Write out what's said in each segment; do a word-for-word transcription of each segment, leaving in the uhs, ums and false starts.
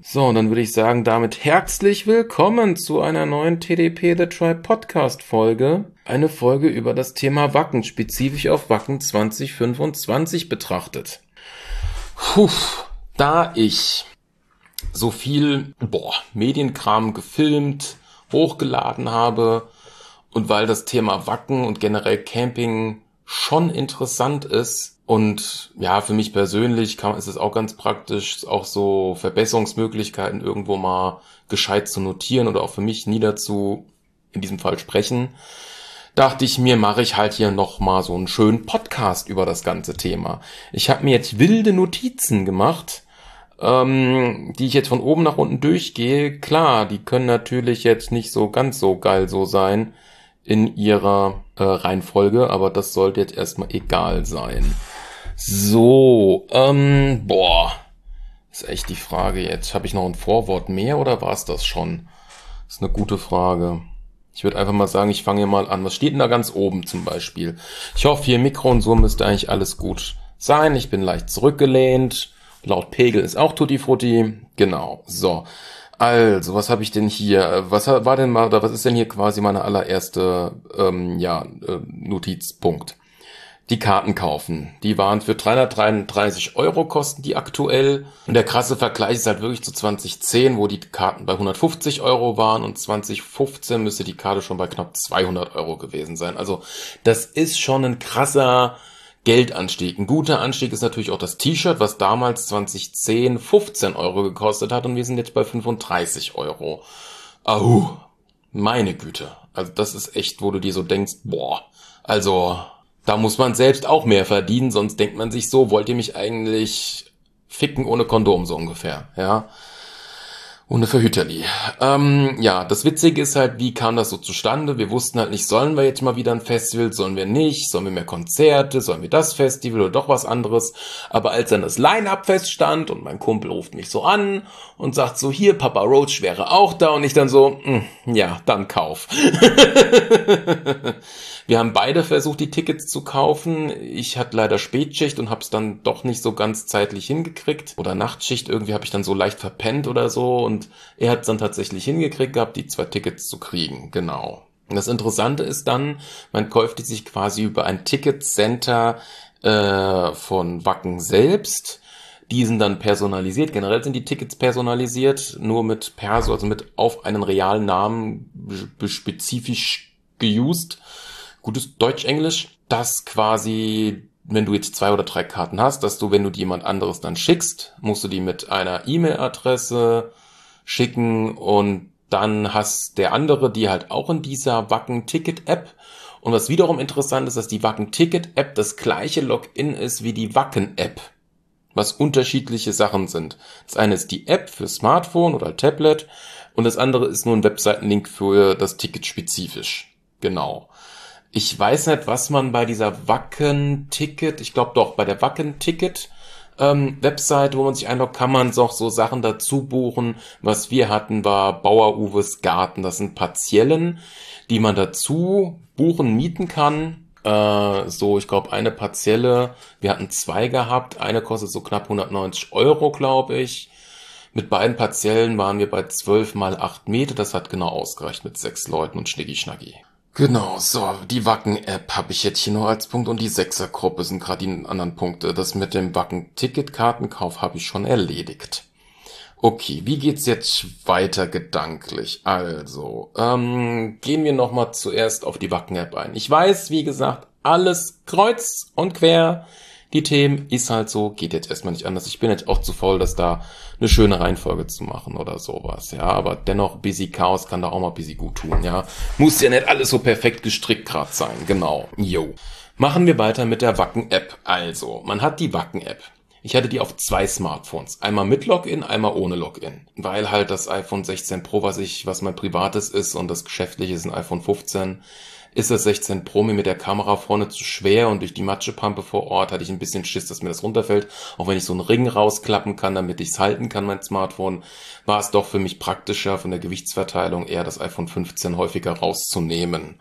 So, und dann würde ich sagen, damit herzlich willkommen zu einer neuen T D P The Tribe Podcast Folge. Eine Folge über das Thema Wacken, spezifisch auf Wacken zwanzig fünfundzwanzig betrachtet. Puh, da ich so viel, boah, Medienkram gefilmt, hochgeladen habe und weil das Thema Wacken und generell Camping schon interessant ist, und ja, für mich persönlich kann, ist es auch ganz praktisch, auch so Verbesserungsmöglichkeiten irgendwo mal gescheit zu notieren oder auch für mich niederzu, in diesem Fall sprechen, dachte ich mir, mache ich halt hier nochmal so einen schönen Podcast über das ganze Thema. Ich habe mir jetzt wilde Notizen gemacht, ähm, die ich jetzt von oben nach unten durchgehe. Klar, die können natürlich jetzt nicht so ganz so geil so sein in ihrer äh, Reihenfolge, aber das sollte jetzt erstmal egal sein. So, ähm, boah, ist echt die Frage jetzt. Habe ich noch ein Vorwort mehr oder war es das schon? Das ist eine gute Frage. Ich würde einfach mal sagen, ich fange hier mal an. Was steht denn da ganz oben zum Beispiel? Ich hoffe, hier Mikro und so müsste eigentlich alles gut sein. Ich bin leicht zurückgelehnt. Laut Pegel ist auch Tutti Frutti. Genau, so. Also, was habe ich denn hier? Was war denn mal, oder was ist denn hier quasi meine allererste, ähm, ja, äh, Notizpunkt? Die Karten kaufen. Die waren für dreihundertdreiunddreißig Euro kosten die aktuell. Und der krasse Vergleich ist halt wirklich zu zwanzig zehn, wo die Karten bei hundertfünfzig Euro waren und zwanzig fünfzehn müsste die Karte schon bei knapp zweihundert Euro gewesen sein. Also das ist schon ein krasser Geldanstieg. Ein guter Anstieg ist natürlich auch das T-Shirt, was damals zwanzig zehn fünfzehn Euro gekostet hat und wir sind jetzt bei fünfunddreißig Euro. Au, meine Güte. Also das ist echt, wo du dir so denkst, boah, also da muss man selbst auch mehr verdienen, sonst denkt man sich so, wollt ihr mich eigentlich ficken ohne Kondom, so ungefähr, ja. Ohne Verhüterli. Ähm, ja, das Witzige ist halt, wie kam das so zustande? Wir wussten halt nicht, sollen wir jetzt mal wieder ein Festival, sollen wir nicht, sollen wir mehr Konzerte, sollen wir das Festival oder doch was anderes? Aber als dann das Line-Up feststand und mein Kumpel ruft mich so an und sagt so, hier, Papa Roach wäre auch da und ich dann so, ja, dann kauf. Wir haben beide versucht, die Tickets zu kaufen. Ich hatte leider Spätschicht und habe es dann doch nicht so ganz zeitlich hingekriegt. Oder Nachtschicht, irgendwie habe ich dann so leicht verpennt oder so. Und er hat es dann tatsächlich hingekriegt gehabt, die zwei Tickets zu kriegen. Genau. Und das Interessante ist dann, man kauft sich quasi über ein Ticketcenter äh, von Wacken selbst. Die sind dann personalisiert. Generell sind die Tickets personalisiert, nur mit Perso, also mit auf einen realen Namen spezifisch geused. Gutes Deutsch-Englisch, dass quasi, wenn du jetzt zwei oder drei Karten hast, dass du, wenn du die jemand anderes dann schickst, musst du die mit einer E-Mail-Adresse schicken und dann hast der andere die halt auch in dieser Wacken-Ticket-App. Und was wiederum interessant ist, dass die Wacken-Ticket-App das gleiche Login ist wie die Wacken-App, was unterschiedliche Sachen sind. Das eine ist die App für Smartphone oder Tablet und das andere ist nur ein Webseitenlink für das Ticket spezifisch. Genau. Ich weiß nicht, was man bei dieser Wacken-Ticket, ich glaube doch, bei der Wacken-Ticket ähm, Webseite, wo man sich einloggt, kann man auch so Sachen dazu buchen. Was wir hatten, war Bauer Uwes Garten. Das sind Partiellen, die man dazu buchen, mieten kann. Äh, so, ich glaube, eine Partielle, wir hatten zwei gehabt. Eine kostet so knapp hundertneunzig Euro, glaube ich. Mit beiden Partiellen waren wir bei zwölf mal acht Meter. Das hat genau ausgereicht mit sechs Leuten und Schnicki-Schnacki. Genau, so, die Wacken-App habe ich jetzt hier noch als Punkt und die Sechser-Gruppe sind gerade die anderen Punkte. Das mit dem Wacken-Ticket-Kartenkauf habe ich schon erledigt. Okay, wie geht's jetzt weiter gedanklich? Also, ähm, gehen wir nochmal zuerst auf die Wacken-App ein. Ich weiß, wie gesagt, alles kreuz und quer. Die Themen ist halt so, geht jetzt erstmal nicht anders. Ich bin jetzt auch zu faul, dass da eine schöne Reihenfolge zu machen oder sowas, ja. Aber dennoch, busy Chaos kann da auch mal busy gut tun, ja. Muss ja nicht alles so perfekt gestrickt gerade sein, genau. Jo. Machen wir weiter mit der Wacken-App. Also, man hat die Wacken-App. Ich hatte die auf zwei Smartphones. Einmal mit Login, einmal ohne Login. Weil halt das iPhone sechzehn Pro, was ich, was mein privates ist und das geschäftliche ist ein iPhone fünfzehn, ist das sechzehn Pro mir mit der Kamera vorne zu schwer und durch die Matschepampe vor Ort hatte ich ein bisschen Schiss, dass mir das runterfällt. Auch wenn ich so einen Ring rausklappen kann, damit ich es halten kann, mein Smartphone, war es doch für mich praktischer, von der Gewichtsverteilung eher das iPhone fünfzehn häufiger rauszunehmen.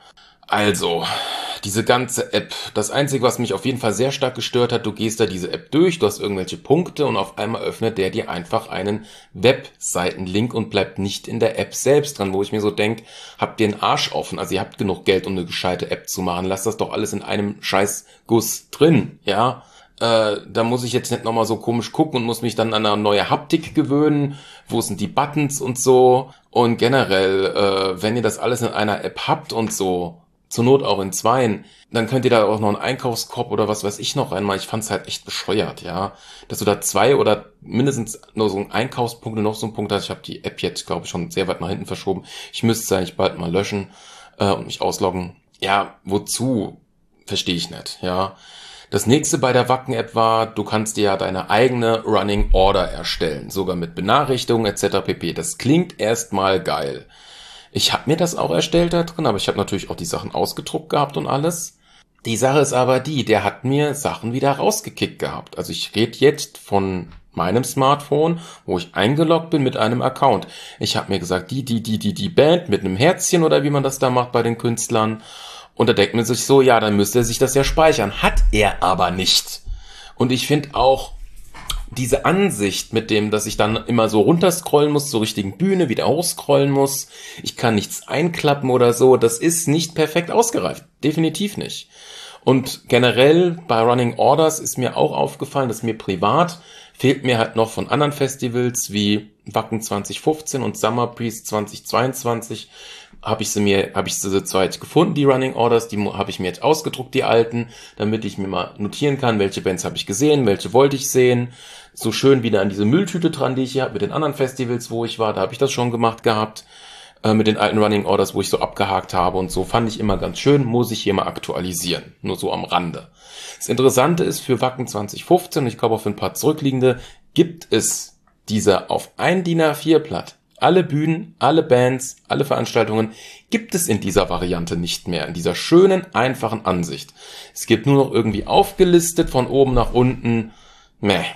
Also, diese ganze App, das Einzige, was mich auf jeden Fall sehr stark gestört hat, du gehst da diese App durch, du hast irgendwelche Punkte und auf einmal öffnet der dir einfach einen Webseitenlink und bleibt nicht in der App selbst dran, wo ich mir so denke, habt ihr den Arsch offen, also ihr habt genug Geld, um eine gescheite App zu machen, lasst das doch alles in einem Scheißguss drin, ja. Äh, da muss ich jetzt nicht nochmal so komisch gucken und muss mich dann an eine neue Haptik gewöhnen, wo sind die Buttons und so und generell, äh, wenn ihr das alles in einer App habt und so, zur Not auch in zweien, dann könnt ihr da auch noch einen Einkaufskorb oder was weiß ich noch reinmachen. Ich fand's halt echt bescheuert, ja. Dass du da zwei oder mindestens nur so einen Einkaufspunkt und noch so einen Punkt hast. Ich habe die App jetzt, glaube ich, schon sehr weit nach hinten verschoben. Ich müsste sie eigentlich bald mal löschen äh, und mich ausloggen. Ja, wozu? Verstehe ich nicht, ja. Das nächste bei der Wacken-App war, du kannst dir ja deine eigene Running Order erstellen. Sogar mit Benachrichtigungen et cetera pp. Das klingt erstmal geil. Ich habe mir das auch erstellt da drin, aber ich habe natürlich auch die Sachen ausgedruckt gehabt und alles. Die Sache ist aber die, der hat mir Sachen wieder rausgekickt gehabt. Also ich rede jetzt von meinem Smartphone, wo ich eingeloggt bin mit einem Account. Ich habe mir gesagt, die, die, die, die, die Band mit einem Herzchen oder wie man das da macht bei den Künstlern. Und da denkt man sich so, ja, dann müsste er sich das ja speichern. Hat er aber nicht. Und ich finde auch, diese Ansicht mit dem, dass ich dann immer so runterscrollen muss, zur richtigen Bühne, wieder hochscrollen muss, ich kann nichts einklappen oder so, das ist nicht perfekt ausgereift. Definitiv nicht. Und generell bei Running Orders ist mir auch aufgefallen, dass mir privat fehlt mir halt noch von anderen Festivals wie Wacken zwanzig fünfzehn und Summer Breeze zwanzig zweiundzwanzig habe ich sie mir, habe ich sie zweit gefunden, die Running Orders, die habe ich mir jetzt ausgedruckt, die alten, damit ich mir mal notieren kann, welche Bands habe ich gesehen, welche wollte ich sehen. So schön wieder an diese Mülltüte dran, die ich hier habe, mit den anderen Festivals, wo ich war, da habe ich das schon gemacht gehabt, äh, mit den alten Running Orders, wo ich so abgehakt habe und so, fand ich immer ganz schön, muss ich hier mal aktualisieren, nur so am Rande. Das Interessante ist, für Wacken zwanzig fünfzehn, und ich glaube auch für ein paar zurückliegende, gibt es diese auf ein D I N A vier Blatt, alle Bühnen, alle Bands, alle Veranstaltungen gibt es in dieser Variante nicht mehr, in dieser schönen, einfachen Ansicht. Es gibt nur noch irgendwie aufgelistet von oben nach unten. Meh.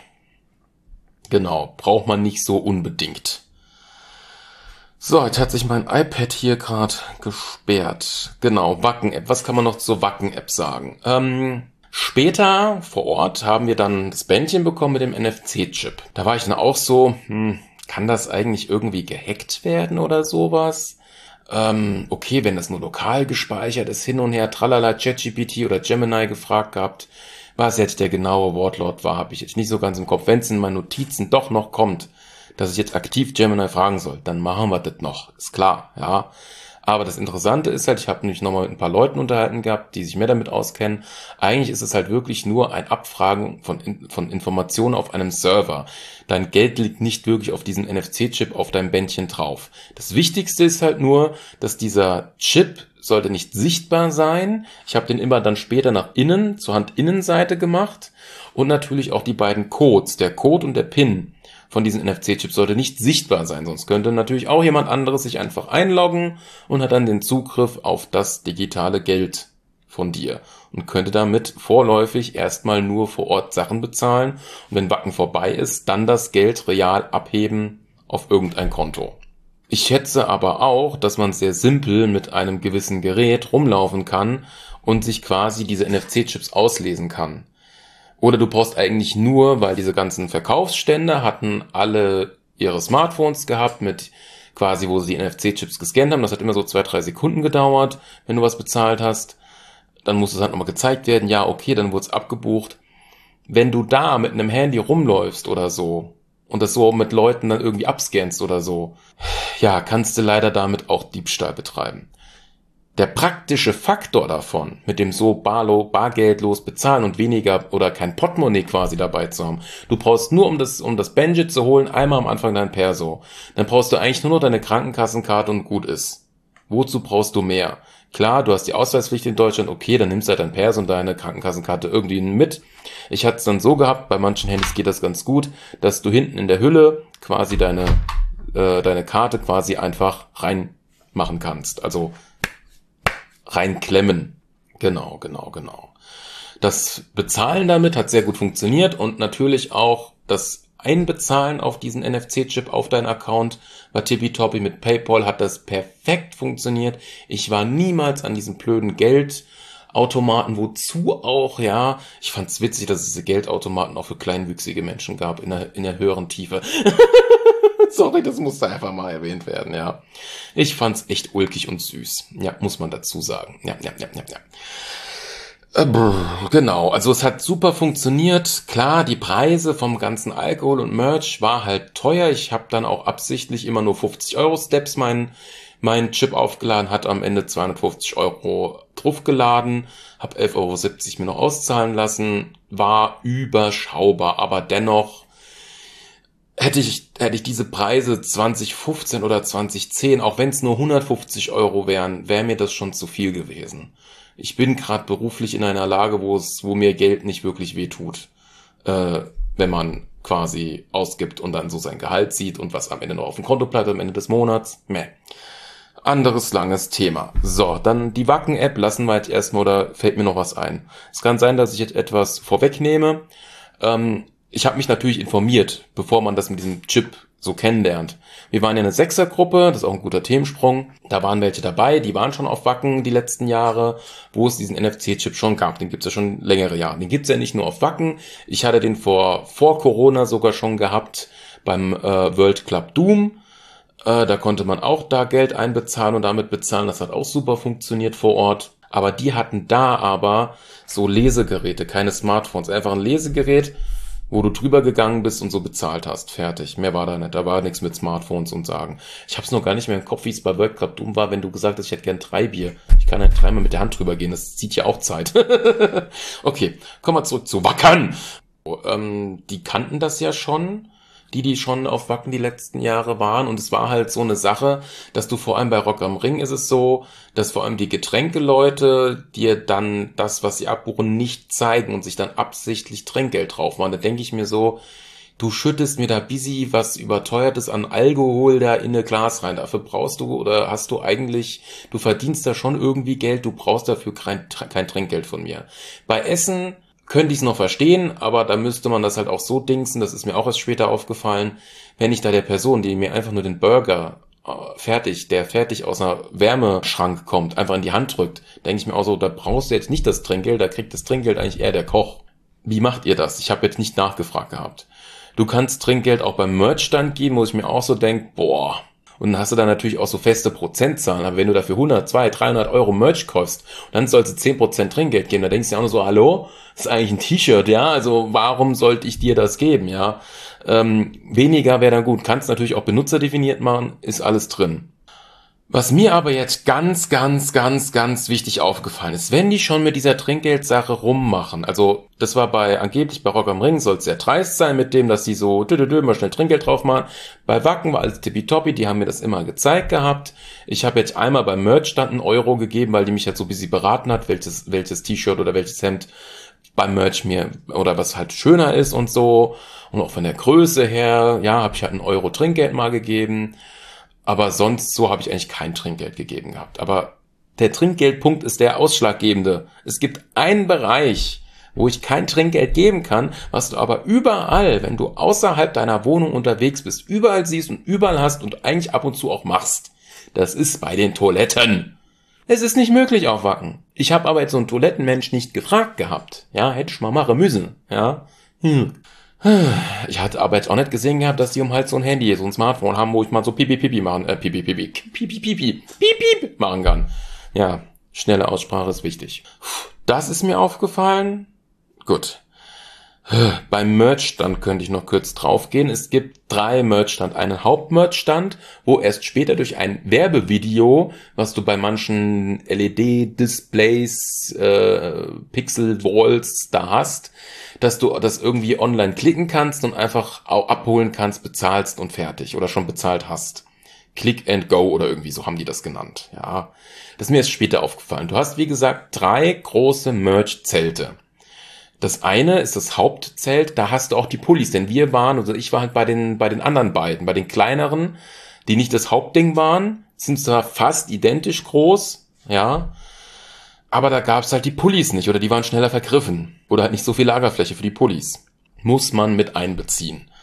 Genau, braucht man nicht so unbedingt. So, jetzt hat sich mein iPad hier gerade gesperrt. Genau, Wacken-App. Was kann man noch zur Wacken-App sagen? Ähm, später vor Ort haben wir dann das Bändchen bekommen mit dem N F C-Chip. Da war ich dann auch so, hm, kann das eigentlich irgendwie gehackt werden oder sowas? Ähm, okay, wenn das nur lokal gespeichert ist, hin und her, tralala, ChatGPT oder Gemini gefragt gehabt, was jetzt der genaue Wortlaut war, habe ich jetzt nicht so ganz im Kopf. Wenn es in meinen Notizen doch noch kommt, dass ich jetzt aktiv Gemini fragen soll, dann machen wir das noch, ist klar, ja. Aber das Interessante ist halt, ich habe mich nochmal mit ein paar Leuten unterhalten gehabt, die sich mehr damit auskennen. Eigentlich ist es halt wirklich nur ein Abfragen von, von Informationen auf einem Server. Dein Geld liegt nicht wirklich auf diesem N F C-Chip auf deinem Bändchen drauf. Das Wichtigste ist halt nur, dass dieser Chip sollte nicht sichtbar sein. Ich habe den immer dann später nach innen, zur Handinnenseite gemacht. Und natürlich auch die beiden Codes, der Code und der PIN von diesen N F C-Chips sollte nicht sichtbar sein, sonst könnte natürlich auch jemand anderes sich einfach einloggen und hat dann den Zugriff auf das digitale Geld von dir und könnte damit vorläufig erstmal nur vor Ort Sachen bezahlen und wenn Wacken vorbei ist, dann das Geld real abheben auf irgendein Konto. Ich schätze aber auch, dass man sehr simpel mit einem gewissen Gerät rumlaufen kann und sich quasi diese N F C-Chips auslesen kann. Oder du brauchst eigentlich nur, weil diese ganzen Verkaufsstände hatten alle ihre Smartphones gehabt mit quasi, wo sie die N F C-Chips gescannt haben. Das hat immer so zwei, drei Sekunden gedauert, wenn du was bezahlt hast. Dann musste es halt nochmal gezeigt werden. Ja, okay, dann wurde es abgebucht. Wenn du da mit einem Handy rumläufst oder so und das so mit Leuten dann irgendwie abscannst oder so, ja, kannst du leider damit auch Diebstahl betreiben. Der praktische Faktor davon, mit dem so barlo, bargeldlos bezahlen und weniger oder kein Portemonnaie quasi dabei zu haben. Du brauchst nur, um das, um das Bandit zu holen, einmal am Anfang dein Perso. Dann brauchst du eigentlich nur noch deine Krankenkassenkarte und gut ist. Wozu brauchst du mehr? Klar, du hast die Ausweispflicht in Deutschland, okay, dann nimmst du halt dein Perso und deine Krankenkassenkarte irgendwie mit. Ich hatte es dann so gehabt, bei manchen Handys geht das ganz gut, dass du hinten in der Hülle quasi deine, äh, deine Karte quasi einfach reinmachen kannst. Also reinklemmen. Genau, genau, genau. Das Bezahlen damit hat sehr gut funktioniert und natürlich auch das einbezahlen auf diesen N F C-Chip auf deinen Account. Bei tippitoppi mit PayPal hat das perfekt funktioniert. Ich war niemals an diesem blöden Geldautomaten, wozu auch, ja, ich fand's witzig, dass es diese Geldautomaten auch für kleinwüchsige Menschen gab, in der, in der höheren Tiefe. Sorry, das musste einfach mal erwähnt werden, ja. Ich fand's echt ulkig und süß. Ja, muss man dazu sagen. Ja, ja, ja, ja, ja. Genau, also es hat super funktioniert. Klar, die Preise vom ganzen Alkohol und Merch war halt teuer. Ich habe dann auch absichtlich immer nur fünfzig Euro Steps meinen mein Chip aufgeladen, hat am Ende zweihundertfünfzig Euro draufgeladen, habe elf Euro siebzig mir noch auszahlen lassen, war überschaubar, aber dennoch hätte ich, hätte ich diese Preise zwanzig fünfzehn oder zwanzig zehn, auch wenn es nur hundertfünfzig Euro wären, wäre mir das schon zu viel gewesen. Ich bin gerade beruflich in einer Lage, wo es, wo mir Geld nicht wirklich wehtut, äh, wenn man quasi ausgibt und dann so sein Gehalt sieht und was am Ende noch auf dem Konto bleibt am Ende des Monats. Meh. Anderes langes Thema. So, dann die Wacken-App lassen wir jetzt erstmal, oder fällt mir noch was ein? Es kann sein, dass ich jetzt etwas vorwegnehme. Ähm, ich habe mich natürlich informiert, bevor man das mit diesem Chip so kennenlernt. Wir waren ja eine Sechsergruppe, das ist auch ein guter Themensprung. Da waren welche dabei, die waren schon auf Wacken die letzten Jahre, wo es diesen N F C-Chip schon gab. Den gibt's ja schon längere Jahre. Den gibt's ja nicht nur auf Wacken. Ich hatte den vor vor Corona sogar schon gehabt beim äh, World Club Doom. Äh, da konnte man auch da Geld einbezahlen und damit bezahlen. Das hat auch super funktioniert vor Ort. Aber die hatten da aber so Lesegeräte, keine Smartphones. Einfach ein Lesegerät, wo du drüber gegangen bist und so bezahlt hast. Fertig. Mehr war da nicht. Da war nichts mit Smartphones und sagen. Ich hab's noch gar nicht mehr im Kopf, wie es bei World Cup Doom war, wenn du gesagt hast, ich hätte gern drei Bier. Ich kann halt dreimal mit der Hand drüber gehen. Das zieht ja auch Zeit. Okay, kommen wir zurück zu Wacken. Ähm, die kannten das ja schon. Die, die schon auf Wacken die letzten Jahre waren. Und es war halt so eine Sache, dass du vor allem bei Rock am Ring ist es so, dass vor allem die Getränkeleute dir dann das, was sie abbuchen, nicht zeigen und sich dann absichtlich Trinkgeld drauf machen. Da denke ich mir so, du schüttest mir da busy was Überteuertes an Alkohol da in eine Glas rein. Dafür brauchst du, oder hast du eigentlich, du verdienst da schon irgendwie Geld, du brauchst dafür kein, kein Trinkgeld von mir. Bei Essen könnte ich es noch verstehen, aber da müsste man das halt auch so dingsen, das ist mir auch erst später aufgefallen, wenn ich da der Person, die mir einfach nur den Burger äh, fertig, der fertig aus einer Wärmeschrank kommt, einfach in die Hand drückt, denke ich mir auch so, da brauchst du jetzt nicht das Trinkgeld, da kriegt das Trinkgeld eigentlich eher der Koch. Wie macht ihr das? Ich habe jetzt nicht nachgefragt gehabt. Du kannst Trinkgeld auch beim Merchstand geben, wo ich mir auch so denke, boah. Und dann hast du da natürlich auch so feste Prozentzahlen. Aber wenn du dafür hundert, zweihundert, dreihundert Euro Merch kaufst, dann sollst du zehn Prozent Trinkgeld geben. Da denkst du ja auch nur so, hallo, das ist eigentlich ein T-Shirt, ja? Also warum sollte ich dir das geben, ja? Ähm, weniger wäre dann gut. Kannst natürlich auch benutzerdefiniert machen, ist alles drin. Was mir aber jetzt ganz, ganz, ganz, ganz wichtig aufgefallen ist, wenn die schon mit dieser Trinkgeldsache rummachen, also das war bei, angeblich bei Rock am Ring soll es sehr dreist sein mit dem, dass die so dü, dü, dü, mal schnell Trinkgeld drauf machen. Bei Wacken war alles tippitoppi, die haben mir das immer gezeigt gehabt. Ich habe jetzt einmal beim Merchstand einen Euro gegeben, weil die mich halt so ein bisschen beraten hat, welches welches T-Shirt oder welches Hemd beim Merch mir, oder was halt schöner ist und so. Und auch von der Größe her, ja, habe ich halt einen Euro Trinkgeld mal gegeben. Aber sonst so habe ich eigentlich kein Trinkgeld gegeben gehabt. Aber der Trinkgeldpunkt ist der ausschlaggebende. Es gibt einen Bereich, wo ich kein Trinkgeld geben kann, was du aber überall, wenn du außerhalb deiner Wohnung unterwegs bist, überall siehst und überall hast und eigentlich ab und zu auch machst. Das ist bei den Toiletten. Es ist nicht möglich auf Wacken. Ich habe aber jetzt so einen Toilettenmensch nicht gefragt gehabt. Ja, hätte ich mal machen müssen. Ja, hm. Ich hatte aber jetzt auch nicht gesehen gehabt, dass die um halt so ein Handy, so ein Smartphone haben, wo ich mal so pipi pipi machen, äh, pipi pipi, pipi pipi, pipi pipi machen kann. Ja, schnelle Aussprache ist wichtig. Das ist mir aufgefallen. Gut. Beim Merchstand könnte ich noch kurz draufgehen. Es gibt drei Merchstand. Einen Hauptmerchstand, wo erst später durch ein Werbevideo, was du bei manchen L E D-Displays, äh, Pixel-Walls da hast, dass du das irgendwie online klicken kannst und einfach auch abholen kannst, bezahlst und fertig. Oder schon bezahlt hast. Click and Go oder irgendwie so haben die das genannt. Ja, das ist mir erst später aufgefallen. Du hast, wie gesagt, drei große Merch-Zelte. Das eine ist das Hauptzelt, da hast du auch die Pullis, denn wir waren, also ich war halt bei den bei den anderen beiden, bei den kleineren, die nicht das Hauptding waren, sind zwar fast identisch groß, ja, aber da gab's halt die Pullis nicht oder die waren schneller vergriffen oder halt nicht so viel Lagerfläche für die Pullis. Muss man mit einbeziehen.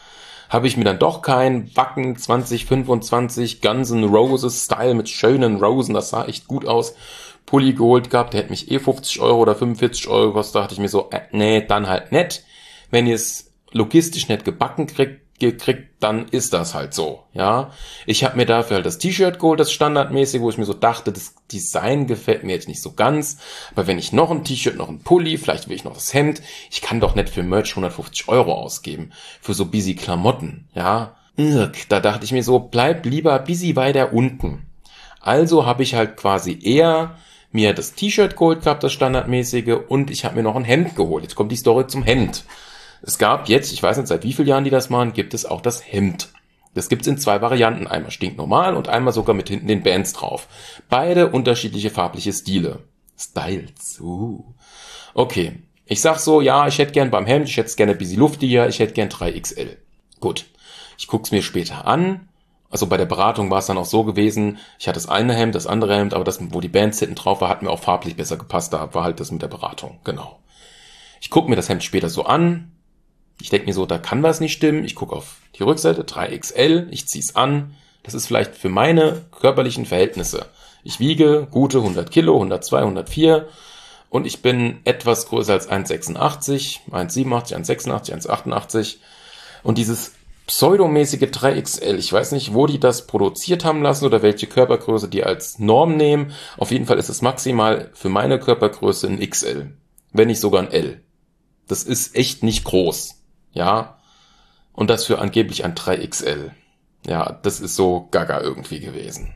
habe ich mir dann doch kein Wacken zwanzig fünfundzwanzig Guns N' Roses Style mit schönen Rosen, das sah echt gut aus, Pulli geholt gehabt, der hätte mich eh fünfzig Euro oder fünfundvierzig Euro gekostet, da dachte ich mir so, äh, nee, dann halt nicht. Wenn ihr es logistisch nicht gebacken kriegt, gekriegt, dann ist das halt so, ja. Ich habe mir dafür halt das T-Shirt geholt, das standardmäßig, wo ich mir so dachte, das Design gefällt mir jetzt nicht so ganz, aber wenn ich noch ein T-Shirt, noch ein Pulli, vielleicht will ich noch das Hemd, ich kann doch nicht für Merch hundertfünfzig Euro ausgeben, für so busy Klamotten, ja. Da dachte ich mir so, bleib lieber busy weiter unten. Also habe ich halt quasi eher mir das T-Shirt geholt gehabt, das standardmäßige, und ich habe mir noch ein Hemd geholt. Jetzt kommt die Story zum Hemd. Es gab jetzt, ich weiß nicht seit wie vielen Jahren die das machen, gibt es auch das Hemd. Das gibt's in zwei Varianten, einmal stinknormal und einmal sogar mit hinten den Bands drauf. Beide unterschiedliche farbliche Stile. Styles. Uh. Okay, ich sag so, ja, ich hätte gern beim Hemd, ich hätte es gerne ein bisschen luftiger, ich hätte gern drei X L. Gut, ich guck's mir später an. Also bei der Beratung war es dann auch so gewesen, ich hatte das eine Hemd, das andere Hemd, aber das, wo die Bands hinten drauf war, hat mir auch farblich besser gepasst, da war halt das mit der Beratung, genau. Ich guck mir das Hemd später so an. Ich denke mir so, da kann was nicht stimmen. Ich gucke auf die Rückseite, drei X L, ich zieh's an. Das ist vielleicht für meine körperlichen Verhältnisse. Ich wiege gute hundert Kilo, hundertzwei, hundertvier und ich bin etwas größer als eins Komma sechsundachtzig, eins Komma siebenundachtzig, eins Komma sechsundachtzig, eins Komma achtundachtzig. Und dieses pseudomäßige drei X L, ich weiß nicht, wo die das produziert haben lassen oder welche Körpergröße die als Norm nehmen. Auf jeden Fall ist es maximal für meine Körpergröße ein X L, wenn nicht sogar ein L. Das ist echt nicht groß. Ja, und das für angeblich ein drei X L. Ja, das ist so gaga irgendwie gewesen.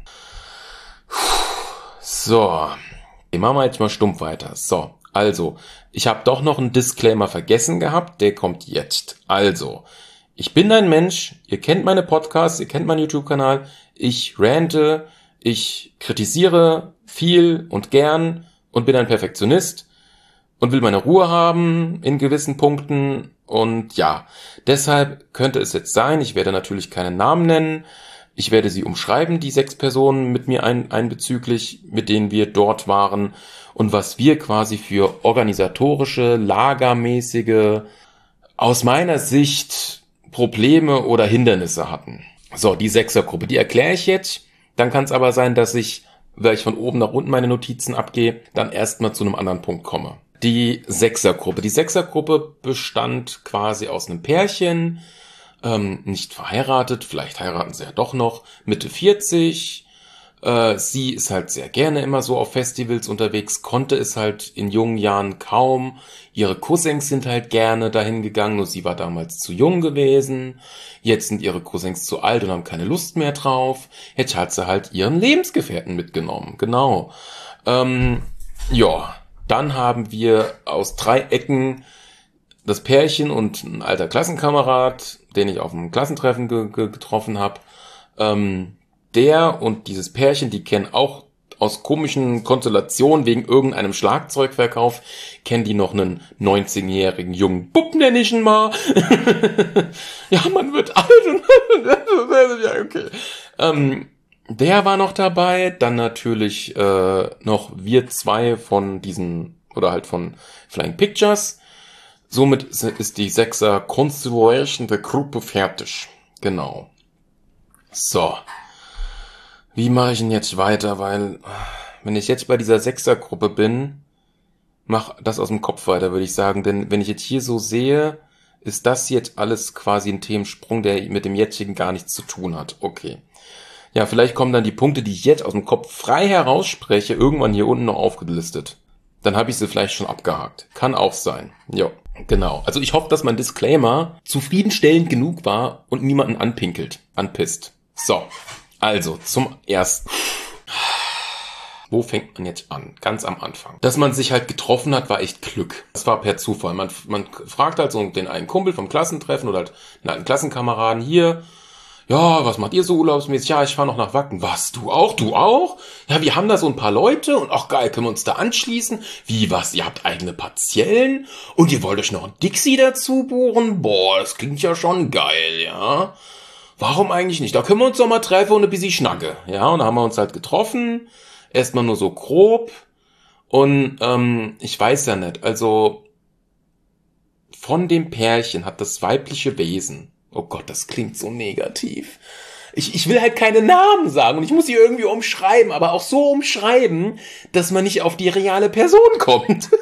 So, den machen wir jetzt mal stumpf weiter. So, also, ich habe doch noch einen Disclaimer vergessen gehabt, der kommt jetzt. Also, ich bin ein Mensch, ihr kennt meine Podcasts, ihr kennt meinen YouTube-Kanal, ich rante, ich kritisiere viel und gern und bin ein Perfektionist und will meine Ruhe haben in gewissen Punkten. Und ja, deshalb könnte es jetzt sein, ich werde natürlich keinen Namen nennen, ich werde sie umschreiben, die sechs Personen mit mir ein, einbezüglich, mit denen wir dort waren und was wir quasi für organisatorische, lagermäßige, aus meiner Sicht Probleme oder Hindernisse hatten. So, die Sechsergruppe, die erkläre ich jetzt, dann kann es aber sein, dass ich, weil ich von oben nach unten meine Notizen abgehe, dann erstmal zu einem anderen Punkt komme. Die Sechsergruppe. Die Sechsergruppe bestand quasi aus einem Pärchen, ähm, nicht verheiratet, vielleicht heiraten sie ja doch noch, Mitte vierzig. Äh, sie ist halt sehr gerne immer so auf Festivals unterwegs, konnte es halt in jungen Jahren kaum. Ihre Cousins sind halt gerne dahin gegangen, nur sie war damals zu jung gewesen. Jetzt sind ihre Cousins zu alt und haben keine Lust mehr drauf. Jetzt hat sie halt ihren Lebensgefährten mitgenommen, genau. Ähm, ja. Dann haben wir aus drei Ecken das Pärchen und ein alter Klassenkamerad, den ich auf einem Klassentreffen ge- ge- getroffen habe. Ähm, der und dieses Pärchen, die kennen auch aus komischen Konstellationen wegen irgendeinem Schlagzeugverkauf, kennen die noch einen neunzehnjährigen jungen Bub, nenne ich ihn mal. Ja, man wird alt und ja, okay. Ähm, Der war noch dabei, dann natürlich äh, noch wir zwei von diesen, oder halt von Flying Pictures. Somit ist die Sechser Constellation der Gruppe fertig. Genau. So. Wie mache ich denn jetzt weiter? Weil, wenn ich jetzt bei dieser Sechser-Gruppe bin, mach das aus dem Kopf weiter, würde ich sagen. Denn wenn ich jetzt hier so sehe, ist das jetzt alles quasi ein Themensprung, der mit dem jetzigen gar nichts zu tun hat. Okay. Ja, vielleicht kommen dann die Punkte, die ich jetzt aus dem Kopf frei herausspreche, irgendwann hier unten noch aufgelistet. Dann habe ich sie vielleicht schon abgehakt. Kann auch sein. Ja, genau. Also ich hoffe, dass mein Disclaimer zufriedenstellend genug war und niemanden anpinkelt, anpisst. So, also zum ersten. Wo fängt man jetzt an? Ganz am Anfang. Dass man sich halt getroffen hat, war echt Glück. Das war per Zufall. Man, man fragt halt so den einen Kumpel vom Klassentreffen oder halt einen alten Klassenkameraden hier. Ja, was macht ihr so urlaubsmäßig? Ja, ich fahre noch nach Wacken. Was, du auch? Du auch? Ja, wir haben da so ein paar Leute und ach geil, können wir uns da anschließen? Wie, was? Ihr habt eigene Partiellen? Und ihr wollt euch noch ein Dixie dazu buchen? Boah, das klingt ja schon geil, ja? Warum eigentlich nicht? Da können wir uns doch mal treffen und ein bisschen schnacke. Ja, und da haben wir uns halt getroffen. Erstmal nur so grob. Und ähm, ich weiß ja nicht, also von dem Pärchen hat das weibliche Wesen Oh Gott, das klingt so negativ. Ich, ich will halt keine Namen sagen und ich muss sie irgendwie umschreiben, aber auch so umschreiben, dass man nicht auf die reale Person kommt.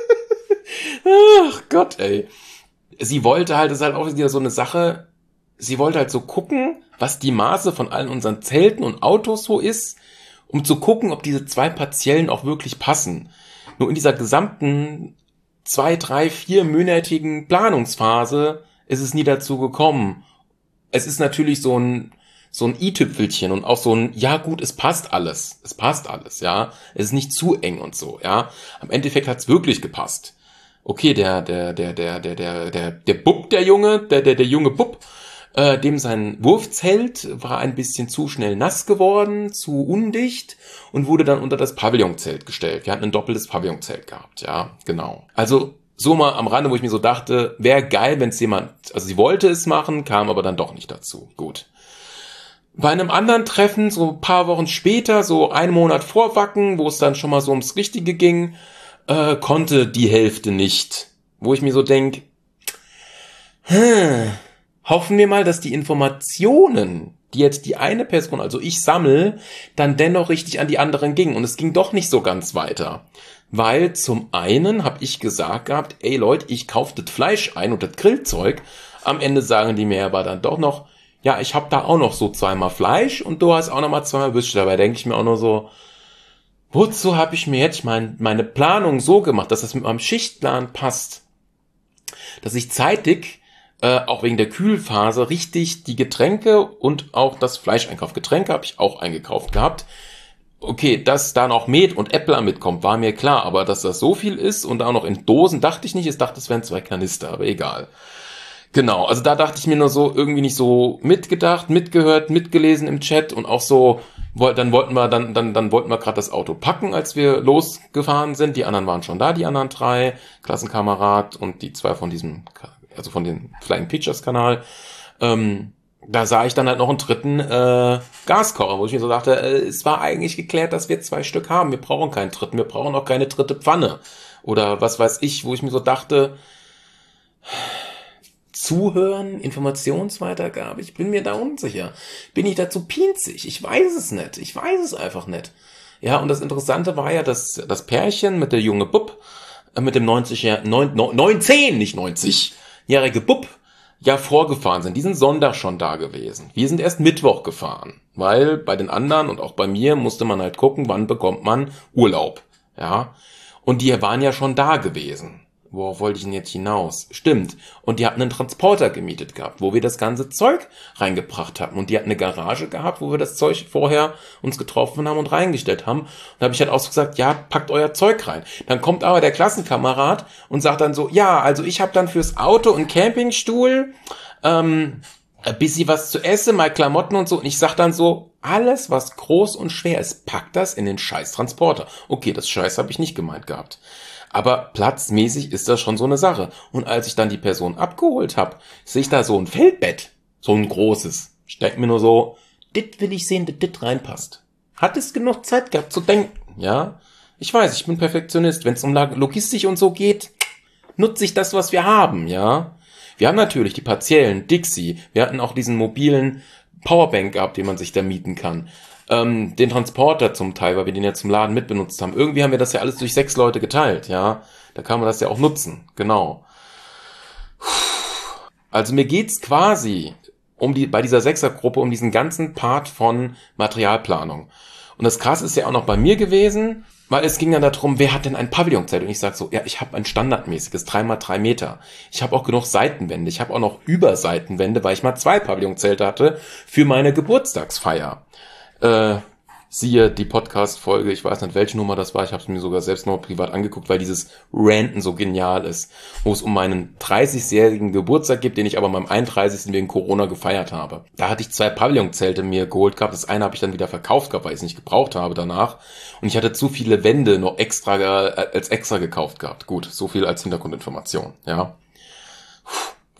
Ach Gott, ey. Sie wollte halt, das ist halt auch wieder so eine Sache, sie wollte halt so gucken, was die Maße von allen unseren Zelten und Autos so ist, um zu gucken, ob diese zwei Partiellen auch wirklich passen. Nur in dieser gesamten zwei, drei, viermonatigen Planungsphase ist es nie dazu gekommen. Es ist natürlich so ein so ein i-Tüpfelchen und auch so ein, ja gut, es passt alles. Es passt alles, ja. Es ist nicht zu eng und so, ja. Am Endeffekt hat's wirklich gepasst. Okay, der, der, der, der, der, der, der, der Bub, der Junge, der, der, der junge Bub, äh, dem sein Wurfzelt war ein bisschen zu schnell nass geworden, zu undicht und wurde dann unter das Pavillonzelt gestellt. Wir hatten ein doppeltes Pavillonzelt gehabt, ja, genau. Also, so mal am Rande, wo ich mir so dachte, wäre geil, wenn es jemand, also sie wollte es machen, kam aber dann doch nicht dazu. Gut. Bei einem anderen Treffen, so ein paar Wochen später, so einen Monat vor Wacken, wo es dann schon mal so ums Richtige ging, äh, konnte die Hälfte nicht. Wo ich mir so denk, hm, hoffen wir mal, dass die Informationen, die jetzt die eine Person, also ich sammle, dann dennoch richtig an die anderen gingen. Und es ging doch nicht so ganz weiter. Weil zum einen habe ich gesagt gehabt, ey Leute, ich kaufe das Fleisch ein und das Grillzeug. Am Ende sagen die mir aber dann doch noch, ja, ich habe da auch noch so zweimal Fleisch und du hast auch noch mal zweimal Würstchen dabei. Denke ich mir auch nur so, wozu habe ich mir jetzt mein, meine Planung so gemacht, dass das mit meinem Schichtplan passt? Dass ich zeitig, äh, auch wegen der Kühlphase, richtig die Getränke und auch das Fleisch einkaufe. Getränke habe ich auch eingekauft gehabt. Okay, dass da noch Met und Äppler mitkommt, war mir klar. Aber dass das so viel ist und auch noch in Dosen, dachte ich nicht. Ich dachte, es wären zwei Kanister, aber egal. Genau, also da dachte ich mir nur so, irgendwie nicht so mitgedacht, mitgehört, mitgelesen im Chat und auch so, dann wollten wir, dann, dann, dann wollten wir gerade das Auto packen, als wir losgefahren sind. Die anderen waren schon da, die anderen drei, Klassenkamerad und die zwei von diesem, also von dem Flying Pictures Kanal. Ähm, da sah ich dann halt noch einen dritten äh, Gaskocher, wo ich mir so dachte, äh, es war eigentlich geklärt, dass wir zwei Stück haben. Wir brauchen keinen dritten, wir brauchen auch keine dritte Pfanne. Oder was weiß ich, wo ich mir so dachte, Zuhören, Informationsweitergabe, ich bin mir da unsicher. Bin ich dazu pinzig? Ich weiß es nicht. Ich weiß es einfach nicht. Ja, und das Interessante war ja, dass das Pärchen mit der junge Bub, äh, mit dem neunzig, neunzehn, nicht neunzig-jährige Bub, ja vorgefahren sind. Die sind Sonntag schon da gewesen. Wir sind erst Mittwoch gefahren, weil bei den anderen und auch bei mir musste man halt gucken, wann bekommt man Urlaub. Ja, und die waren ja schon da gewesen. Worauf wollte ich denn jetzt hinaus? Stimmt. Und die hatten einen Transporter gemietet gehabt, wo wir das ganze Zeug reingebracht haben. Und die hatten eine Garage gehabt, wo wir das Zeug vorher uns getroffen haben und reingestellt haben. Und da habe ich halt auch so gesagt, ja, packt euer Zeug rein. Dann kommt aber der Klassenkamerad und sagt dann so, ja, also ich habe dann fürs Auto einen Campingstuhl, ähm, ein bisschen was zu essen, mal Klamotten und so. Und ich sag dann so, alles, was groß und schwer ist, packt das in den scheiß Transporter. Okay, das Scheiß habe ich nicht gemeint gehabt. Aber platzmäßig ist das schon so eine Sache. Und als ich dann die Person abgeholt habe, sehe ich da so ein Feldbett. So ein großes. Ich denke mir nur so, dit will ich sehen, dass dit reinpasst. Hat es genug Zeit gehabt zu denken, ja? Ich weiß, ich bin Perfektionist. Wenn es um Logistik und so geht, nutze ich das, was wir haben, ja? Wir haben natürlich die partiellen Dixie. Wir hatten auch diesen mobilen Powerbank gehabt, den man sich da mieten kann. Ähm, den Transporter zum Teil, weil wir den ja zum Laden mitbenutzt haben. Irgendwie haben wir das ja alles durch sechs Leute geteilt, ja. Da kann man das ja auch nutzen, genau. Also mir geht's quasi um die bei dieser Sechsergruppe um diesen ganzen Part von Materialplanung. Und das Krasse ist ja auch noch bei mir gewesen, weil es ging dann darum, wer hat denn ein Pavillonzelt? Und ich sag so, ja, ich habe ein standardmäßiges drei mal drei Meter. Ich habe auch genug Seitenwände. Ich habe auch noch Überseitenwände, weil ich mal zwei Pavillonzelte hatte für meine Geburtstagsfeier. Äh, siehe die Podcast-Folge, ich weiß nicht, welche Nummer das war, ich habe es mir sogar selbst noch privat angeguckt, weil dieses Ranten so genial ist, wo es um meinen dreißigjährigen Geburtstag geht, den ich aber meinem einunddreißigsten wegen Corona gefeiert habe. Da hatte ich zwei Pavillonzelte mir geholt gehabt, das eine habe ich dann wieder verkauft gehabt, weil ich es nicht gebraucht habe danach und ich hatte zu viele Wände noch extra äh, als extra gekauft gehabt. Gut, so viel als Hintergrundinformation, ja.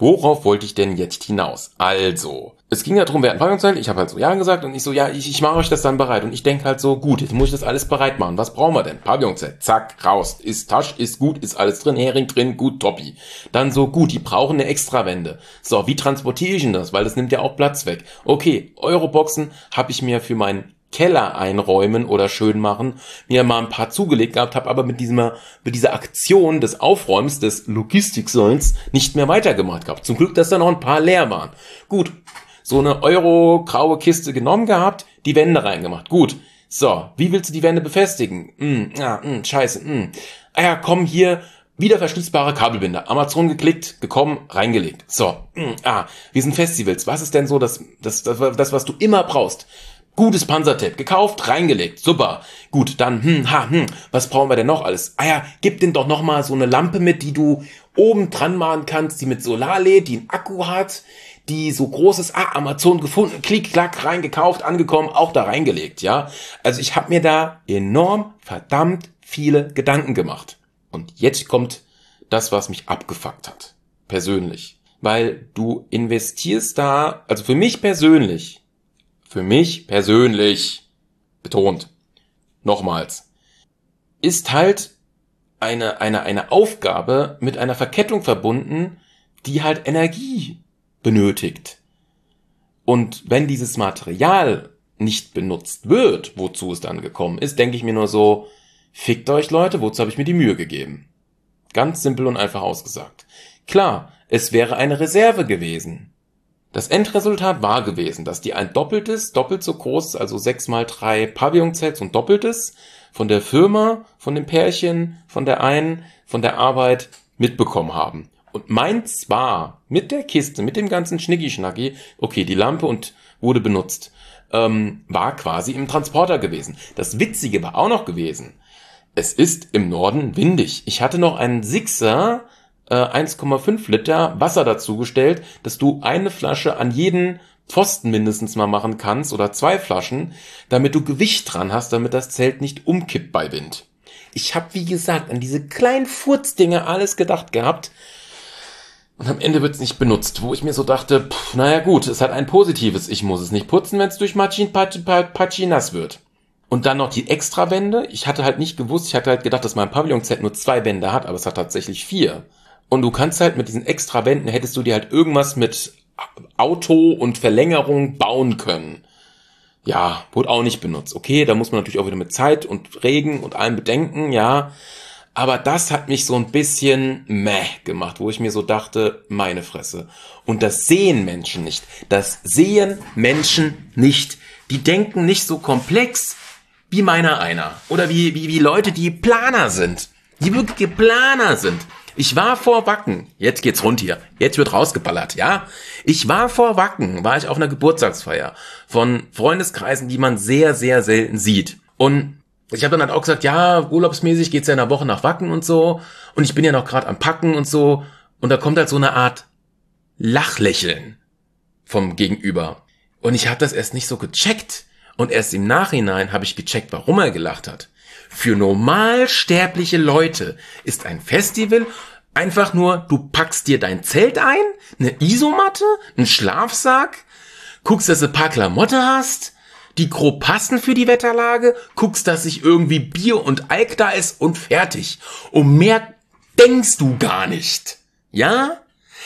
worauf wollte ich denn jetzt hinaus? Also, es ging ja darum, wer hat ein Pavillonzelt? Ich habe halt so ja gesagt und ich so, ja, ich, ich mache euch das dann bereit. Und ich denke halt so, gut, jetzt muss ich das alles bereit machen. Was brauchen wir denn? Pavillonzelt, zack, raus. Ist Tasch, ist gut, ist alles drin, Hering drin, gut, toppi. Dann so, gut, die brauchen eine Extrawende. So, wie transportiere ich denn das? Weil das nimmt ja auch Platz weg. Okay, Euroboxen habe ich mir für meinen Keller einräumen oder schön machen, mir mal ein paar zugelegt gehabt, habe aber mit dieser, mit dieser Aktion des Aufräumens, des Logistiksolls nicht mehr weitergemacht gehabt. Zum Glück, dass da noch ein paar leer waren. Gut, so eine Euro-graue Kiste genommen gehabt, die Wände reingemacht. Gut, so, wie willst du die Wände befestigen? Hm, ja, hm, scheiße, hm. Ah ja, komm, hier, wieder verschließbare Kabelbinder. Amazon geklickt, gekommen, reingelegt. So, hm, ah, wir sind Festivals. Was ist denn so das, das, das, das was du immer brauchst? Gutes Panzertape, gekauft, reingelegt, super. Gut, dann, hm, ha, hm, was brauchen wir denn noch alles? Ah ja, gib denn doch noch mal so eine Lampe mit, die du oben dran machen kannst, die mit Solar lädt, die einen Akku hat, die so groß ist. Ah, Amazon gefunden, klick, klack, reingekauft, angekommen, auch da reingelegt, ja. Also ich habe mir da enorm verdammt viele Gedanken gemacht. Und jetzt kommt das, was mich abgefuckt hat, persönlich. Weil du investierst da, also für mich persönlich, Für mich persönlich, betont, nochmals, ist halt eine, eine, eine Aufgabe mit einer Verkettung verbunden, die halt Energie benötigt. Und wenn dieses Material nicht benutzt wird, wozu es dann gekommen ist, denke ich mir nur so, fickt euch Leute, wozu habe ich mir die Mühe gegeben? Ganz simpel und einfach ausgesagt. Klar, es wäre eine Reserve gewesen. Das Endresultat war gewesen, dass die ein doppeltes, doppelt so groß, also sechs mal drei Pavillonzelt, so ein doppeltes, von der Firma, von dem Pärchen, von der einen, von der Arbeit mitbekommen haben. Und meins war mit der Kiste, mit dem ganzen Schnicki-Schnacki, okay, die Lampe und wurde benutzt, ähm, war quasi im Transporter gewesen. Das Witzige war auch noch gewesen, es ist im Norden windig. Ich hatte noch einen Sixer, eins Komma fünf Liter Wasser dazugestellt, dass du eine Flasche an jeden Pfosten mindestens mal machen kannst oder zwei Flaschen, damit du Gewicht dran hast, damit das Zelt nicht umkippt bei Wind. Ich habe, wie gesagt, an diese kleinen Furzdinger alles gedacht gehabt und am Ende wird's nicht benutzt, wo ich mir so dachte, pff, naja gut, es hat ein positives, ich muss es nicht putzen, wenn es durch Patschi, Patschi, Patschi nass wird. Und dann noch die Extrawände. Ich hatte halt nicht gewusst, ich hatte halt gedacht, dass mein Pavillonzelt nur zwei Wände hat, aber es hat tatsächlich vier. Und du kannst halt mit diesen extra Wänden, hättest du dir halt irgendwas mit Auto und Verlängerung bauen können. Ja, wurde auch nicht benutzt. Okay, da muss man natürlich auch wieder mit Zeit und Regen und allem bedenken, ja. Aber das hat mich so ein bisschen meh gemacht, wo ich mir so dachte, meine Fresse. Und das sehen Menschen nicht. Das sehen Menschen nicht. Die denken nicht so komplex wie meiner einer. Oder wie, wie, wie Leute, die Planer sind. Die wirkliche Planer sind. Ich war vor Wacken, jetzt geht's rund hier, jetzt wird rausgeballert, ja? Ich war vor Wacken, war ich auf einer Geburtstagsfeier von Freundeskreisen, die man sehr, sehr selten sieht. Und ich habe dann halt auch gesagt, ja, urlaubsmäßig geht's ja in einer Woche nach Wacken und so. Und ich bin ja noch gerade am Packen und so. Und da kommt halt so eine Art Lachlächeln vom Gegenüber. Und ich habe das erst nicht so gecheckt. Und erst im Nachhinein habe ich gecheckt, warum er gelacht hat. Für normalsterbliche Leute ist ein Festival einfach nur, du packst dir dein Zelt ein, eine Isomatte, einen Schlafsack, guckst, dass du ein paar Klamotten hast, die grob passen für die Wetterlage, guckst, dass sich irgendwie Bier und Alk da ist und fertig. Um mehr denkst du gar nicht. Ja?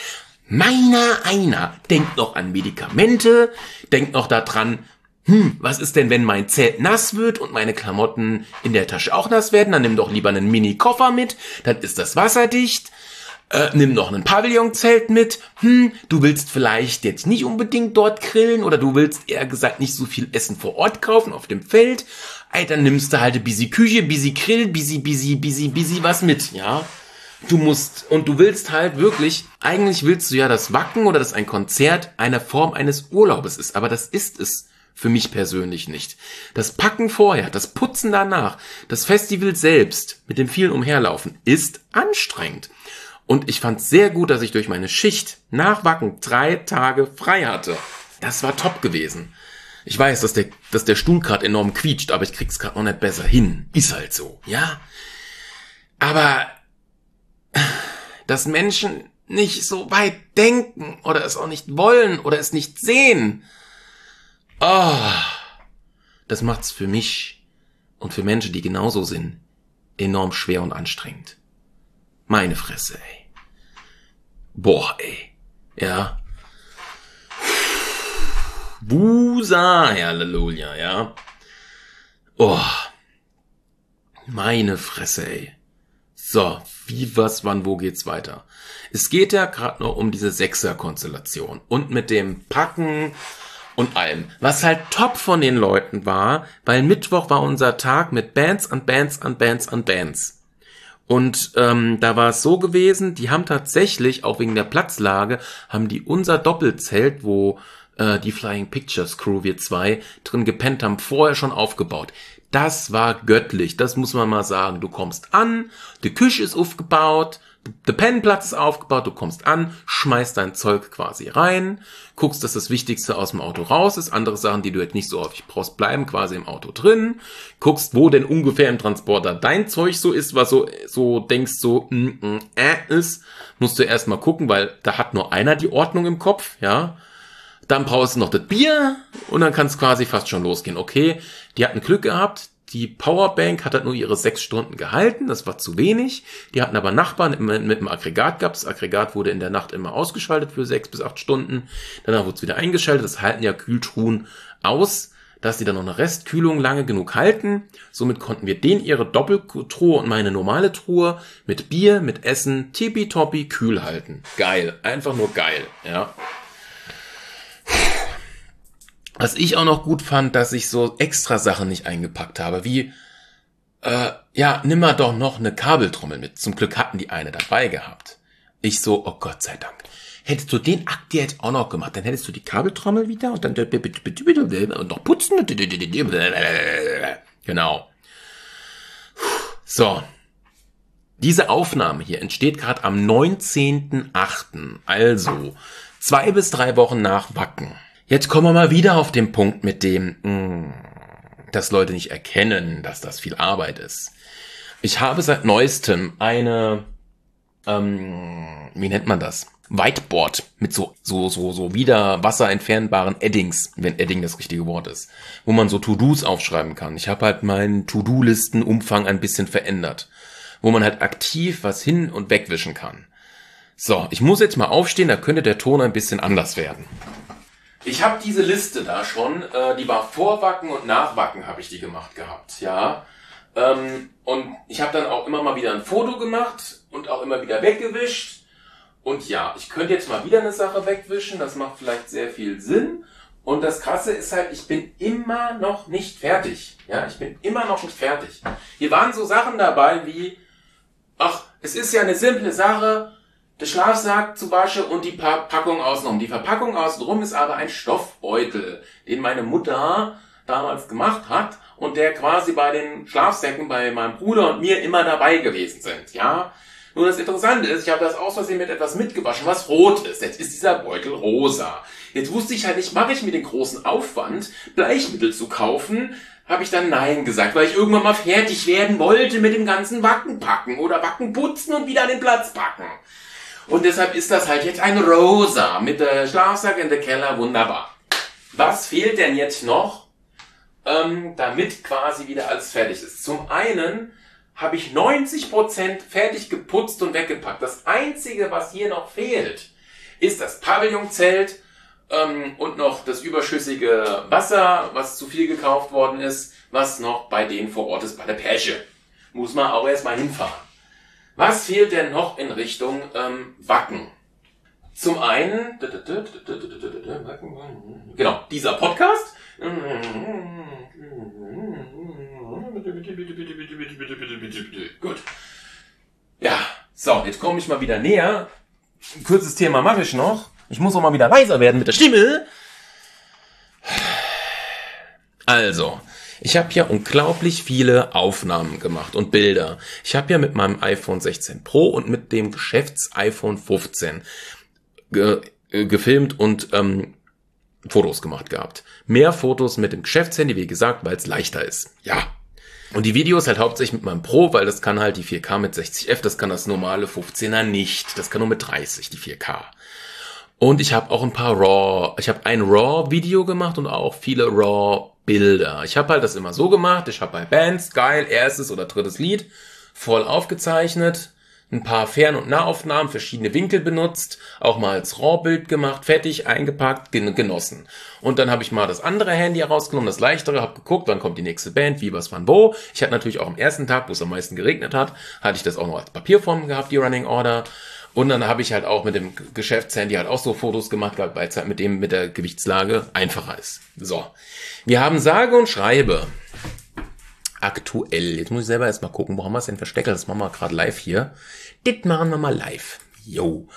Meiner einer denkt noch an Medikamente, denkt noch daran, hm, was ist denn, wenn mein Zelt nass wird und meine Klamotten in der Tasche auch nass werden? Dann nimm doch lieber einen Mini-Koffer mit, dann ist das wasserdicht. Äh, nimm noch ein Pavillonzelt mit. Hm, du willst vielleicht jetzt nicht unbedingt dort grillen oder du willst eher gesagt nicht so viel Essen vor Ort kaufen auf dem Feld. Ey, dann nimmst du halt ein bisschen Küche, bisschen Grill, bisschen, bisschen, bisschen, bisschen was mit, ja? Du musst, und du willst halt wirklich, eigentlich willst du ja, dass Wacken oder dass ein Konzert eine Form eines Urlaubes ist, aber das ist es für mich persönlich nicht. Das Packen vorher, das Putzen danach, das Festival selbst mit dem vielen Umherlaufen ist anstrengend. Und ich fand sehr gut, dass ich durch meine Schicht nach Wacken drei Tage frei hatte. Das war top gewesen. Ich weiß, dass der, dass der Stuhl gerade enorm quietscht, aber ich krieg's gerade noch nicht besser hin. Ist halt so, ja? Aber dass Menschen nicht so weit denken oder es auch nicht wollen oder es nicht sehen. Oh, das macht's für mich und für Menschen, die genauso sind, enorm schwer und anstrengend. Meine Fresse, ey. Boah, ey. Ja. Wusa, Halleluja, ja. Oh. Meine Fresse, ey. So, wie, was, wann, wo geht's weiter? Es geht ja gerade noch um diese Sechser-Konstellation und mit dem Packen und allem. Was halt top von den Leuten war, weil Mittwoch war unser Tag mit Bands an Bands an Bands an Bands. Und ähm, da war es so gewesen, die haben tatsächlich, auch wegen der Platzlage, haben die unser Doppelzelt, wo äh, die Flying Pictures Crew, wir zwei, drin gepennt haben, vorher schon aufgebaut. Das war göttlich, das muss man mal sagen. Du kommst an, die Küche ist aufgebaut, der Pennplatz ist aufgebaut, du kommst an, schmeißt dein Zeug quasi rein, guckst, dass das Wichtigste aus dem Auto raus ist, andere Sachen, die du jetzt nicht so häufig brauchst, bleiben quasi im Auto drin, guckst, wo denn ungefähr im Transporter dein Zeug so ist, was so so denkst so mm, mm, äh ist, musst du erstmal gucken, weil da hat nur einer die Ordnung im Kopf, ja. Dann brauchst du noch das Bier und dann kann es quasi fast schon losgehen. Okay, die hatten Glück gehabt, die Powerbank hat halt nur ihre sechs Stunden gehalten, das war zu wenig. Die hatten aber Nachbarn mit, mit dem Aggregat gehabt. Das Aggregat wurde in der Nacht immer ausgeschaltet für sechs bis acht Stunden. Danach wurde es wieder eingeschaltet. Das halten ja Kühltruhen aus, dass die dann noch eine Restkühlung lange genug halten. Somit konnten wir denen ihre Doppeltruhe und meine normale Truhe mit Bier, mit Essen, tippitoppi kühl halten. Geil, einfach nur geil, ja. Was ich auch noch gut fand, dass ich so extra Sachen nicht eingepackt habe, wie, äh, ja, nimm mal doch noch eine Kabeltrommel mit. Zum Glück hatten die eine dabei gehabt. Ich so, oh Gott sei Dank. Hättest du den Akt jetzt auch noch gemacht, dann hättest du die Kabeltrommel wieder und dann und noch putzen. Genau. So. Diese Aufnahme hier entsteht gerade am neunzehnten achten Also zwei bis drei Wochen nach Wacken. Jetzt kommen wir mal wieder auf den Punkt mit dem, mh, dass Leute nicht erkennen, dass das viel Arbeit ist. Ich habe seit neuestem eine, ähm, wie nennt man das? Whiteboard mit so so so so wieder wasserentfernbaren Eddings, wenn Edding das richtige Wort ist, wo man so To-Dos aufschreiben kann. Ich habe halt meinen To-Do-Listenumfang ein bisschen verändert, wo man halt aktiv was hin- und wegwischen kann. So, ich muss jetzt mal aufstehen, da könnte der Ton ein bisschen anders werden. Ich habe diese Liste da schon, äh, die war vor Wacken und nach Wacken habe ich die gemacht gehabt, ja. Ähm, und ich habe dann auch immer mal wieder ein Foto gemacht und auch immer wieder weggewischt. Und ja, ich könnte jetzt mal wieder eine Sache wegwischen, das macht vielleicht sehr viel Sinn. Und das Krasse ist halt, ich bin immer noch nicht fertig. Ja, ich bin immer noch nicht fertig. Hier waren so Sachen dabei wie, ach, es ist ja eine simple Sache, der Schlafsack zu waschen und die Packung außenrum. Die Verpackung außenrum ist aber ein Stoffbeutel, den meine Mutter damals gemacht hat und der quasi bei den Schlafsäcken bei meinem Bruder und mir immer dabei gewesen sind, ja. Nur das Interessante ist, ich habe das aus Versehen mit etwas mitgewaschen, was rot ist. Jetzt ist dieser Beutel rosa. Jetzt wusste ich halt nicht, mache ich mir den großen Aufwand, Bleichmittel zu kaufen, habe ich dann Nein gesagt, weil ich irgendwann mal fertig werden wollte mit dem ganzen Wacken packen oder Wacken putzen und wieder an den Platz packen. Und deshalb ist das halt jetzt ein Rosa mit der Schlafsack in der Keller, wunderbar. Was fehlt denn jetzt noch, ähm, damit quasi wieder alles fertig ist? Zum einen habe ich neunzig Prozent fertig geputzt und weggepackt. Das Einzige, was hier noch fehlt, ist das Pavillonzelt ähm, und noch das überschüssige Wasser, was zu viel gekauft worden ist, was noch bei denen vor Ort ist, bei der Perche. Muss man auch erstmal hinfahren. Was fehlt denn noch in Richtung ähm, Wacken? Zum einen, genau, dieser Podcast. Gut. Ja, so, jetzt komme ich mal wieder näher. Ein kurzes Thema mache ich noch. Ich muss auch mal wieder leiser werden mit der Stimme. Also, ich habe ja unglaublich viele Aufnahmen gemacht und Bilder. Ich habe ja mit meinem iPhone sechzehn Pro und mit dem Geschäfts-iPhone fünfzehn ge äh, gefilmt und ähm, Fotos gemacht gehabt. Mehr Fotos mit dem Geschäftshandy, wie gesagt, weil es leichter ist. Ja. Und die Videos halt hauptsächlich mit meinem Pro, weil das kann halt die vier K mit sechzig F, das kann das normale fünfzehner nicht. Das kann nur mit dreißig, die vier K. Und ich habe auch ein paar RAW, ich habe ein RAW-Video gemacht und auch viele RAW-Bilder. Ich habe halt das immer so gemacht, ich habe bei Bands, geil, erstes oder drittes Lied, voll aufgezeichnet, ein paar Fern- und Nahaufnahmen, verschiedene Winkel benutzt, auch mal als RAW-Bild gemacht, fertig, eingepackt, gen- genossen. Und dann habe ich mal das andere Handy herausgenommen, das leichtere, habe geguckt, wann kommt die nächste Band, wie, was, wann, wo. Ich hatte natürlich auch am ersten Tag, wo es am meisten geregnet hat, hatte ich das auch noch als Papierform gehabt, die Running Order. Und dann habe ich halt auch mit dem Geschäftshandy halt auch so Fotos gemacht, weil es halt mit dem, mit der Gewichtslage einfacher ist. So. Wir haben sage und schreibe aktuell. Jetzt muss ich selber erstmal gucken, wo haben wir es denn versteckt? Das machen wir gerade live hier. Das machen wir mal live. Yo.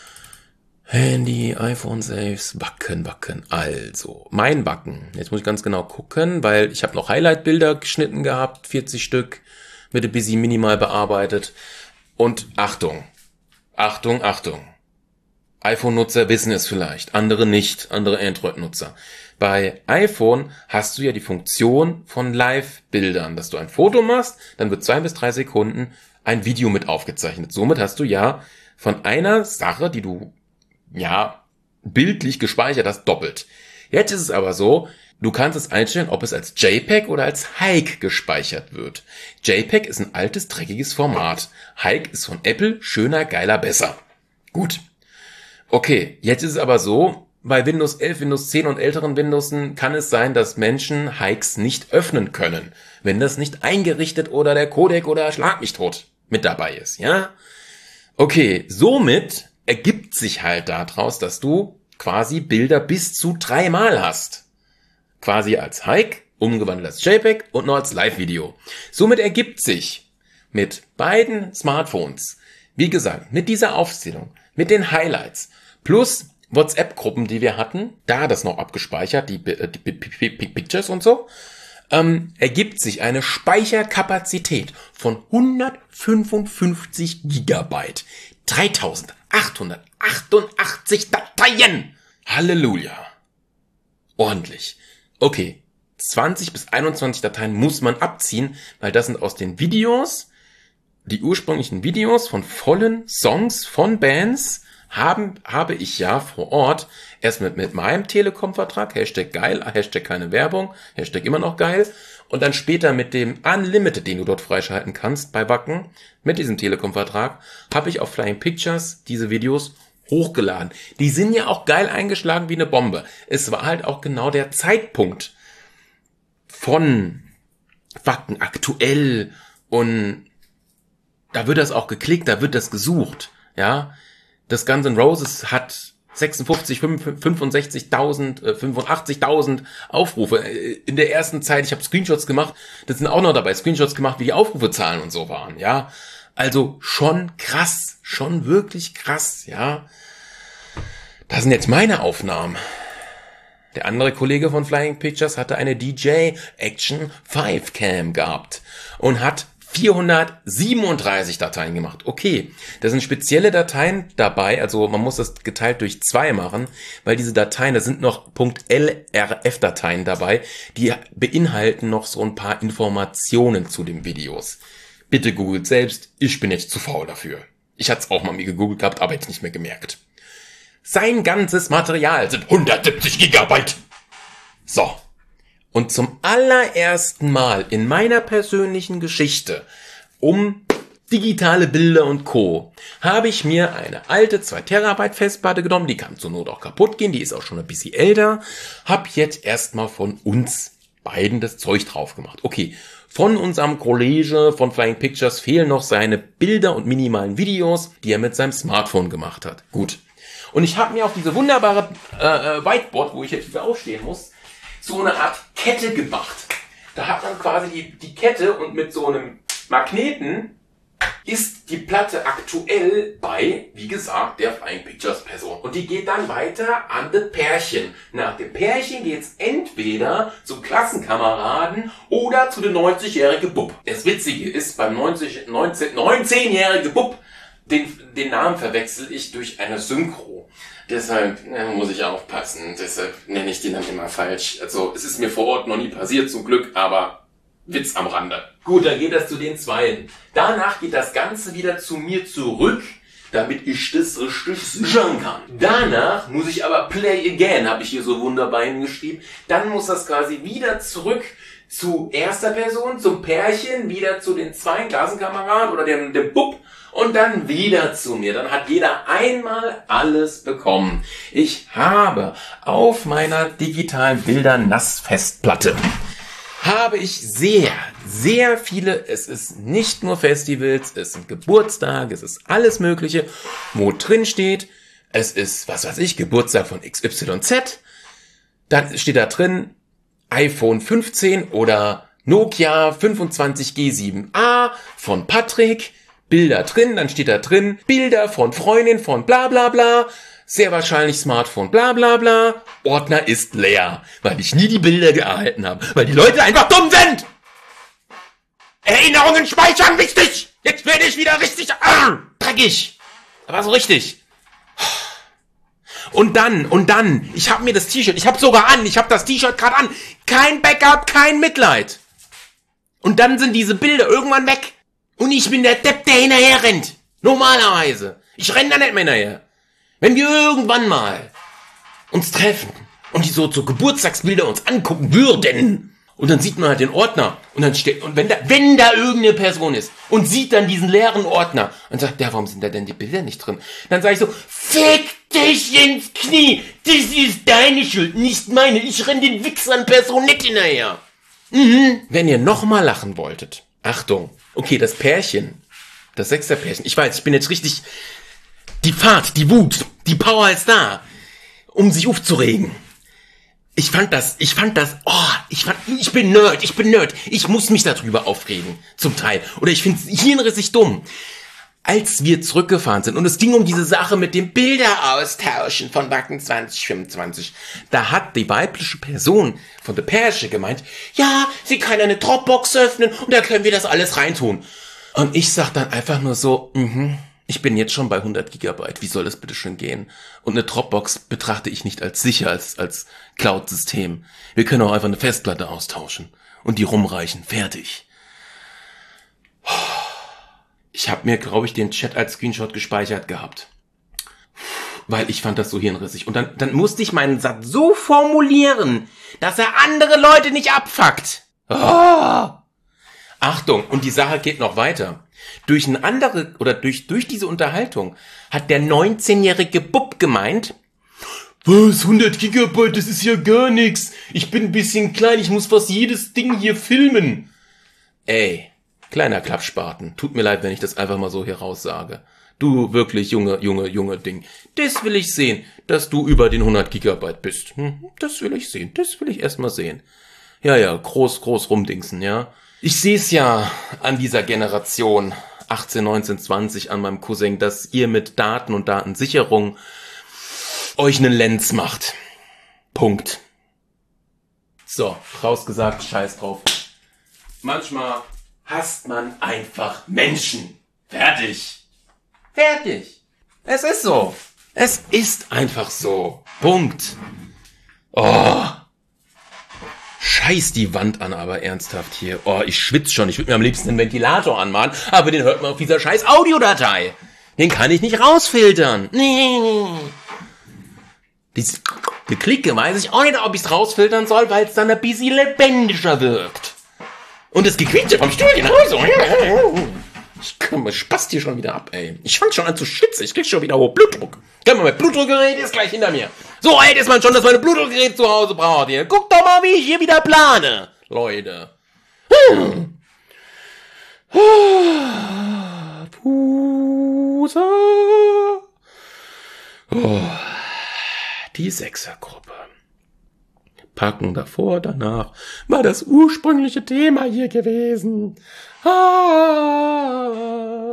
Handy, iPhone Saves, Backen, Backen. Also, mein Backen. Jetzt muss ich ganz genau gucken, weil ich habe noch Highlight-Bilder geschnitten gehabt, vierzig Stück, mit ein bisschen minimal bearbeitet. Und Achtung. Achtung, Achtung. iPhone-Nutzer wissen es vielleicht, andere nicht, andere Android-Nutzer. Bei iPhone hast du ja die Funktion von Live-Bildern, dass du ein Foto machst, dann wird zwei bis drei Sekunden ein Video mit aufgezeichnet. Somit hast du ja von einer Sache, die du ja bildlich gespeichert hast, doppelt. Jetzt ist es aber so, du kannst es einstellen, ob es als JPEG oder als Hike gespeichert wird. JPEG ist ein altes, dreckiges Format. Hike ist von Apple schöner, geiler, besser. Gut. Okay, jetzt ist es aber so, bei Windows elf, Windows zehn und älteren Windowsen kann es sein, dass Menschen Hikes nicht öffnen können, wenn das nicht eingerichtet oder der Codec oder Schlag mich tot mit dabei ist, ja? Okay, somit ergibt sich halt daraus, dass du quasi Bilder bis zu dreimal hast. Quasi als Hike, umgewandelt als JPEG und noch als Live-Video. Somit ergibt sich mit beiden Smartphones, wie gesagt, mit dieser Aufzählung, mit den Highlights, plus WhatsApp-Gruppen, die wir hatten, da das noch abgespeichert, die, die Pictures und so, ähm, ergibt sich eine Speicherkapazität von hundertfünfundfünfzig Gigabyte. dreitausendachthundertachtundachtzig Dateien. Halleluja. Ordentlich. Okay, zwanzig bis einundzwanzig Dateien muss man abziehen, weil das sind aus den Videos, die ursprünglichen Videos von vollen Songs von Bands, haben, habe ich ja vor Ort erst mit, mit meinem Telekom-Vertrag, Hashtag geil, Hashtag keine Werbung, Hashtag immer noch geil, und dann später mit dem Unlimited, den du dort freischalten kannst bei Wacken, mit diesem Telekom-Vertrag, habe ich auf Flying Pictures diese Videos hochgeladen. Die sind ja auch geil eingeschlagen wie eine Bombe. Es war halt auch genau der Zeitpunkt von Wacken aktuell und da wird das auch geklickt, da wird das gesucht, ja. Das Guns N' Roses hat sechsundfünfzig, fünfundsechzigtausend, fünfundachtzigtausend Aufrufe in der ersten Zeit. Ich habe Screenshots gemacht, das sind auch noch dabei, Screenshots gemacht, wie die Aufrufezahlen und so waren, ja. Also schon krass, schon wirklich krass, ja. Das sind jetzt meine Aufnahmen. Der andere Kollege von Flying Pictures hatte eine D J Action fünf Cam gehabt und hat vierhundertsiebenunddreißig Dateien gemacht. Okay, da sind spezielle Dateien dabei, also man muss das geteilt durch zwei machen, weil diese Dateien, da sind noch .lrf-Dateien dabei, die beinhalten noch so ein paar Informationen zu den Videos. Bitte googelt selbst, ich bin jetzt zu faul dafür. Ich hatte es auch mal mir gegoogelt gehabt, aber jetzt nicht mehr gemerkt. Sein ganzes Material sind hundertsiebzig Gigabyte. So. Und zum allerersten Mal in meiner persönlichen Geschichte um digitale Bilder und Co. habe ich mir eine alte zwei Terabyte Festplatte genommen, die kann zur Not auch kaputt gehen, die ist auch schon ein bisschen älter, habe jetzt erstmal von uns beiden das Zeug drauf gemacht. Okay, von unserem Kollege von Flying Pictures fehlen noch seine Bilder und minimalen Videos, die er mit seinem Smartphone gemacht hat. Gut. Und ich habe mir auf diese wunderbare äh, Whiteboard, wo ich jetzt wieder aufstehen muss, so eine Art Kette gemacht. Da hat man quasi die, die Kette und mit so einem Magneten ist die Platte aktuell bei, wie gesagt, der Flying Pictures Person. Und die geht dann weiter an das Pärchen. Nach dem Pärchen geht's entweder zum Klassenkameraden oder zu dem neunzigjährigen Bub. Das Witzige ist, beim neunzig, neunzehn, neunzehnjährigen Bub, den, den Namen verwechsel ich durch eine Synchro. Deshalb äh, muss ich aufpassen. Deshalb nenne ich den dann immer falsch. Also es ist mir vor Ort noch nie passiert, zum Glück, aber Witz am Rande. Gut, dann geht das zu den Zweien. Danach geht das Ganze wieder zu mir zurück, damit ich das richtig sichern kann. Danach muss ich aber Play Again, habe ich hier so wunderbar hingeschrieben. Dann muss das quasi wieder zurück zu erster Person, zum Pärchen, wieder zu den zwei Klassenkameraden oder dem, dem Bub und dann wieder zu mir. Dann hat jeder einmal alles bekommen. Ich habe auf meiner digitalen Bilder-Nass-Festplatte habe ich sehr, sehr viele, es ist nicht nur Festivals, es sind Geburtstage, es ist alles Mögliche, wo drin steht, es ist, was weiß ich, Geburtstag von X Y Z, dann steht da drin iPhone fünfzehn oder Nokia fünfundzwanzig G sieben A von Patrick, Bilder drin, dann steht da drin, Bilder von Freundin von bla bla bla, sehr wahrscheinlich Smartphone, bla bla bla. Ordner ist leer, weil ich nie die Bilder gehalten habe, weil die Leute einfach dumm sind. Erinnerungen speichern, wichtig. Jetzt werde ich wieder richtig ah, dreckig. Aber so richtig. Und dann, und dann, ich habe mir das T-Shirt, ich habe sogar an, ich habe das T-Shirt gerade an. Kein Backup, kein Mitleid. Und dann sind diese Bilder irgendwann weg. Und ich bin der Depp, der hinterher rennt. Normalerweise. Ich renne da nicht mehr hinterher. Wenn wir irgendwann mal uns treffen und die so, so Geburtstagsbilder uns angucken würden und dann sieht man halt den Ordner und dann steht, und wenn da, wenn da irgendeine Person ist und sieht dann diesen leeren Ordner und sagt, ja, warum sind da denn die Bilder nicht drin? Dann sage ich so, fick dich ins Knie, das ist deine Schuld, nicht meine, ich renn den Wichsern Person nicht hinterher. Mhm. Wenn ihr nochmal lachen wolltet, Achtung, okay, das Pärchen, das Sechser-Pärchen, ich weiß, ich bin jetzt richtig... Die Fahrt, die Wut, die Power ist da, um sich aufzuregen. Ich fand das, ich fand das, oh, ich fand, ich bin Nerd, ich bin Nerd. Ich muss mich darüber aufregen, zum Teil. Oder ich finde es hirnrissig dumm. Als wir zurückgefahren sind und es ging um diese Sache mit dem Bilder austauschen von Wacken zwanzig fünfundzwanzig, da hat die weibliche Person von der Pärche gemeint, ja, sie kann eine Dropbox öffnen und da können wir das alles reintun. Und ich sag dann einfach nur so, mhm. Ich bin jetzt schon bei hundert Gigabyte. Wie soll das bitte schön gehen? Und eine Dropbox betrachte ich nicht als sicher, als, als Cloud-System. Wir können auch einfach eine Festplatte austauschen und die rumreichen. Fertig. Ich habe mir, glaube ich, den Chat als Screenshot gespeichert gehabt. Weil ich fand das so hirnrissig. Und dann, dann musste ich meinen Satz so formulieren, dass er andere Leute nicht abfuckt. Oh. Achtung, und die Sache geht noch weiter. Durch eine andere, oder durch, durch diese Unterhaltung hat der neunzehnjährige Bub gemeint, was, hundert Gigabyte, das ist ja gar nix. Ich bin ein bisschen klein, ich muss fast jedes Ding hier filmen. Ey, kleiner Klappspaten, tut mir leid, wenn ich das einfach mal so hier raussage. Du wirklich, junge, junge, junge Ding. Das will ich sehen, dass du über den hundert Gigabyte bist. Hm, das will ich sehen, das will ich erstmal sehen. Ja, ja, groß, groß rumdingsen, ja. Ich sehe es ja an dieser Generation achtzehn, neunzehn, zwanzig an meinem Cousin, dass ihr mit Daten und Datensicherung euch einen Lenz macht. Punkt. So, rausgesagt, scheiß drauf. Manchmal hasst man einfach Menschen. Fertig. Fertig. Es ist so. Es ist einfach so. Punkt. Oh. Scheiß die Wand an, aber ernsthaft hier. Oh, ich schwitze schon. Ich würde mir am liebsten einen Ventilator anmachen, aber den hört man auf dieser scheiß Audiodatei. Den kann ich nicht rausfiltern. Nee. Dieses Geklicke weiß ich auch nicht, ob ich es rausfiltern soll, weil es dann ein bisschen lebendiger wirkt. Und das Gequietsche vom Stuhl genauso. Ich komme, spast hier schon wieder ab, ey. Ich fange schon an zu schwitzen. Ich krieg schon wieder hoch Blutdruck. Komm mal, mein Blutdruckgerät ist gleich hinter mir. So alt ist man schon, dass man ein Blutdruckgerät zu Hause braucht hier. Guck doch mal, wie ich hier wieder plane, Leute. Hm. Pusa. Oh. Die Sechsergruppe. Packen davor, danach war das ursprüngliche Thema hier gewesen. Ah.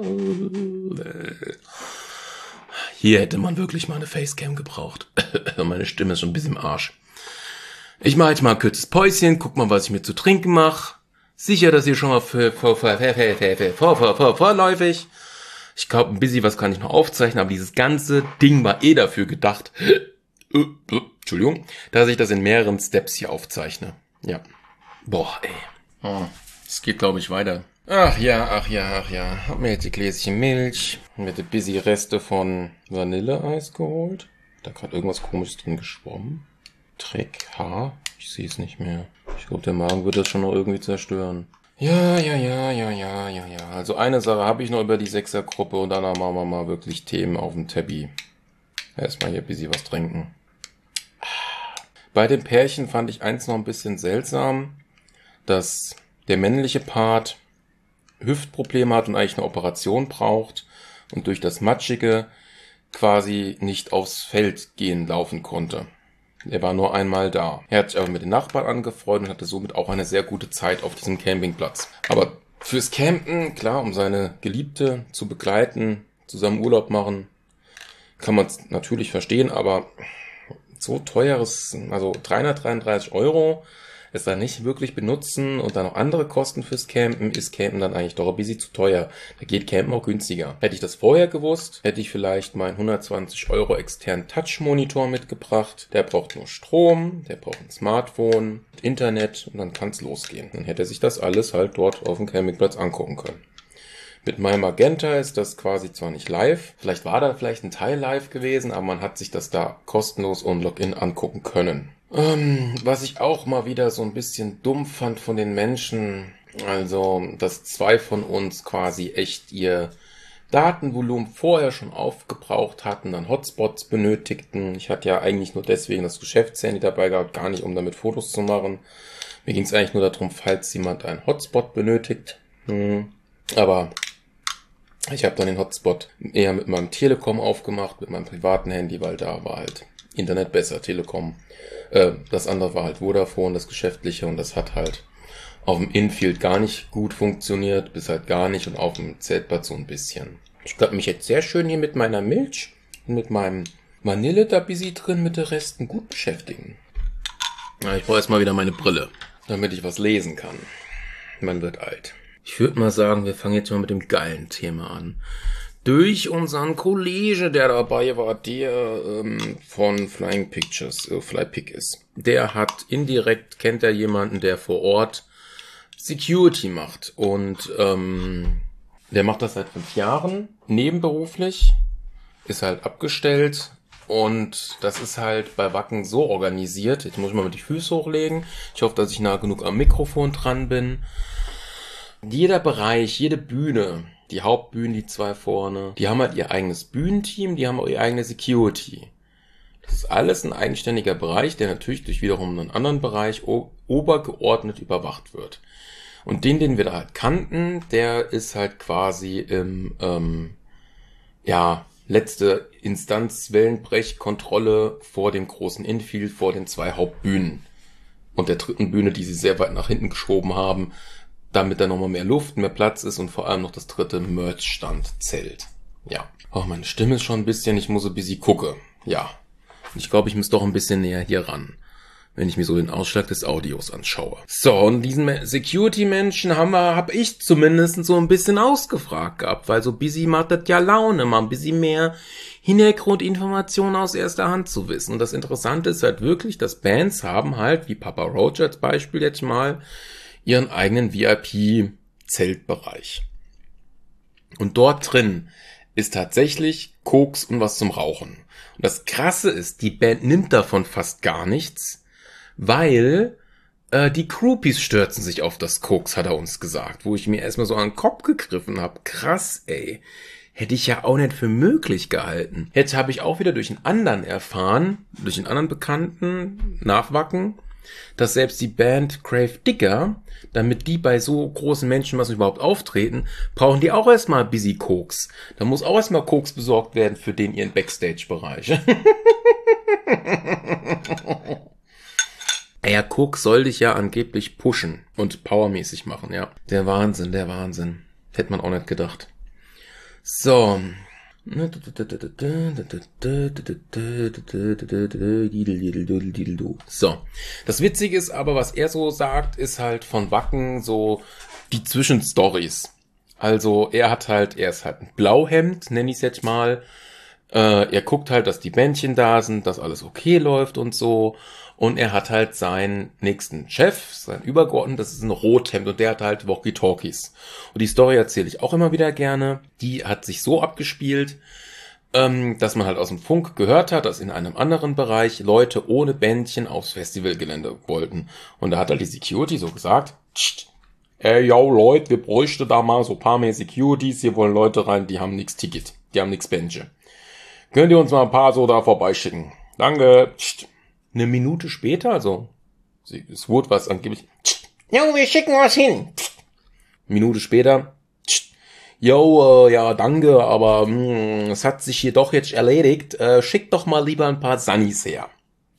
Hier hätte man wirklich mal eine Facecam gebraucht. Meine Stimme ist schon ein bisschen im Arsch. Ich mache jetzt mal ein kurzes Päuschen, guck mal, was ich mir zu trinken mache. Sicher, dass ihr schon mal vor, vor, vor, vor, vor, vor, vor, vorläufig. Ich glaube, ein bisschen was kann ich noch aufzeichnen, aber dieses ganze Ding war eh dafür gedacht, Entschuldigung, dass ich das in mehreren Steps hier aufzeichne. Ja. Boah, ey. Hm. Es geht, glaube ich, weiter. Ach ja, ach ja, ach ja. Hab mir jetzt die Gläschen Milch mit den busy Reste von Vanilleeis geholt. Da gerade irgendwas Komisches drin geschwommen. Dreck, Haar. Ich sehe es nicht mehr. Ich glaube, der Magen wird das schon noch irgendwie zerstören. Ja, ja, ja, ja, ja, ja, ja. Also eine Sache habe ich noch über die Sechsergruppe und danach machen wir mal wirklich Themen auf dem Tabby. Erstmal hier busy was trinken. Bei den Pärchen fand ich eins noch ein bisschen seltsam, dass der männliche Part Hüftprobleme hat und eigentlich eine Operation braucht und durch das Matschige quasi nicht aufs Feld gehen laufen konnte. Er war nur einmal da. Er hat sich aber mit den Nachbarn angefreundet und hatte somit auch eine sehr gute Zeit auf diesem Campingplatz. Aber fürs Campen, klar, um seine Geliebte zu begleiten, zusammen Urlaub machen, kann man es natürlich verstehen, aber so teures, also dreihundertdreiunddreißig Euro, es dann nicht wirklich benutzen und dann noch andere Kosten fürs Campen, ist Campen dann eigentlich doch ein bisschen zu teuer. Da geht Campen auch günstiger. Hätte ich das vorher gewusst, hätte ich vielleicht meinen hundertzwanzig Euro externen Touch-Monitor mitgebracht. Der braucht nur Strom, der braucht ein Smartphone, Internet und dann kann es losgehen. Dann hätte er sich das alles halt dort auf dem Campingplatz angucken können. Mit meinem Magenta ist das quasi zwar nicht live, vielleicht war da vielleicht ein Teil live gewesen, aber man hat sich das da kostenlos ohne Login angucken können. Ähm, was ich auch mal wieder so ein bisschen dumm fand von den Menschen, also dass zwei von uns quasi echt ihr Datenvolumen vorher schon aufgebraucht hatten, dann Hotspots benötigten. Ich hatte ja eigentlich nur deswegen das Geschäftshandy dabei gehabt, gar nicht um damit Fotos zu machen. Mir ging es eigentlich nur darum, falls jemand einen Hotspot benötigt. Hm. Aber ich habe dann den Hotspot eher mit meinem Telekom aufgemacht, mit meinem privaten Handy, weil da war halt Internet besser, Telekom. Äh, das andere war halt Vodafone, das geschäftliche, und das hat halt auf dem Infield gar nicht gut funktioniert, bis halt gar nicht, und auf dem Zeltplatz so ein bisschen. Ich glaube, mich jetzt sehr schön hier mit meiner Milch und mit meinem Vanille da busy drin mit den Resten gut beschäftigen. Ja, ich brauche erstmal wieder meine Brille, damit ich was lesen kann. Man wird alt. Ich würde mal sagen, wir fangen jetzt mal mit dem geilen Thema an. Durch unseren Kollege, der dabei war, der ähm, von Flying Pictures, äh, Flypick ist. Der hat indirekt, kennt er jemanden, der vor Ort Security macht. Und ähm, der macht das seit fünf Jahren, nebenberuflich, ist halt abgestellt. Und das ist halt bei Wacken so organisiert. Jetzt muss ich mal mit die Füße hochlegen. Ich hoffe, dass ich nah genug am Mikrofon dran bin. Jeder Bereich, jede Bühne, die Hauptbühnen, die zwei vorne, die haben halt ihr eigenes Bühnenteam, die haben auch ihre eigene Security. Das ist alles ein eigenständiger Bereich, der natürlich durch wiederum einen anderen Bereich o- obergeordnet überwacht wird. Und den, den wir da halt kannten, der ist halt quasi im, ähm, ja, letzte Instanz Wellenbrechkontrolle vor dem großen Infield, vor den zwei Hauptbühnen. Und der dritten Bühne, die sie sehr weit nach hinten geschoben haben, damit da nochmal mehr Luft, mehr Platz ist, und vor allem noch das dritte Merch-Stand-Zelt. Ja. Oh, meine Stimme ist schon ein bisschen, ich muss ein bisschen gucken. Ja. Ich glaube, ich muss doch ein bisschen näher hier ran, wenn ich mir so den Ausschlag des Audios anschaue. So, und diesen Security-Menschen haben wir, hab ich zumindest so ein bisschen ausgefragt gehabt, weil so busy macht das ja Laune, mal ein bisschen mehr Hintergrundinformationen aus erster Hand zu wissen. Und das Interessante ist halt wirklich, dass Bands haben halt, wie Papa Roach als Beispiel jetzt mal, ihren eigenen V I P-Zeltbereich. Und dort drin ist tatsächlich Koks und was zum Rauchen. Und das Krasse ist, die Band nimmt davon fast gar nichts, weil äh, die Groupies stürzen sich auf das Koks, hat er uns gesagt. Wo ich mir erstmal so an den Kopf gegriffen habe. Krass, ey. Hätte ich ja auch nicht für möglich gehalten. Jetzt habe ich auch wieder durch einen anderen erfahren, durch einen anderen Bekannten, Nachwacken, dass selbst die Band Grave Digger, damit die bei so großen Menschenmassen überhaupt auftreten, brauchen die auch erstmal busy Koks. Da muss auch erstmal Koks besorgt werden für den ihren Backstage-Bereich. Ja, Koks soll dich ja angeblich pushen und powermäßig machen, ja. Der Wahnsinn, der Wahnsinn. Hätte man auch nicht gedacht. So. So. Das Witzige ist aber, was er so sagt, ist halt von Wacken so die Zwischenstories. Also er hat halt, er ist halt ein Blauhemd, nenne ich es jetzt mal. Äh, er guckt halt, dass die Bändchen da sind, dass alles okay läuft und so. Und er hat halt seinen nächsten Chef, seinen Übergeordneten, das ist ein Rothemd und der hat halt Walkie-Talkies. Und die Story erzähle ich auch immer wieder gerne. Die hat sich so abgespielt, ähm, dass man halt aus dem Funk gehört hat, dass in einem anderen Bereich Leute ohne Bändchen aufs Festivalgelände wollten. Und da hat halt die Security so gesagt, Psst, ey, yo, Leute, wir bräuchten da mal so ein paar mehr Securities, hier wollen Leute rein, die haben nix Ticket, die haben nix Bändchen. Könnt ihr uns mal ein paar so da vorbeischicken? Danke. Psst. Eine Minute später, also es wurde was angeblich, jo, wir schicken was hin. Minute später, jo, äh, ja, danke, aber mh, es hat sich hier doch jetzt erledigt. Äh, schickt doch mal lieber ein paar Sunnies her.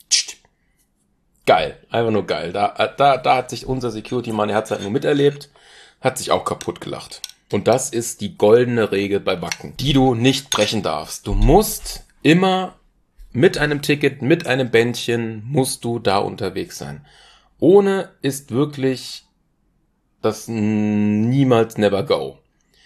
Geil, einfach nur geil. Da, da, da hat sich unser Security-Mann, er hat es halt nur miterlebt, hat sich auch kaputt gelacht. Und das ist die goldene Regel bei Wacken, die du nicht brechen darfst. Du musst immer mit einem Ticket, mit einem Bändchen musst du da unterwegs sein. Ohne ist wirklich das niemals never go.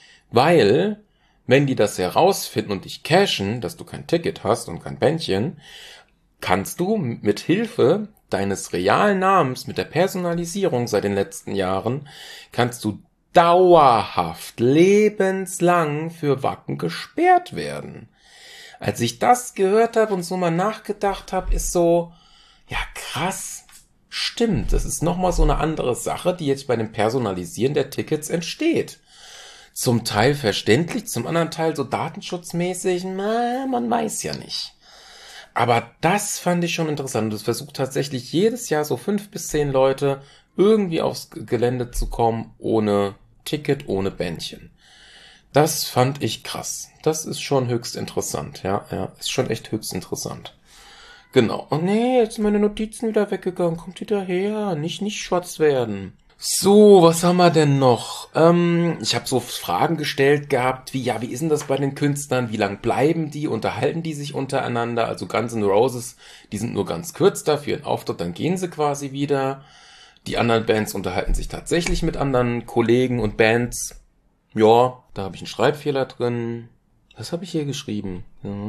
Weil, wenn die das herausfinden und dich cashen, dass du kein Ticket hast und kein Bändchen, kannst du mit Hilfe deines realen Namens, mit der Personalisierung seit den letzten Jahren, kannst du dauerhaft, lebenslang für Wacken gesperrt werden. Als ich das gehört habe und so mal nachgedacht habe, ist so, ja krass, stimmt, das ist nochmal so eine andere Sache, die jetzt bei dem Personalisieren der Tickets entsteht. Zum Teil verständlich, zum anderen Teil so datenschutzmäßig, na, man weiß ja nicht. Aber das fand ich schon interessant. Es versucht tatsächlich jedes Jahr so fünf bis zehn Leute irgendwie aufs Gelände zu kommen, ohne Ticket, ohne Bändchen. Das fand ich krass. Das ist schon höchst interessant. Ja, ja, ist schon echt höchst interessant. Genau. Oh nee, jetzt sind meine Notizen wieder weggegangen. Kommt wieder her. Nicht, nicht schwarz werden. So, was haben wir denn noch? Ähm, ich habe so Fragen gestellt gehabt, wie, ja, wie ist denn das bei den Künstlern? Wie lang bleiben die? Unterhalten die sich untereinander? Also Guns N' Roses, die sind nur ganz kurz da für ihren Auftritt, dann gehen sie quasi wieder. Die anderen Bands unterhalten sich tatsächlich mit anderen Kollegen und Bands. Ja, da habe ich einen Schreibfehler drin. Was habe ich hier geschrieben?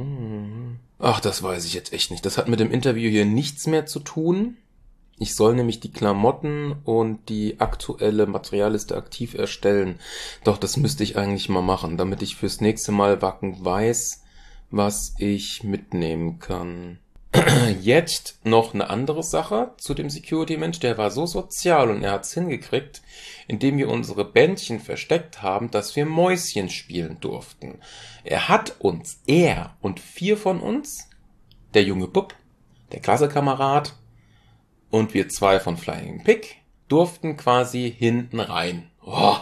Ach, das weiß ich jetzt echt nicht. Das hat mit dem Interview hier nichts mehr zu tun. Ich soll nämlich die Klamotten und die aktuelle Materialliste aktiv erstellen. Doch das müsste ich eigentlich mal machen, damit ich fürs nächste Mal Wacken weiß, was ich mitnehmen kann. Jetzt noch eine andere Sache zu dem Security-Mensch. Der war so sozial und er hat's hingekriegt, indem wir unsere Bändchen versteckt haben, dass wir Mäuschen spielen durften. Er hat uns, er und vier von uns, der junge Bub, der Klassekamerad und wir zwei von Flying Pig, durften quasi hinten rein. Oh.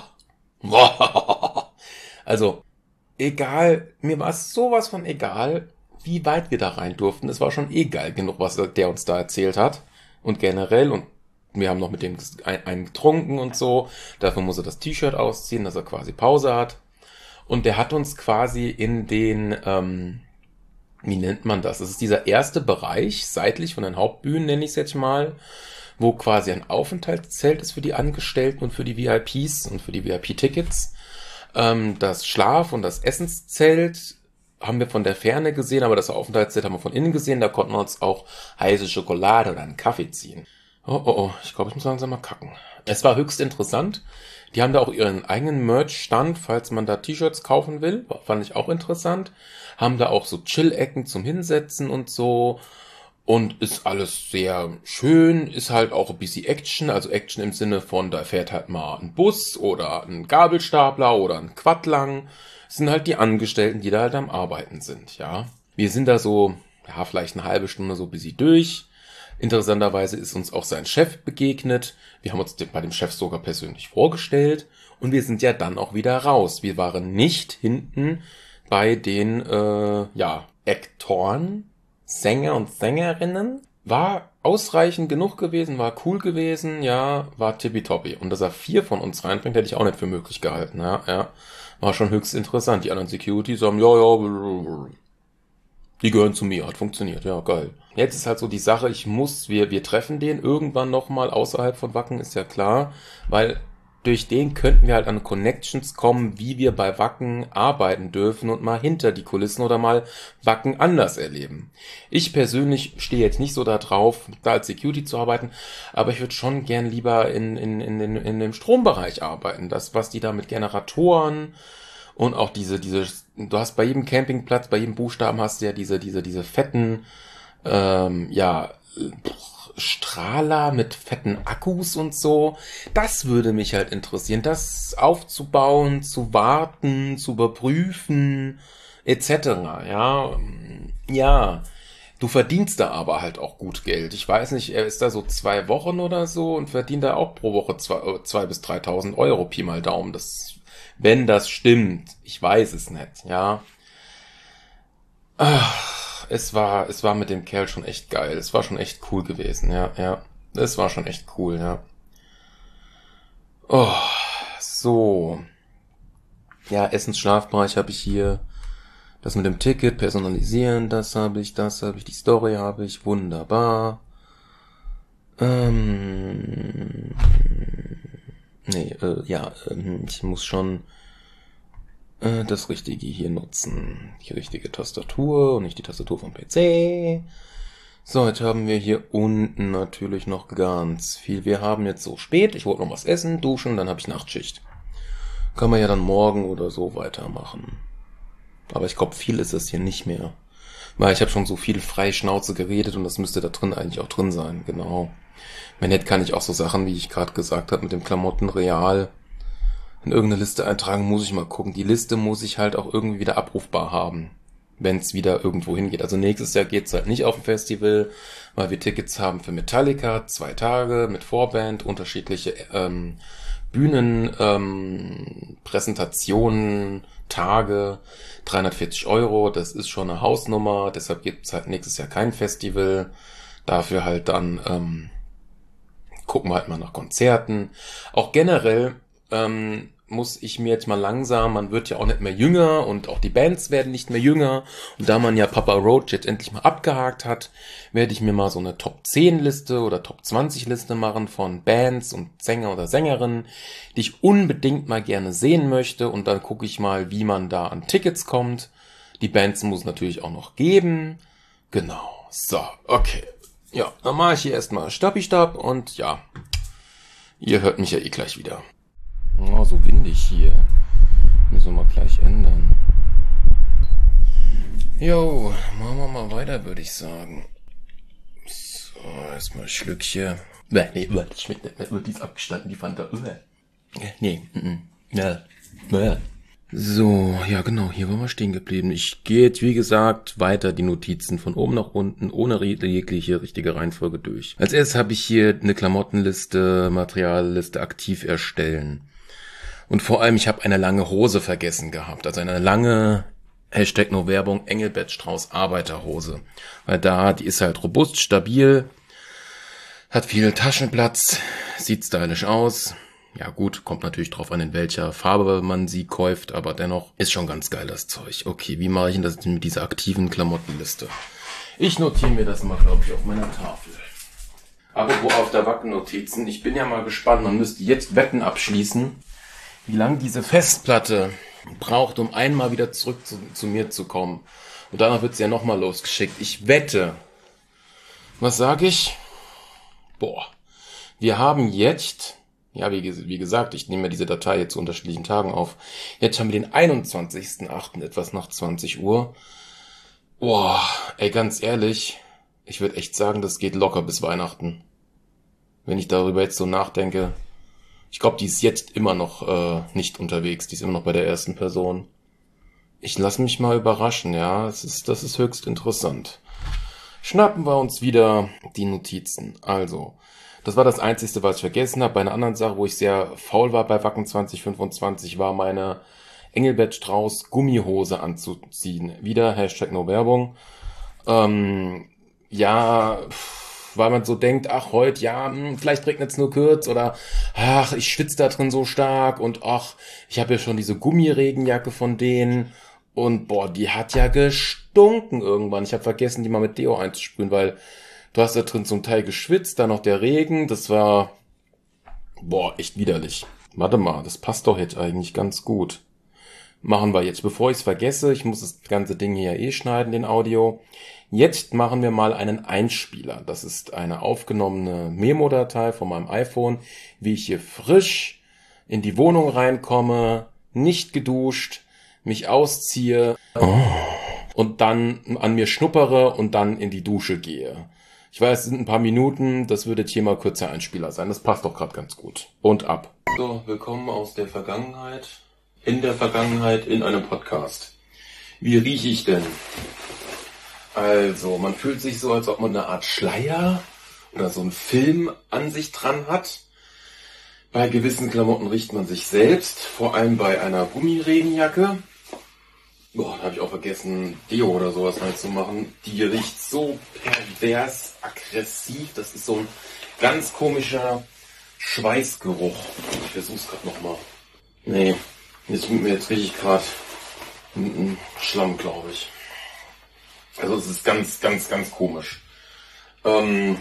Oh. Also, egal, mir war es sowas von egal, wie weit wir da rein durften. Es war schon eh geil genug, was der uns da erzählt hat. Und generell, und wir haben noch mit dem einen getrunken und so. Dafür muss er das T-Shirt ausziehen, dass er quasi Pause hat. Und der hat uns quasi in den, ähm, wie nennt man das? Das ist dieser erste Bereich, seitlich von den Hauptbühnen, nenne ich es jetzt mal, wo quasi ein Aufenthaltszelt ist für die Angestellten und für die V I Ps und für die V I P-Tickets. Ähm, das Schlaf- und das Essenszelt haben wir von der Ferne gesehen, aber das Aufenthaltszelt haben wir von innen gesehen. Da konnten wir uns auch heiße Schokolade oder einen Kaffee ziehen. Oh, oh, oh, ich glaube, ich muss langsam mal kacken. Es war höchst interessant. Die haben da auch ihren eigenen Merch-Stand, falls man da T-Shirts kaufen will. Fand ich auch interessant. Haben da auch so Chill-Ecken zum Hinsetzen und so. Und ist alles sehr schön. Ist halt auch ein bisschen Action. Also Action im Sinne von, da fährt halt mal ein Bus oder ein Gabelstapler oder ein Quad lang. Das sind halt die Angestellten, die da halt am Arbeiten sind, ja. Wir sind da so, ja, vielleicht eine halbe Stunde so ein bisschen durch. Interessanterweise ist uns auch sein Chef begegnet. Wir haben uns bei dem Chef sogar persönlich vorgestellt. Und wir sind ja dann auch wieder raus. Wir waren nicht hinten bei den, äh, ja, Aktoren, Sänger und Sängerinnen. War ausreichend genug gewesen, war cool gewesen, ja, war tippitoppi. Und dass er vier von uns reinbringt, hätte ich auch nicht für möglich gehalten, ja, ja. War schon höchst interessant. Die anderen Securities haben, ja, ja, die gehören zu mir, hat funktioniert, ja, geil. Jetzt ist halt so die Sache, ich muss, wir, wir treffen den irgendwann nochmal außerhalb von Wacken, ist ja klar, weil durch den könnten wir halt an Connections kommen, wie wir bei Wacken arbeiten dürfen und mal hinter die Kulissen oder mal Wacken anders erleben. Ich persönlich stehe jetzt nicht so da drauf, da als Security zu arbeiten, aber ich würde schon gern lieber in, in, in, in, in dem Strombereich arbeiten. Das, was die da mit Generatoren und auch diese, diese, du hast bei jedem Campingplatz, bei jedem Buchstaben hast du ja diese, diese, diese fetten, ähm, ja, Strahler mit fetten Akkus und so. Das würde mich halt interessieren, das aufzubauen, zu warten, zu überprüfen, et cetera. Ja, ja. Du verdienst da aber halt auch gut Geld. Ich weiß nicht, er ist da so zwei Wochen oder so und verdient da auch pro Woche zwei, zwei bis dreitausend Euro, Pi mal Daumen. Das, wenn das stimmt. Ich weiß es nicht, ja. Ach. Es war, es war mit dem Kerl schon echt geil. Es war schon echt cool gewesen, ja, ja. Es war schon echt cool, ja. Oh, so. Ja, Essens-Schlafbereich habe ich hier. Das mit dem Ticket, personalisieren, das habe ich, das habe ich, die Story habe ich, wunderbar. Ähm, nee, äh, ja, ähm, ich muss schon das Richtige hier nutzen. Die richtige Tastatur und nicht die Tastatur vom P C. So, jetzt haben wir hier unten natürlich noch ganz viel. Wir haben jetzt so spät, ich wollte noch was essen, duschen, dann habe ich Nachtschicht. Kann man ja dann morgen oder so weitermachen. Aber ich glaube, viel ist es hier nicht mehr. Weil ich habe schon so viel frei Schnauze geredet und das müsste da drin eigentlich auch drin sein, genau. Wenn nicht, kann ich auch so Sachen, wie ich gerade gesagt habe, mit dem Klamotten real in irgendeine Liste eintragen, muss ich mal gucken. Die Liste muss ich halt auch irgendwie wieder abrufbar haben, wenn es wieder irgendwo hingeht. Also nächstes Jahr geht's halt nicht auf ein Festival, weil wir Tickets haben für Metallica, zwei Tage mit Vorband, unterschiedliche ähm, Bühnen, ähm, Präsentationen, Tage, dreihundertvierzig Euro, das ist schon eine Hausnummer, deshalb gibt's halt nächstes Jahr kein Festival. Dafür halt dann ähm, gucken wir halt mal nach Konzerten. Auch generell ähm, muss ich mir jetzt mal langsam, man wird ja auch nicht mehr jünger und auch die Bands werden nicht mehr jünger. Und da man ja Papa Roach jetzt endlich mal abgehakt hat, werde ich mir mal so eine Top zehn Liste oder Top zwanzig Liste machen von Bands und Sänger oder Sängerinnen, die ich unbedingt mal gerne sehen möchte. Und dann gucke ich mal, wie man da an Tickets kommt. Die Bands muss es natürlich auch noch geben. Genau, so, okay. Ja, dann mache ich hier erstmal Stappi-Stab und ja, ihr hört mich ja eh gleich wieder. Oh, so windig hier. Müssen wir mal gleich ändern. Jo, machen wir mal weiter, würde ich sagen. So, erstmal ein Schlückchen. Nee, nee, das schmeckt nicht mehr. Die ist abgestanden, die Fanta. Nee, ja, ja. So, ja genau, hier waren wir stehen geblieben. Ich gehe jetzt, wie gesagt, weiter die Notizen von oben nach unten, ohne jegliche richtige Reihenfolge durch. Als erstes habe ich hier eine Klamottenliste, Materialliste aktiv erstellen. Und vor allem, ich habe eine lange Hose vergessen gehabt. Also eine lange, Hashtag No Werbung, Engelbert Strauß Arbeiterhose. Weil da, die ist halt robust, stabil, hat viel Taschenplatz, sieht stylisch aus. Ja gut, kommt natürlich drauf an, in welcher Farbe man sie kauft, aber dennoch ist schon ganz geil das Zeug. Okay, wie mache ich denn das mit dieser aktiven Klamottenliste? Ich notiere mir das mal, glaube ich, auf meiner Tafel. Apropos auf der Wacken-Notizen, ich bin ja mal gespannt, man müsste jetzt Wetten abschließen, wie lange diese Festplatte braucht, um einmal wieder zurück zu, zu mir zu kommen. Und danach wird sie ja nochmal losgeschickt. Ich wette, was sage ich? Boah, wir haben jetzt... Ja, wie, wie gesagt, ich nehme ja diese Datei jetzt zu unterschiedlichen Tagen auf. Jetzt haben wir den einundzwanzigsten achten etwas nach zwanzig Uhr. Boah, ey, ganz ehrlich, ich würde echt sagen, das geht locker bis Weihnachten. Wenn ich darüber jetzt so nachdenke. Ich glaube, die ist jetzt immer noch äh, nicht unterwegs. Die ist immer noch bei der ersten Person. Ich lasse mich mal überraschen, ja. Das ist, das ist höchst interessant. Schnappen wir uns wieder die Notizen. Also... Das war das Einzige, was ich vergessen habe. Bei einer anderen Sache, wo ich sehr faul war bei Wacken zwanzig fünfundzwanzig, war meine Engelbert Strauß Gummihose anzuziehen. Wieder Hashtag No Werbung. Ähm, ja, weil man so denkt, ach, heute, ja, mh, vielleicht regnet's nur kurz oder ach, ich schwitze da drin so stark und ach, ich habe ja schon diese Gummiregenjacke von denen und boah, die hat ja gestunken irgendwann. Ich habe vergessen, die mal mit Deo einzusprühen, weil du hast da drin zum Teil geschwitzt, dann noch der Regen, das war, boah, echt widerlich. Warte mal, das passt doch jetzt eigentlich ganz gut. Machen wir jetzt, bevor ich es vergesse, ich muss das ganze Ding hier eh schneiden, den Audio. Jetzt machen wir mal einen Einspieler. Das ist eine aufgenommene Memo-Datei von meinem iPhone, wie ich hier frisch in die Wohnung reinkomme, nicht geduscht, mich ausziehe und dann an mir schnuppere und dann in die Dusche gehe. Ich weiß, es sind ein paar Minuten, das würde jetzt hier mal kurzer Einspieler sein. Das passt doch gerade ganz gut. Und ab. So, willkommen aus der Vergangenheit. In der Vergangenheit in einem Podcast. Wie rieche ich denn? Also, man fühlt sich so, als ob man eine Art Schleier oder so einen Film an sich dran hat. Bei gewissen Klamotten riecht man sich selbst, vor allem bei einer Gummiregenjacke. Boah, da habe ich auch vergessen, Deo oder sowas reinzumachen. Die riecht so pervers aggressiv. Das ist so ein ganz komischer Schweißgeruch. Ich versuch's gerade nochmal. Nee, jetzt, jetzt rieche ich gerade einen Schlamm, glaube ich. Also es ist ganz, ganz, ganz komisch. Ähm,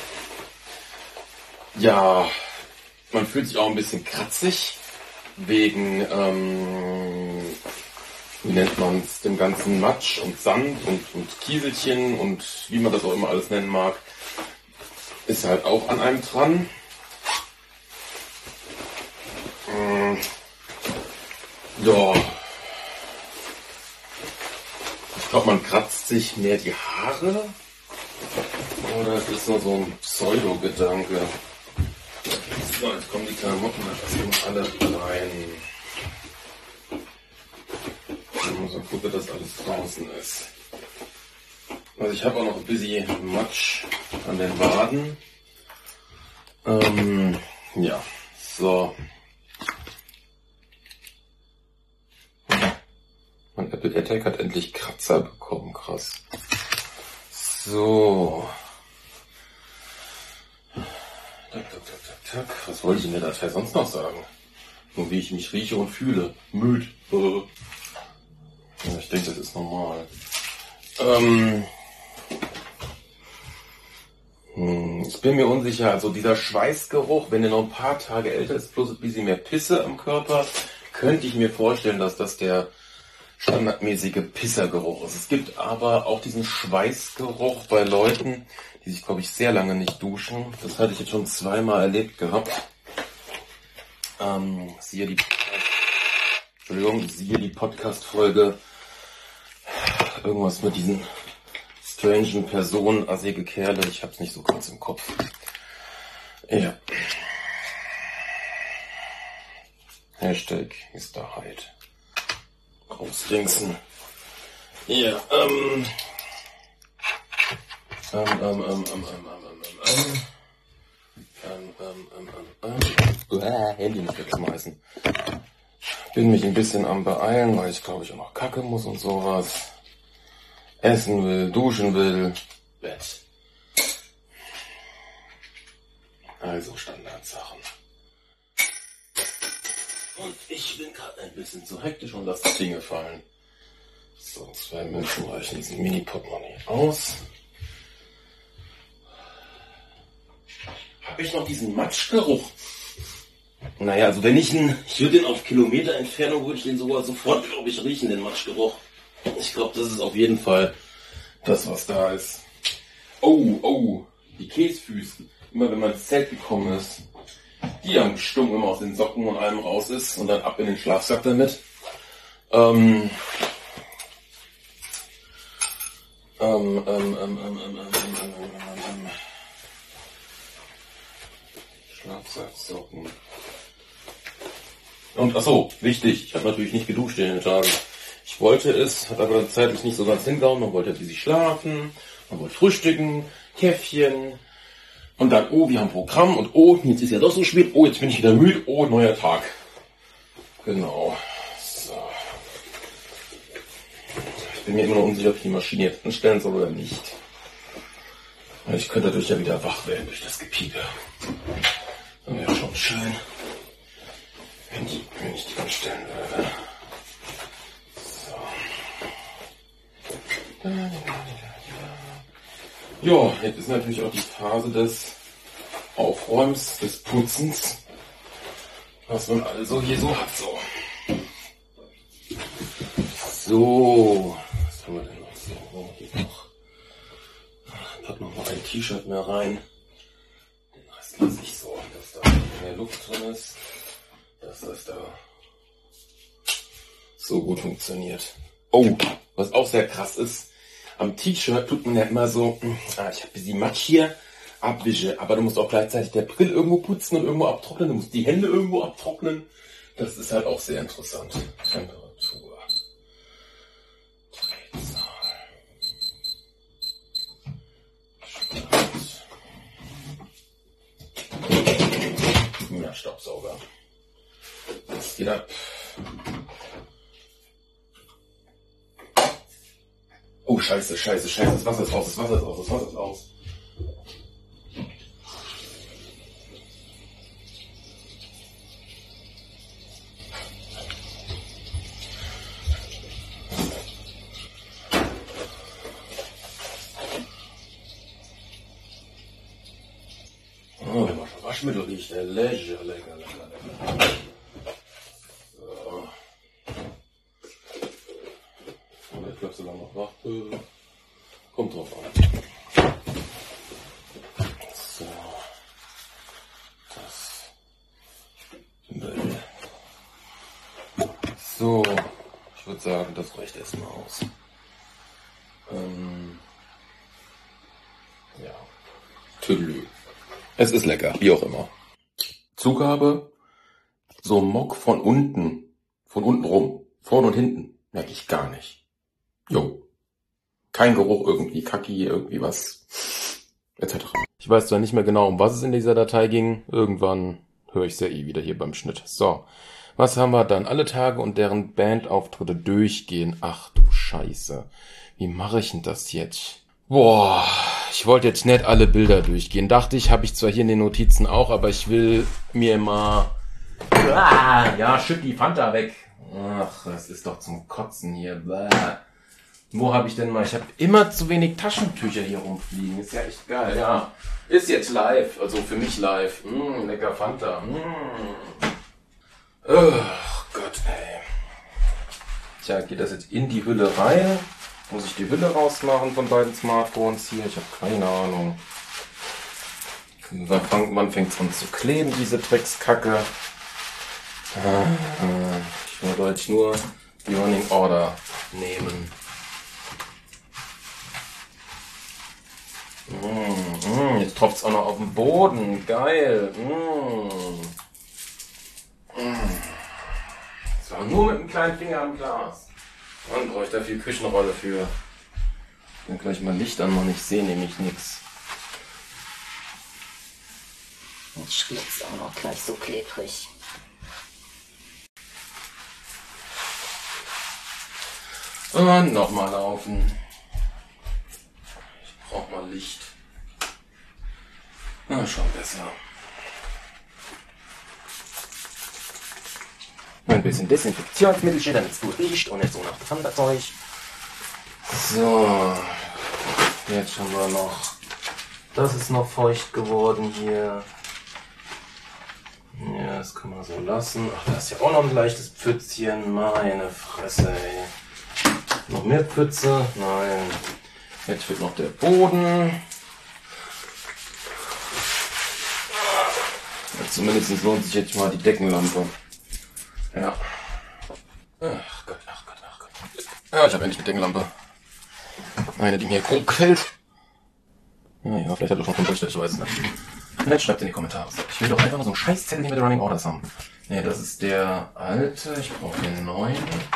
ja, man fühlt sich auch ein bisschen kratzig wegen... Ähm, wie nennt man es, dem ganzen Matsch und Sand und, und Kieselchen und wie man das auch immer alles nennen mag, ist halt auch an einem dran. Ähm, ja. Ich glaube, man kratzt sich mehr die Haare. Oder es ist nur so ein Pseudo-Gedanke. So, jetzt kommen die Klamotten alle rein. So gucke, dass alles draußen ist. Also ich habe auch noch ein bisschen Matsch an den Waden. Ähm, ja, so. Mein Apple AirTag hat endlich Kratzer bekommen, krass. So. Tak, tak, tak, tak, tak. Was wollte ich in der Datei sonst noch sagen? Nur wie ich mich rieche und fühle. Müd. Ja, ich denke, das ist normal. Ähm, hm, ich bin mir unsicher, also dieser Schweißgeruch, wenn der noch ein paar Tage älter ist, plus ein bisschen mehr Pisse am Körper, könnte ich mir vorstellen, dass das der standardmäßige Pissergeruch ist. Es gibt aber auch diesen Schweißgeruch bei Leuten, die sich, glaube ich, sehr lange nicht duschen. Das hatte ich jetzt schon zweimal erlebt gehabt. Ähm, siehe die, Entschuldigung, siehe die Podcast-Folge irgendwas mit diesen strangen Personen, assige Kerle, ich hab's nicht so ganz im Kopf. Ja. Hashtag Mister Hyde. Großdingsen. Ja, ähm. Ähm, ähm, ähm, ähm, ähm, ähm, ähm, ähm, ähm, ähm, ähm, ähm, Handy nicht wegschmeißen. Bin mich ein bisschen am beeilen, weil ich glaube ich auch noch kacke muss und sowas. Essen will, duschen will, Bett. Also Standardsachen. Und ich bin gerade ein bisschen zu hektisch und lasse Dinge fallen. So, zwei Münzen reichen diesen Mini-Portemonnaie aus. Habe ich noch diesen Matschgeruch? Naja, also wenn ich ihn, ich würde den auf Kilometer Entfernung, würde ich den sogar sofort, glaube ich, riechen, den Matschgeruch. Ich glaube, das ist auf jeden Fall das, was da ist. Oh, oh, die Käsfüßen. Immer wenn man ins Zelt gekommen ist, die haben gestunken, wenn man aus den Socken und allem raus ist und dann ab in den Schlafsack damit. Ähm, ähm, ähm, ähm, ähm, ähm, ähm, ähm, ähm, Schlafsack, Socken. Und, achso, wichtig, ich habe natürlich nicht geduscht in den Tagen. Ich wollte es, hat aber zeitlich nicht so ganz hingehauen. Man wollte wie schlafen, man wollte frühstücken, Käffchen. Und dann, oh, wir haben Programm und oh, jetzt ist ja doch so spät. Oh, jetzt bin ich wieder müde. Oh, neuer Tag. Genau. So. Ich bin mir immer noch unsicher, ob ich die Maschine jetzt anstellen soll oder nicht. Weil ich könnte dadurch ja wieder wach werden durch das Gepiepe. Das wäre schon schön, wenn, die, wenn ich die anstellen würde. Ja, jetzt ist natürlich auch die Phase des Aufräumens, des Putzens. Was man also hier so hat, so. So, was haben wir denn noch so? Oh, hier noch. Pack noch mal ein T-Shirt mehr rein. Den Rest lasse ich so, dass da mehr Luft drin ist. Dass das da so gut funktioniert. Oh, was auch sehr krass ist, am T-Shirt tut man ja immer so, ah, ich habe ein bisschen Matsch hier, abwische, aber du musst auch gleichzeitig der Brill irgendwo putzen und irgendwo abtrocknen, du musst die Hände irgendwo abtrocknen. Das ist halt auch sehr interessant. Temperatur. Drehzahl. Start. Ja, Staubsauger. Das geht ab. Oh, scheiße, scheiße, scheiße, das Wasser ist aus, das Wasser ist aus, das Wasser ist aus. Oh, wenn man schon Waschmittel riecht, der lecker, lecker, lecker, lecker. So. Und jetzt bleibst du dann noch wach. Kommt drauf an. So. Das. Müll. So. Ich würde sagen, das reicht erstmal aus. Ähm. Ja. Tüdelü. Es ist lecker, wie auch immer. Zugabe, so Mock von unten, von unten rum, vorne und hinten, merke ich gar nicht. Jo. Kein Geruch irgendwie, kacki, irgendwie was, et cetera. Ich weiß zwar nicht mehr genau, um was es in dieser Datei ging. Irgendwann höre ich es ja eh wieder hier beim Schnitt. So, was haben wir dann? Alle Tage und deren Bandauftritte durchgehen. Ach du Scheiße. Wie mache ich denn das jetzt? Boah, ich wollte jetzt nicht alle Bilder durchgehen. Dachte ich, habe ich zwar hier in den Notizen auch, aber ich will mir mal... Ah, ja, schütt die Fanta weg. Ach, das ist doch zum Kotzen hier. Bäh. Wo habe ich denn mal... Ich habe immer zu wenig Taschentücher hier rumfliegen. Ist ja echt geil, ja. Ist jetzt live, also für mich live. Mmh, lecker Fanta. Mmh. Oh Gott, ey. Tja, geht das jetzt in die Hülle rein? Muss ich die Hülle rausmachen von beiden Smartphones hier? Ich habe keine Ahnung. Wann fängt es an zu kleben, diese Dreckskacke? Ich wollte euch nur die Running Order nehmen. Jetzt tropft es auch noch auf den Boden. Geil. Das war nur mit einem kleinen Finger am Glas. Man braucht da viel Küchenrolle für. Ich will gleich mal Licht an, man, ich sehe nämlich nichts. Jetzt schmeckt's auch noch gleich so klebrig. Und nochmal laufen. Ich brauche mal Licht. Na, schon besser. Ein bisschen Desinfektionsmittel, damit es gut riecht und nicht so nach Pfanderzeug. So, jetzt haben wir noch, das ist noch feucht geworden hier. Ja, das kann man so lassen. Ach, da ist ja auch noch ein leichtes Pfützchen. Meine Fresse, ey. Noch mehr Pfütze? Nein. Jetzt fehlt noch der Boden. Ja, zumindest lohnt sich jetzt mal die Deckenlampe. Ja. Ach Gott, ach Gott, ach Gott. Ja, ich habe endlich eine Deckenlampe. Eine, die mir grob gefällt. Naja, vielleicht hat er schon von ich weiß es nicht. Nett, schreibt in die Kommentare. Ich will doch einfach nur so einen Scheißzettel hier mit Running Orders haben. Ne, das ist der alte. Ich brauche den neuen.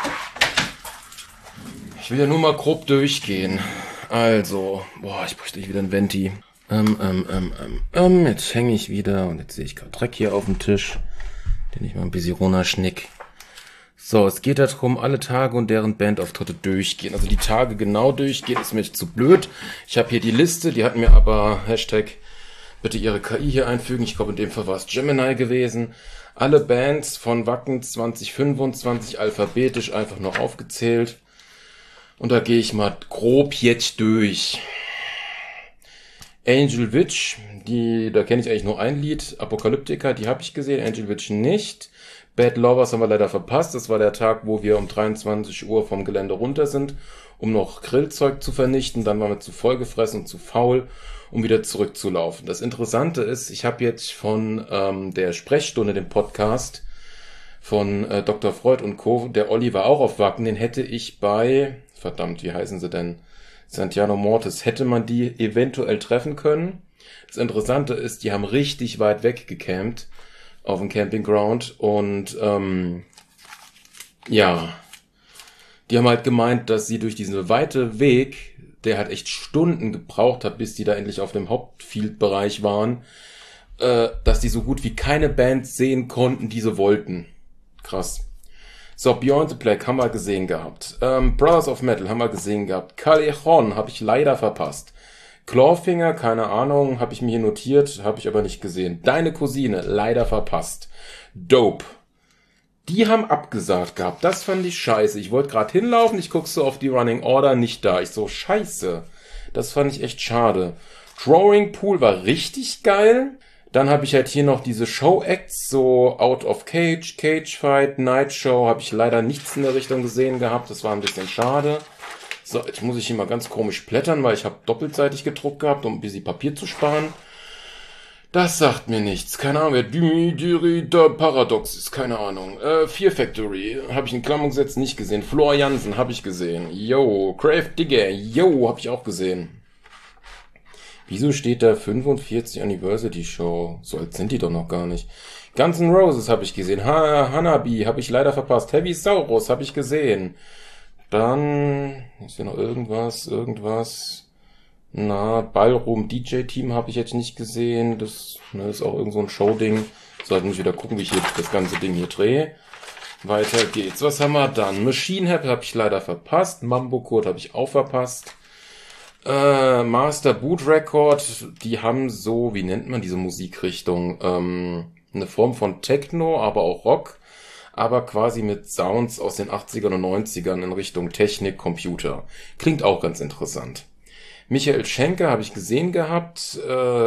Ich will ja nur mal grob durchgehen. Also, boah, ich bräuchte wieder einen Venti. Ähm, ähm, ähm, ähm, ähm, jetzt hänge ich wieder und jetzt sehe ich gerade Dreck hier auf dem Tisch, den ich mal ein bisschen runterschnick. So, es geht darum, alle Tage und deren Bandauftritte durchgehen. Also die Tage genau durchgehen ist mir zu blöd. Ich habe hier die Liste, die hat mir aber Hashtag bitte Ihre K I hier einfügen. Ich glaube, in dem Fall war es Gemini gewesen. Alle Bands von Wacken zwanzig fünfundzwanzig alphabetisch einfach nur aufgezählt. Und da gehe ich mal grob jetzt durch. Angel Witch, Die, da kenne ich eigentlich nur ein Lied, Apocalyptica, die habe ich gesehen, Angel Witch nicht. Bad Lovers haben wir leider verpasst. Das war der Tag, wo wir um dreiundzwanzig Uhr vom Gelände runter sind, um noch Grillzeug zu vernichten. Dann waren wir zu vollgefressen und zu faul, um wieder zurückzulaufen. Das Interessante ist, ich habe jetzt von ähm, der Sprechstunde, dem Podcast von äh, Doktor Freud und Co., der Olli war auch auf Wacken, den hätte ich bei, verdammt, wie heißen sie denn? Santiano Mortis, hätte man die eventuell treffen können. Das Interessante ist, die haben richtig weit weg gecampt auf dem Campingground und ähm, ja, die haben halt gemeint, dass sie durch diesen weiten Weg, der halt echt Stunden gebraucht hat, bis die da endlich auf dem Hauptfield-Bereich waren, äh, dass die so gut wie keine Bands sehen konnten, die sie wollten. Krass. So, Beyond the Black haben wir gesehen gehabt. Ähm, Brothers of Metal haben wir gesehen gehabt. Callejon habe ich leider verpasst. Clawfinger, keine Ahnung, habe ich mir hier notiert, habe ich aber nicht gesehen. Deine Cousine, leider verpasst. Dope. Die haben abgesagt gehabt, das fand ich scheiße. Ich wollte gerade hinlaufen, ich guck so auf die Running Order, nicht da. Ich so, scheiße. Das fand ich echt schade. Drawing Pool war richtig geil. Dann habe ich halt hier noch diese Show-Acts, so Out of Cage, Cage Fight, Night Show, habe ich leider nichts in der Richtung gesehen gehabt. Das war ein bisschen schade. So, jetzt muss ich hier mal ganz komisch blättern, weil ich habe doppelseitig gedruckt gehabt, um ein bisschen Papier zu sparen. Das sagt mir nichts. Keine Ahnung, wer Dimidirida Paradox ist. Keine Ahnung. Äh, Fear Factory. Habe ich in Klammern gesetzt, nicht gesehen. Flor Jansen habe ich gesehen. Yo. Craft Digger. Yo, habe ich auch gesehen. Wieso steht da fünfundvierzig Anniversary Show? So alt sind die doch noch gar nicht. Guns N' Roses habe ich gesehen. Ha Hanabi habe ich leider verpasst. Heavy Saurus habe ich gesehen. Dann ist hier noch irgendwas, irgendwas. Na, Ballroom D J Team habe ich jetzt nicht gesehen. Das ne, ist auch irgend so ein Showding. Sollten wir wieder gucken, wie ich hier das ganze Ding hier drehe. Weiter geht's. Was haben wir dann? Machine Head habe ich leider verpasst. Mambo Code habe ich auch verpasst. Äh, Master Boot Record, die haben so, wie nennt man diese Musikrichtung? Ähm, eine Form von Techno, aber auch Rock. Aber quasi mit Sounds aus den achtzigern und neunzigern in Richtung Technik, Computer. Klingt auch ganz interessant. Michael Schenker habe ich gesehen gehabt.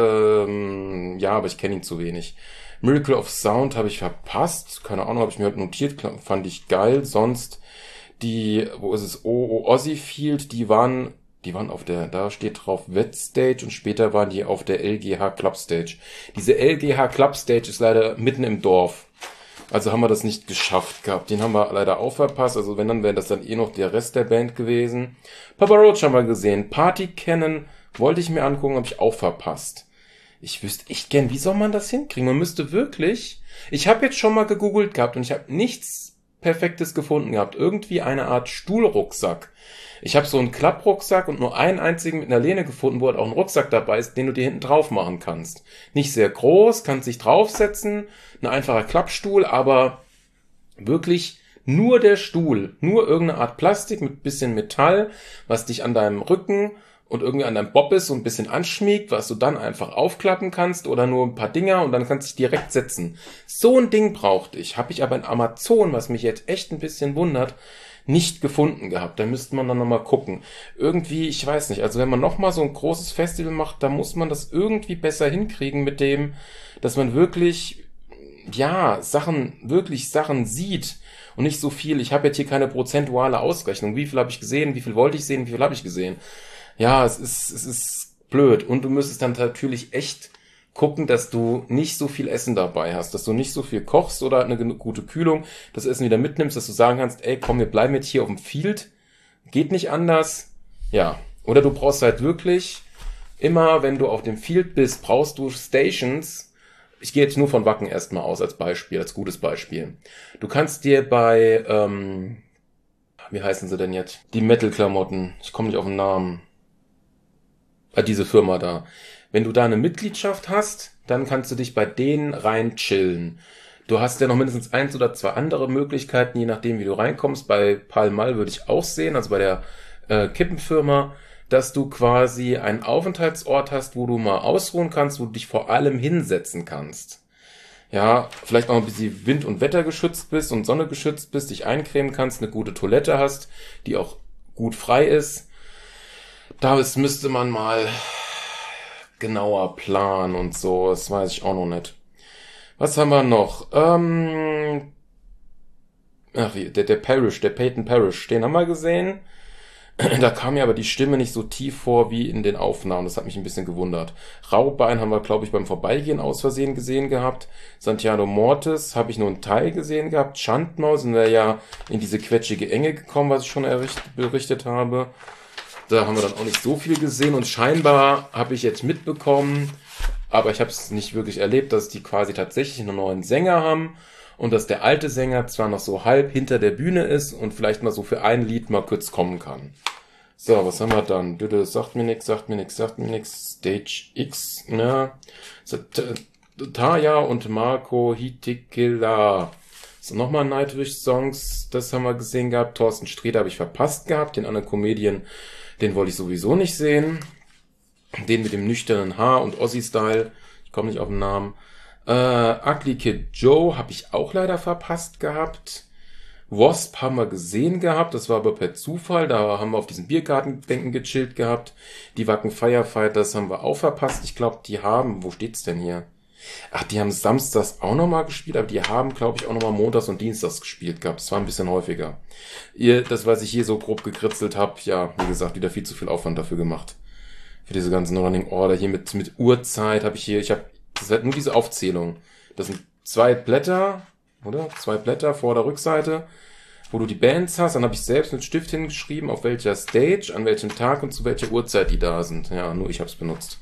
Ähm, ja, aber ich kenne ihn zu wenig. Miracle of Sound habe ich verpasst. Keine Ahnung, habe ich mir halt notiert. Fand ich geil. Sonst die, wo ist es? Oh, oh Ozzyfield, die waren, die waren auf der, da steht drauf Wet Stage und später waren die auf der L G H Club Stage. Diese L G H Club Stage ist leider mitten im Dorf. Also haben wir das nicht geschafft gehabt. Den haben wir leider auch verpasst. Also wenn, dann wäre das dann eh noch der Rest der Band gewesen. Papa Roach haben wir gesehen. Party Cannon wollte ich mir angucken, habe ich auch verpasst. Ich wüsste echt gern, wie soll man das hinkriegen? Man müsste wirklich... Ich habe jetzt schon mal gegoogelt gehabt und ich habe nichts Perfektes gefunden gehabt. Irgendwie eine Art Stuhlrucksack. Ich habe so einen Klapprucksack und nur einen einzigen mit einer Lehne gefunden, wo halt auch ein Rucksack dabei ist, den du dir hinten drauf machen kannst. Nicht sehr groß, kannst dich draufsetzen, ein einfacher Klappstuhl, aber wirklich nur der Stuhl, nur irgendeine Art Plastik mit bisschen Metall, was dich an deinem Rücken und irgendwie an deinem Bobbes so ein bisschen anschmiegt, was du dann einfach aufklappen kannst oder nur ein paar Dinger und dann kannst du dich direkt setzen. So ein Ding brauchte ich, habe ich aber in Amazon, was mich jetzt echt ein bisschen wundert, nicht gefunden gehabt. Da müsste man dann nochmal gucken. Irgendwie, ich weiß nicht, also wenn man nochmal so ein großes Festival macht, da muss man das irgendwie besser hinkriegen mit dem, dass man wirklich, ja, Sachen, wirklich Sachen sieht und nicht so viel. Ich habe jetzt hier keine prozentuale Ausrechnung. Wie viel habe ich gesehen, wie viel wollte ich sehen, wie viel habe ich gesehen. Ja, es ist, es ist blöd. Und du müsstest dann natürlich echt gucken, dass du nicht so viel Essen dabei hast, dass du nicht so viel kochst oder eine gute Kühlung, das Essen wieder mitnimmst, dass du sagen kannst, ey, komm, wir bleiben jetzt hier auf dem Field, geht nicht anders, ja. Oder du brauchst halt wirklich immer, wenn du auf dem Field bist, brauchst du Stations. Ich gehe jetzt nur von Wacken erstmal aus als Beispiel, als gutes Beispiel. Du kannst dir bei, ähm, wie heißen sie denn jetzt? Die Metal-Klamotten, ich komme nicht auf den Namen. Ah, diese Firma da. Wenn du da eine Mitgliedschaft hast, dann kannst du dich bei denen rein chillen. Du hast ja noch mindestens eins oder zwei andere Möglichkeiten, je nachdem, wie du reinkommst. Bei Palmal würde ich auch sehen, also bei der äh, Kippenfirma, dass du quasi einen Aufenthaltsort hast, wo du mal ausruhen kannst, wo du dich vor allem hinsetzen kannst. Ja, vielleicht auch ein bisschen Wind- und Wetter geschützt bist und Sonne geschützt bist, dich eincremen kannst, eine gute Toilette hast, die auch gut frei ist. Da müsste man mal genauer Plan und so, das weiß ich auch noch nicht. Was haben wir noch? Ähm, ach, wie, der, der Parrish, der Peyton Parrish, den haben wir gesehen. Da kam mir aber die Stimme nicht so tief vor wie in den Aufnahmen. Das hat mich ein bisschen gewundert. Raubein haben wir, glaube ich, beim Vorbeigehen aus Versehen gesehen gehabt. Santiano Mortis habe ich nur einen Teil gesehen gehabt. Schandmaus sind wir ja in diese quetschige Enge gekommen, was ich schon erricht, berichtet habe. Da haben wir dann auch nicht so viel gesehen. Und scheinbar habe ich jetzt mitbekommen, aber ich habe es nicht wirklich erlebt, dass die quasi tatsächlich einen neuen Sänger haben. Und dass der alte Sänger zwar noch so halb hinter der Bühne ist und vielleicht mal so für ein Lied mal kurz kommen kann. So, was haben wir dann? Düdel sagt mir nix, sagt mir nix, sagt mir nix. Stage X, ne? Taya und Marco Hitikila. So, nochmal Nightwish-Songs, das haben wir gesehen gehabt. Thorsten Sträter habe ich verpasst gehabt. Den anderen Comedian, den wollte ich sowieso nicht sehen. Den mit dem nüchternen Haar und Ossi-Style. Ich komme nicht auf den Namen. Uh, Ugly Kid Joe habe ich auch leider verpasst gehabt. Wasp haben wir gesehen gehabt, das war aber per Zufall, da haben wir auf diesen Biergartenbänken gechillt gehabt. Die Wacken Firefighters haben wir auch verpasst. Ich glaube, die haben, wo steht's denn hier? Ach, die haben samstags auch nochmal gespielt, aber die haben, glaube ich, auch nochmal montags und dienstags gespielt gehabt. Das war ein bisschen häufiger. Ihr, das, was ich hier so grob gekritzelt habe, ja, wie gesagt, wieder viel zu viel Aufwand dafür gemacht. Für diese ganzen Running Order hier mit, mit Uhrzeit habe ich hier, ich habe Das ist halt nur diese Aufzählung. Das sind zwei Blätter, oder? Zwei Blätter vor der Rückseite, wo du die Bands hast. Dann habe ich selbst mit Stift hingeschrieben, auf welcher Stage, an welchem Tag und zu welcher Uhrzeit die da sind. Ja, nur ich habe es benutzt.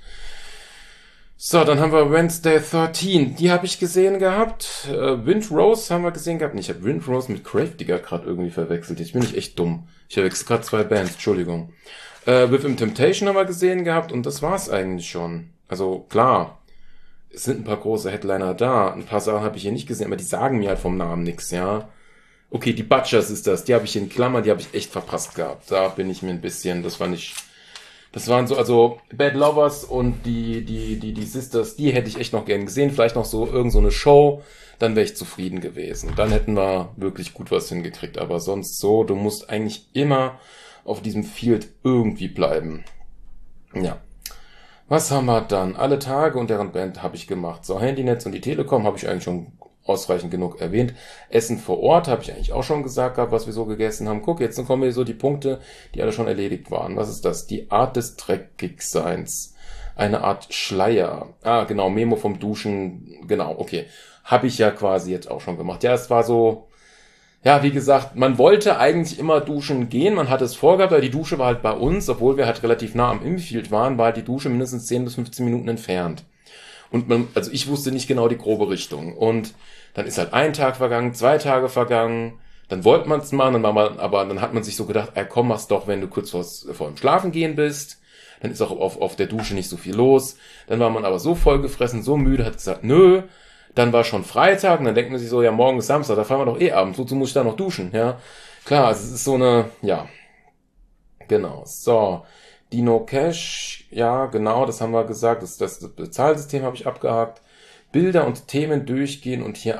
So, dann haben wir Wednesday dreizehn. Die habe ich gesehen gehabt. Äh, Windrose haben wir gesehen gehabt. Nee, ich habe Windrose mit Gravedigger gerade irgendwie verwechselt. Jetzt bin ich echt dumm. Ich verwechsel gerade zwei Bands, Entschuldigung. Äh, Within Temptation haben wir gesehen gehabt und das war's eigentlich schon. Also, klar. Es sind ein paar große Headliner da. Ein paar Sachen habe ich hier nicht gesehen, aber die sagen mir halt vom Namen nichts, ja. Okay, die Butchers ist das. Die habe ich in Klammern, die habe ich echt verpasst gehabt. Da bin ich mir ein bisschen, das war nicht, das waren so, also Bad Lovers und die, die, die, die Sisters, die hätte ich echt noch gern gesehen. Vielleicht noch so irgend so eine Show, dann wäre ich zufrieden gewesen. Dann hätten wir wirklich gut was hingekriegt. Aber sonst so, du musst eigentlich immer auf diesem Field irgendwie bleiben. Ja. Was haben wir dann? Alle Tage und deren Band habe ich gemacht. So, Handynetz und die Telekom habe ich eigentlich schon ausreichend genug erwähnt. Essen vor Ort habe ich eigentlich auch schon gesagt gehabt, was wir so gegessen haben. Guck, jetzt kommen hier so die Punkte, die alle schon erledigt waren. Was ist das? Die Art des Dreckigseins. Eine Art Schleier. Ah, genau, Memo vom Duschen. Genau, okay. Habe ich ja quasi jetzt auch schon gemacht. Ja, es war so... Ja, wie gesagt, man wollte eigentlich immer duschen gehen, man hatte es vorgehabt, aber die Dusche war halt bei uns, obwohl wir halt relativ nah am Infield waren, war halt die Dusche mindestens zehn bis fünfzehn Minuten entfernt. Und man, also ich wusste nicht genau die grobe Richtung. Und dann ist halt ein Tag vergangen, zwei Tage vergangen, dann wollte man es machen, dann war man, aber dann hat man sich so gedacht, ey, komm, mach's doch, wenn du kurz vor, vor dem Schlafen gehen bist. Dann ist auch auf, auf der Dusche nicht so viel los. Dann war man aber so vollgefressen, so müde, hat gesagt, nö. Dann war schon Freitag und dann denkt man sich so, ja, morgen ist Samstag, da fahren wir doch eh abends, wozu muss ich da noch duschen, ja? Klar, also es ist so eine, ja, genau, so, Dino Cash, ja, genau, das haben wir gesagt, das, das, das Bezahlsystem habe ich abgehakt, Bilder und Themen durchgehen und hier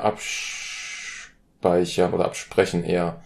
abspeichern oder absprechen eher.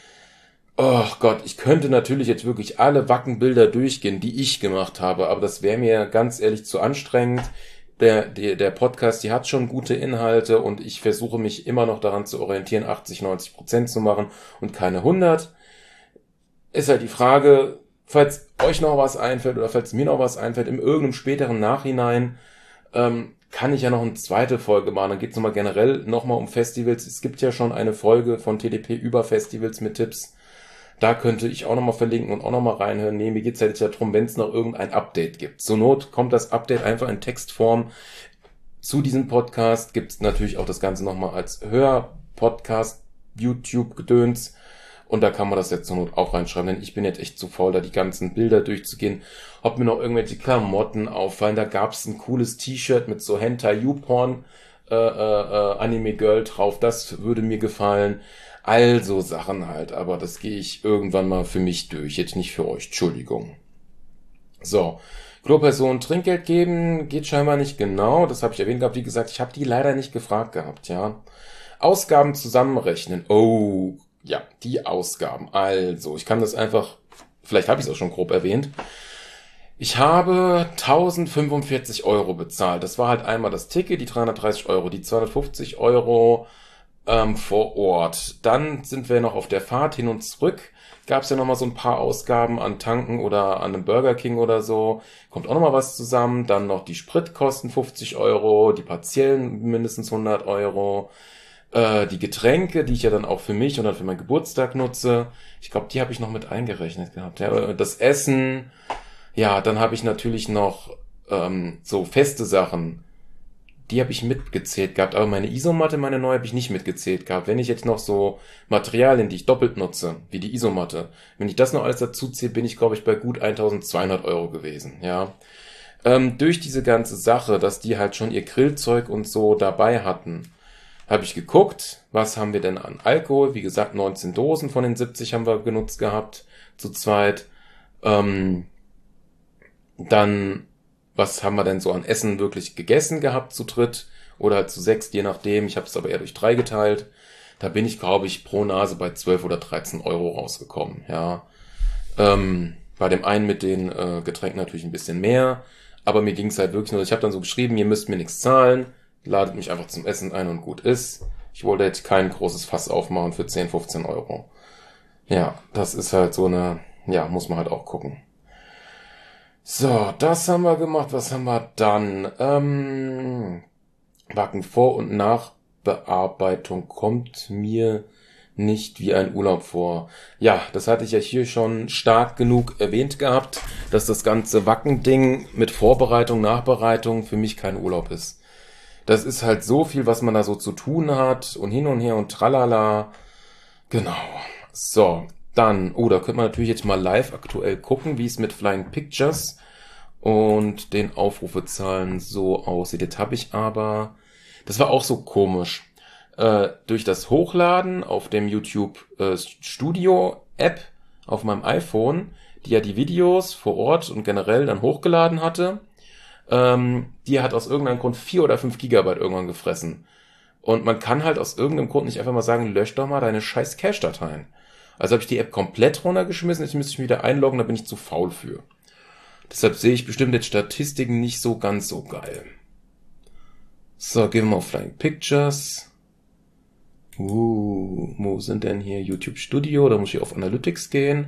Oh Gott, ich könnte natürlich jetzt wirklich alle Wackenbilder durchgehen, die ich gemacht habe, aber das wäre mir ganz ehrlich zu anstrengend. Der, der, der Podcast, die hat schon gute Inhalte und ich versuche mich immer noch daran zu orientieren, achtzig, neunzig Prozent zu machen und keine hundert. Ist halt die Frage, falls euch noch was einfällt oder falls mir noch was einfällt, in irgendeinem späteren Nachhinein, ähm, kann ich ja noch eine zweite Folge machen. Dann geht es nochmal generell nochmal um Festivals. Es gibt ja schon eine Folge von T D P über Festivals mit Tipps. Da könnte ich auch nochmal verlinken und auch nochmal reinhören. Nee, mir geht's halt jetzt ja darum, wenn es noch irgendein Update gibt. Zur Not kommt das Update einfach in Textform. Zu diesem Podcast gibt's natürlich auch das Ganze nochmal als Hörpodcast, YouTube-Gedöns. Und da kann man das jetzt zur Not auch reinschreiben, denn ich bin jetzt echt zu faul, da die ganzen Bilder durchzugehen. Ob mir noch irgendwelche Klamotten auffallen. Da gab's ein cooles T-Shirt mit so Hentai-YouPorn äh, äh, Anime-Girl drauf. Das würde mir gefallen. Also Sachen halt, aber das gehe ich irgendwann mal für mich durch, jetzt nicht für euch, Entschuldigung. So, Kloperson Trinkgeld geben, geht scheinbar nicht genau, das habe ich erwähnt gehabt, wie gesagt, ich habe die leider nicht gefragt gehabt, ja. Ausgaben zusammenrechnen, oh, ja, die Ausgaben, also, ich kann das einfach, vielleicht habe ich es auch schon grob erwähnt. Ich habe tausendfünfundvierzig Euro bezahlt. Das war halt einmal das Ticket, die dreihundertdreißig Euro, die zweihundertfünfzig Euro ähm, vor Ort. Dann sind wir noch auf der Fahrt hin und zurück. Gab es ja nochmal so ein paar Ausgaben an Tanken oder an einem Burger King oder so. Kommt auch nochmal was zusammen. Dann noch die Spritkosten fünfzig Euro, die partiellen mindestens hundert Euro. Äh, die Getränke, die ich ja dann auch für mich und dann für meinen Geburtstag nutze. Ich glaube, die habe ich noch mit eingerechnet gehabt. Ja, das Essen. Ja, dann habe ich natürlich noch ähm, so feste Sachen, die habe ich mitgezählt gehabt, aber meine Isomatte, meine neue, habe ich nicht mitgezählt gehabt. Wenn ich jetzt noch so Materialien, die ich doppelt nutze, wie die Isomatte, wenn ich das noch alles dazu zähle, bin ich, glaube ich, bei gut eintausendzweihundert Euro gewesen, ja. Ähm, durch diese ganze Sache, dass die halt schon ihr Grillzeug und so dabei hatten, habe ich geguckt, was haben wir denn an Alkohol, wie gesagt, neunzehn Dosen von den siebzig haben wir genutzt gehabt, zu zweit, ähm, Dann, was haben wir denn so an Essen wirklich gegessen gehabt zu dritt oder halt zu sechs, je nachdem. Ich habe es aber eher durch drei geteilt. Da bin ich, glaube ich, pro Nase bei zwölf oder dreizehn Euro rausgekommen. Ja, ähm, bei dem einen mit den äh, Getränken natürlich ein bisschen mehr, aber mir ging es halt wirklich nur, ich habe dann so geschrieben, ihr müsst mir nichts zahlen, ladet mich einfach zum Essen ein und gut ist. Ich wollte jetzt kein großes Fass aufmachen für zehn, fünfzehn Euro. Ja, das ist halt so eine, ja, muss man halt auch gucken. So, das haben wir gemacht. Was haben wir dann? Ähm, Backen vor und Nachbearbeitung kommt mir nicht wie ein Urlaub vor. Ja, das hatte ich ja hier schon stark genug erwähnt gehabt, dass das ganze Wacken-Ding mit Vorbereitung, Nachbereitung für mich kein Urlaub ist. Das ist halt so viel, was man da so zu tun hat und hin und her und tralala. Genau. So, dann, oh, da könnte man natürlich jetzt mal live aktuell gucken, wie es mit Flying Pictures und den Aufrufezahlen so aussieht. Jetzt habe ich aber, das war auch so komisch, äh, durch das Hochladen auf dem YouTube äh, Studio App auf meinem iPhone, die ja die Videos vor Ort und generell dann hochgeladen hatte, ähm, die hat aus irgendeinem Grund vier oder fünf Gigabyte irgendwann gefressen. Und man kann halt aus irgendeinem Grund nicht einfach mal sagen, lösch doch mal deine scheiß Cache-Dateien. Also habe ich die App komplett runtergeschmissen, jetzt müsste ich mich wieder einloggen, da bin ich zu faul für. Deshalb sehe ich bestimmt jetzt Statistiken nicht so ganz so geil. So, gehen wir mal auf Flying Pictures. Uh, wo sind denn hier YouTube Studio? Da muss ich auf Analytics gehen.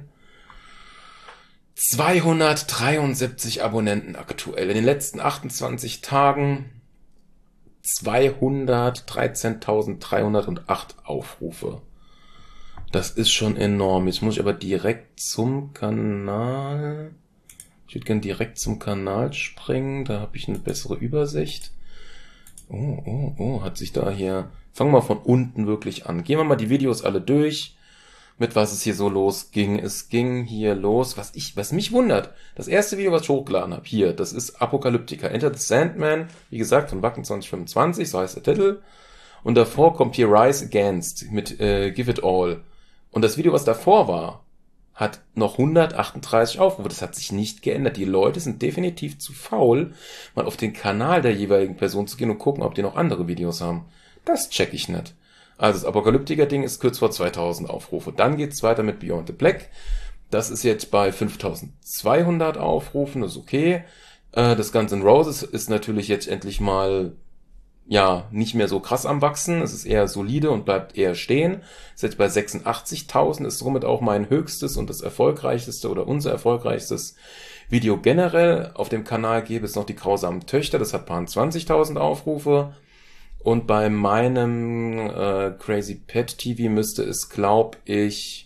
zweihundertdreiundsiebzig Abonnenten aktuell. In den letzten achtundzwanzig Tagen zweihundertdreizehntausenddreihundertacht Aufrufe. Das ist schon enorm. Jetzt muss ich aber direkt zum Kanal. Ich würde gerne direkt zum Kanal springen. Da habe ich eine bessere Übersicht. Oh, oh, oh, hat sich da hier... Fangen wir von unten wirklich an. Gehen wir mal die Videos alle durch, mit was es hier so losging. Es ging hier los, was ich, was mich wundert. Das erste Video, was ich hochgeladen habe, hier, das ist Apokalyptica. Enter the Sandman, wie gesagt, von Wacken zwanzig fünfundzwanzig, so heißt der Titel. Und davor kommt hier Rise Against mit äh, Give It All. Und das Video, was davor war, hat noch hundertachtunddreißig Aufrufe. Das hat sich nicht geändert. Die Leute sind definitiv zu faul, mal auf den Kanal der jeweiligen Person zu gehen und gucken, ob die noch andere Videos haben. Das check ich nicht. Also das Apokalyptiker-Ding ist kurz vor zweitausend Aufrufe. Dann geht's weiter mit Beyond the Black. Das ist jetzt bei fünftausendzweihundert Aufrufen, das ist okay. Äh, das Guns N' Roses ist natürlich jetzt endlich mal, ja, nicht mehr so krass am Wachsen. Es ist eher solide und bleibt eher stehen. Ist jetzt bei sechsundachtzigtausend, ist somit auch mein höchstes und das erfolgreichste oder unser erfolgreichstes Video generell. Auf dem Kanal gäbe es noch die grausamen Töchter, das hat paar zwanzigtausend Aufrufe. Und bei meinem äh, Crazy Pet T V müsste es, glaub ich,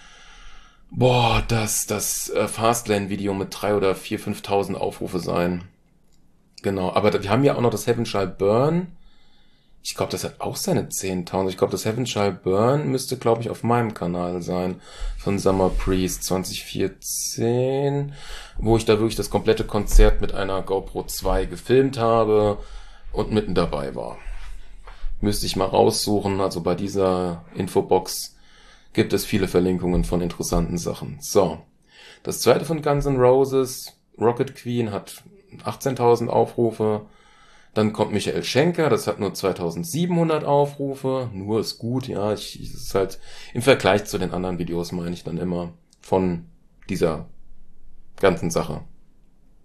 boah, das das äh, Fastlane-Video mit drei oder vier, fünftausend Aufrufe sein. Genau, aber wir haben ja auch noch das Heaven Shall Burn. Ich glaube, das hat auch seine zehntausend. Ich glaube, das Heaven Shall Burn müsste, glaube ich, auf meinem Kanal sein. Von Summer Priest zwanzig vierzehn. Wo ich da wirklich das komplette Konzert mit einer GoPro zwei gefilmt habe und mitten dabei war. Müsste ich mal raussuchen. Also bei dieser Infobox gibt es viele Verlinkungen von interessanten Sachen. So, das zweite von Guns N' Roses, Rocket Queen, hat achtzehntausend Aufrufe. Dann kommt Michael Schenker, das hat nur zweitausendsiebenhundert Aufrufe. Nur ist gut, ja. Ich, das ist halt im Vergleich zu den anderen Videos, meine ich dann immer, von dieser ganzen Sache.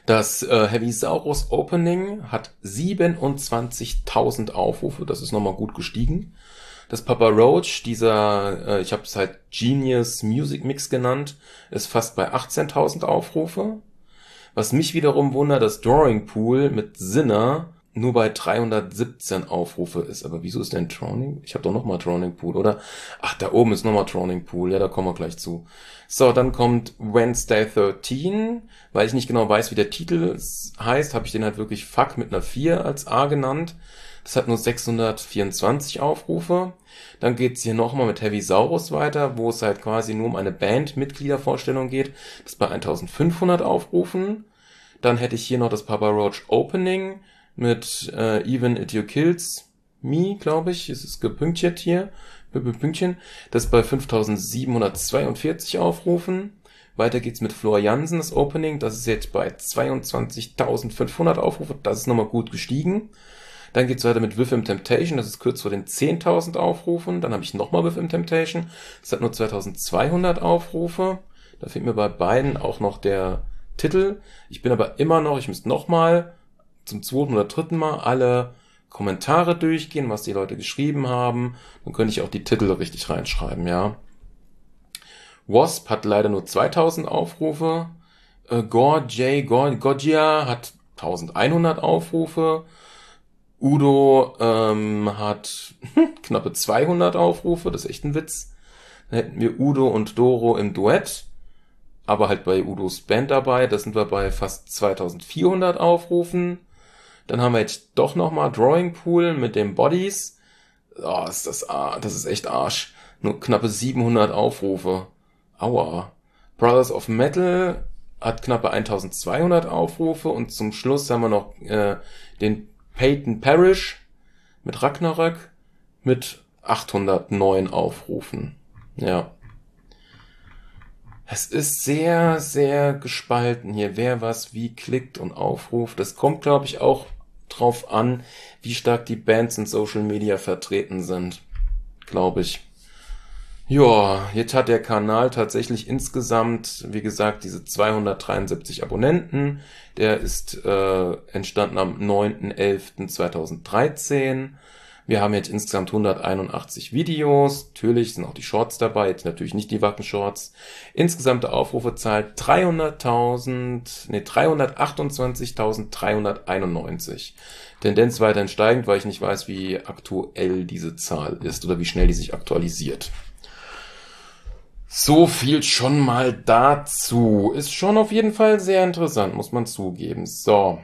Das äh, Heavisaurus Opening hat siebenundzwanzigtausend Aufrufe, das ist nochmal gut gestiegen. Das Papa Roach, dieser, äh, ich habe es halt Genius Music Mix genannt, ist fast bei achtzehntausend Aufrufe. Was mich wiederum wundert, das Drawing Pool mit Sinner nur bei dreihundertsiebzehn Aufrufe ist. Aber wieso ist denn Drowning? Ich habe doch nochmal Drowning Pool, oder? Ach, da oben ist nochmal Drowning Pool. Ja, da kommen wir gleich zu. So, dann kommt Wednesday dreizehn. Weil ich nicht genau weiß, wie der Titel heißt, habe ich den halt wirklich Fuck mit einer vier als A genannt. Das hat nur sechshundertvierundzwanzig Aufrufe. Dann geht's hier nochmal mit Heavisaurus weiter, wo es halt quasi nur um eine Band-Mitgliedervorstellung geht. Das ist bei eintausendfünfhundert Aufrufen. Dann hätte ich hier noch das Papa Roach Opening mit äh, Even It You Kills Me, glaube ich. Es ist gepünktchen hier. Pünktchen. Das ist bei fünftausendsiebenhundertzweiundvierzig Aufrufen. Weiter geht's mit Flor Jansen, das Opening. Das ist jetzt bei zweiundzwanzigtausendfünfhundert Aufrufe. Das ist nochmal gut gestiegen. Dann geht's weiter mit With Him Temptation. Das ist kurz vor den zehntausend Aufrufen. Dann habe ich nochmal With Him Temptation. Das hat nur zweitausendzweihundert Aufrufe. Da fehlt mir bei beiden auch noch der Titel. Ich bin aber immer noch, ich müsste nochmal zum zweiten oder dritten Mal alle Kommentare durchgehen, was die Leute geschrieben haben. Dann könnte ich auch die Titel richtig reinschreiben, ja. Wasp hat leider nur zweitausend Aufrufe. Äh, Gore J. Gore, Goggia hat eintausendeinhundert Aufrufe. Udo ähm, hat knappe zweihundert Aufrufe. Das ist echt ein Witz. Dann hätten wir Udo und Doro im Duett. Aber halt bei Udos Band dabei. Da sind wir bei fast zweitausendvierhundert Aufrufen. Dann haben wir jetzt doch nochmal Drawing Pool mit den Bodies. Oh, ist das, das ist echt Arsch. Nur knappe siebenhundert Aufrufe. Aua. Brothers of Metal hat knappe eintausendzweihundert Aufrufe. Und zum Schluss haben wir noch äh, den Peyton Parrish mit Ragnarök mit achthundertneun Aufrufen. Ja. Es ist sehr, sehr gespalten hier, wer was wie klickt und aufruft. Das kommt, glaube ich, auch drauf an, wie stark die Bands in Social Media vertreten sind. Glaube ich. Ja, jetzt hat der Kanal tatsächlich insgesamt, wie gesagt, diese zweihundertdreiundsiebzig Abonnenten. Der ist äh, entstanden am neunten elften zweitausenddreizehn. Wir haben jetzt insgesamt hunderteinundachtzig Videos. Natürlich sind auch die Shorts dabei, jetzt natürlich nicht die Wacken-Shorts. Insgesamte Aufrufezahl dreihunderttausend, nee, dreihundertachtundzwanzigtausenddreihunderteinundneunzig. Tendenz weiterhin steigend, weil ich nicht weiß, wie aktuell diese Zahl ist oder wie schnell die sich aktualisiert. So viel schon mal dazu. Ist schon auf jeden Fall sehr interessant, muss man zugeben. So.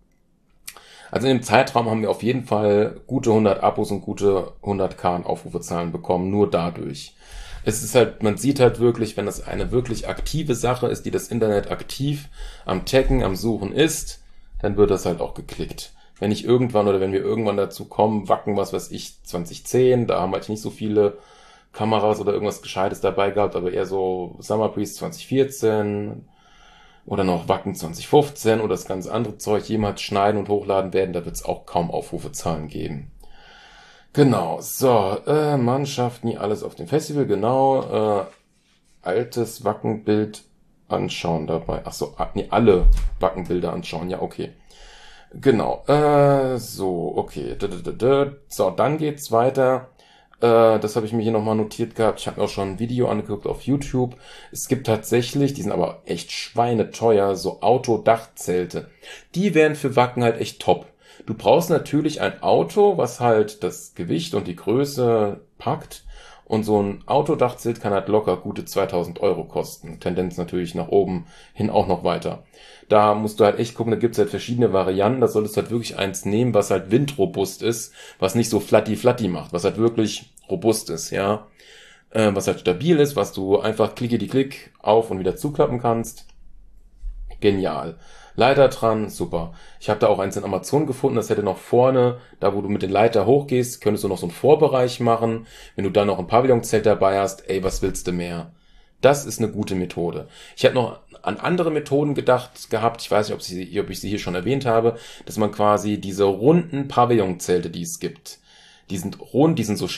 Also in dem Zeitraum haben wir auf jeden Fall gute hundert Abos und gute hunderttausend an Aufrufezahlen bekommen, nur dadurch. Es ist halt, man sieht halt wirklich, wenn das eine wirklich aktive Sache ist, die das Internet aktiv am Taggen, am Suchen ist, dann wird das halt auch geklickt. Wenn ich irgendwann oder wenn wir irgendwann dazu kommen, Wacken, was weiß ich, zwanzig zehn, da haben halt nicht so viele Kameras oder irgendwas Gescheites dabei gehabt, aber eher so Summer Breeze zwanzig vierzehn oder noch Wacken zwanzig fünfzehn oder das ganze andere Zeug jemals schneiden und hochladen werden, da wird es auch kaum Aufrufezahlen geben. Genau, so, äh, Mannschaften, nie alles auf dem Festival, genau, äh, altes Wackenbild anschauen dabei. Ach so, nee, alle Wackenbilder anschauen, ja, okay. Genau, äh, so, okay. So, dann geht's weiter. Das habe ich mir hier nochmal notiert gehabt. Ich habe mir auch schon ein Video angeguckt auf YouTube. Es gibt tatsächlich, die sind aber echt schweineteuer, so Autodachzelte. Die wären für Wacken halt echt top. Du brauchst natürlich ein Auto, was halt das Gewicht und die Größe packt. Und so ein Autodachzelt kann halt locker gute zweitausend Euro kosten. Tendenz natürlich nach oben hin auch noch weiter. Da musst du halt echt gucken, da gibt's halt verschiedene Varianten. Da solltest du halt wirklich eins nehmen, was halt windrobust ist, was nicht so flatty-flatty macht, was halt wirklich robust ist, ja. Äh, was halt stabil ist, was du einfach klicke-die-klick auf und wieder zuklappen kannst. Genial. Leiter dran, super. Ich habe da auch eins in Amazon gefunden, das hätte noch vorne, da wo du mit den Leiter hochgehst, könntest du noch so einen Vorbereich machen. Wenn du dann noch ein Pavillonzelt dabei hast, ey, was willst du mehr? Das ist eine gute Methode. Ich habe noch an andere Methoden gedacht gehabt, ich weiß nicht, ob, sie, ob ich sie hier schon erwähnt habe, dass man quasi diese runden Pavillonzelte, die es gibt, die sind rund, die sind so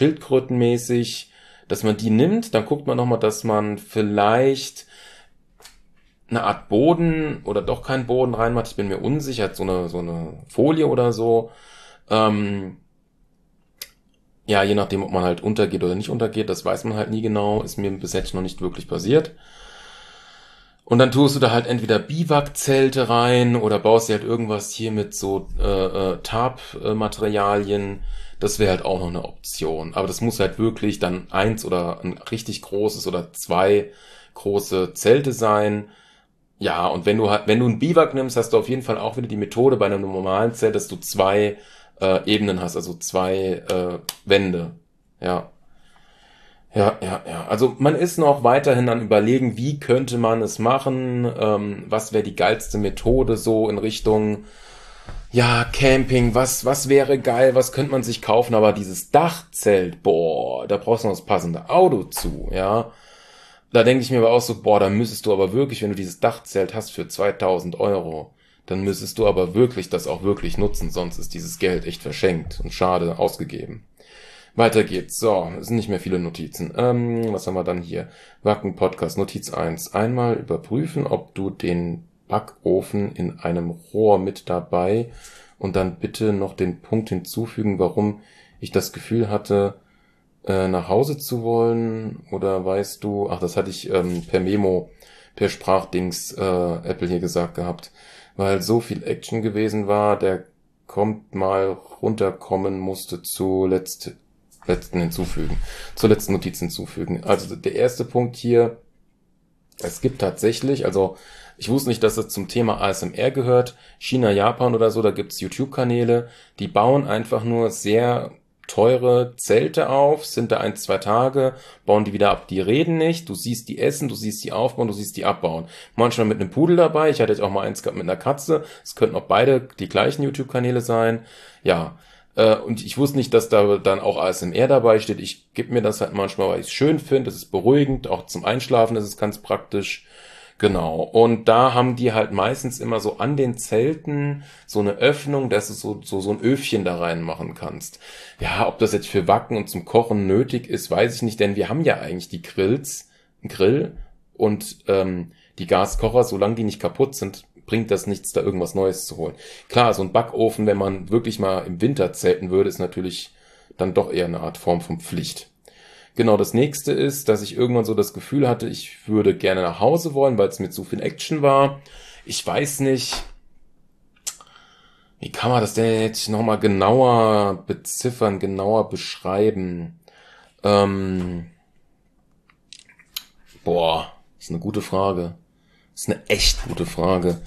schildkrötenmäßig, dass man die nimmt, dann guckt man nochmal, dass man vielleicht eine Art Boden oder doch keinen Boden reinmacht. Ich bin mir unsicher, so eine, so eine Folie oder so. Ähm, ja, je nachdem, ob man halt untergeht oder nicht untergeht, das weiß man halt nie genau. Ist mir bis jetzt noch nicht wirklich passiert. Und dann tust du da halt entweder Biwakzelte rein oder baust dir halt irgendwas hier mit so äh, äh, Tarp-Materialien. Das wäre halt auch noch eine Option. Aber das muss halt wirklich dann eins oder ein richtig großes oder zwei große Zelte sein. Ja, und wenn du halt, wenn du ein Biwak nimmst, hast du auf jeden Fall auch wieder die Methode bei einem normalen Zelt, dass du zwei äh, Ebenen hast, also zwei äh, Wände. Ja. Ja, ja, ja. Also man ist noch weiterhin an überlegen, wie könnte man es machen, ähm, was wäre die geilste Methode so in Richtung, ja, Camping, was, was wäre geil, was könnte man sich kaufen, aber dieses Dachzelt, boah, da brauchst du noch das passende Auto zu, ja. Da denke ich mir aber auch so, boah, da müsstest du aber wirklich, wenn du dieses Dachzelt hast für zweitausend Euro, dann müsstest du aber wirklich das auch wirklich nutzen, sonst ist dieses Geld echt verschenkt und schade ausgegeben. Weiter geht's. So, es sind nicht mehr viele Notizen. Ähm, was haben wir dann hier? Wacken Podcast, Notiz eins. Einmal überprüfen, ob du den Backofen in einem Rohr mit dabei und dann bitte noch den Punkt hinzufügen, warum ich das Gefühl hatte, äh, nach Hause zu wollen. Oder weißt du, ach, das hatte ich ähm, per Memo, per Sprachdings äh, Apple hier gesagt gehabt, weil so viel Action gewesen war, der kommt mal runterkommen musste zuletzt letzten hinzufügen, zur letzten Notiz hinzufügen. Also der erste Punkt hier, es gibt tatsächlich, also ich wusste nicht, dass es zum Thema A S M R gehört, China, Japan oder so, da gibt's YouTube-Kanäle, die bauen einfach nur sehr teure Zelte auf, sind da ein, zwei Tage, bauen die wieder ab, die reden nicht, du siehst die essen, du siehst die aufbauen, du siehst die abbauen. Manchmal mit einem Pudel dabei, ich hatte jetzt auch mal eins gehabt mit einer Katze, es könnten auch beide die gleichen YouTube-Kanäle sein, ja. Und ich wusste nicht, dass da dann auch A S M R dabei steht. Ich gebe mir das halt manchmal, weil ich es schön finde. Es ist beruhigend. Auch zum Einschlafen ist es ganz praktisch. Genau. Und da haben die halt meistens immer so an den Zelten so eine Öffnung, dass du so, so, so ein Öfchen da reinmachen kannst. Ja, ob das jetzt für Wacken und zum Kochen nötig ist, weiß ich nicht. Denn wir haben ja eigentlich die Grills, Grill und ähm, die Gaskocher, solange die nicht kaputt sind, bringt das nichts, da irgendwas Neues zu holen. Klar, so ein Backofen, wenn man wirklich mal im Winter zelten würde, ist natürlich dann doch eher eine Art Form von Pflicht. Genau, das nächste ist, dass ich irgendwann so das Gefühl hatte, ich würde gerne nach Hause wollen, weil es mit so viel Action war. Ich weiß nicht, wie kann man das denn jetzt nochmal genauer beziffern, genauer beschreiben? Ähm, boah, ist eine gute Frage. Das ist eine echt gute Frage.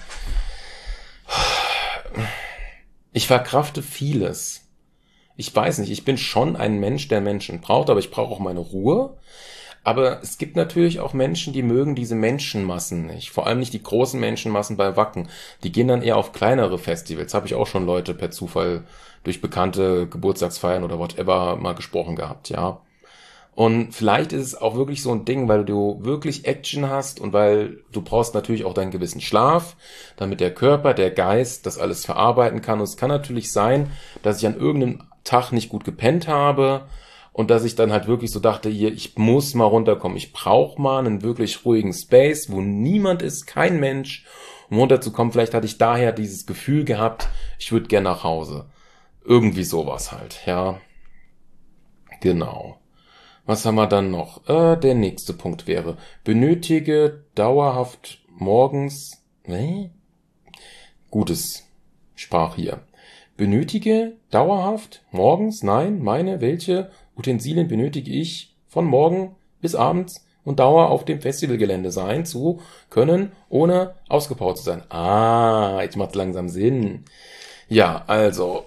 Ich verkrafte vieles. Ich weiß nicht, ich bin schon ein Mensch, der Menschen braucht, aber ich brauche auch meine Ruhe. Aber es gibt natürlich auch Menschen, die mögen diese Menschenmassen nicht. Vor allem nicht die großen Menschenmassen bei Wacken. Die gehen dann eher auf kleinere Festivals. Habe ich auch schon Leute per Zufall durch bekannte Geburtstagsfeiern oder whatever mal gesprochen gehabt, ja. Und vielleicht ist es auch wirklich so ein Ding, weil du wirklich Action hast und weil du brauchst natürlich auch deinen gewissen Schlaf, damit der Körper, der Geist das alles verarbeiten kann. Und es kann natürlich sein, dass ich an irgendeinem Tag nicht gut gepennt habe und dass ich dann halt wirklich so dachte, hier, ich muss mal runterkommen. Ich brauche mal einen wirklich ruhigen Space, wo niemand ist, kein Mensch, um runterzukommen. Vielleicht hatte ich daher dieses Gefühl gehabt, ich würde gern nach Hause. Irgendwie sowas halt, ja. Genau. Was haben wir dann noch? Äh, der nächste Punkt wäre, benötige dauerhaft morgens, ne? Gutes Sprach hier. Benötige dauerhaft morgens, nein, meine, welche Utensilien benötige ich von morgen bis abends und Dauer auf dem Festivalgelände sein zu können, ohne ausgepowert zu sein. Ah, jetzt macht es langsam Sinn. Ja, also,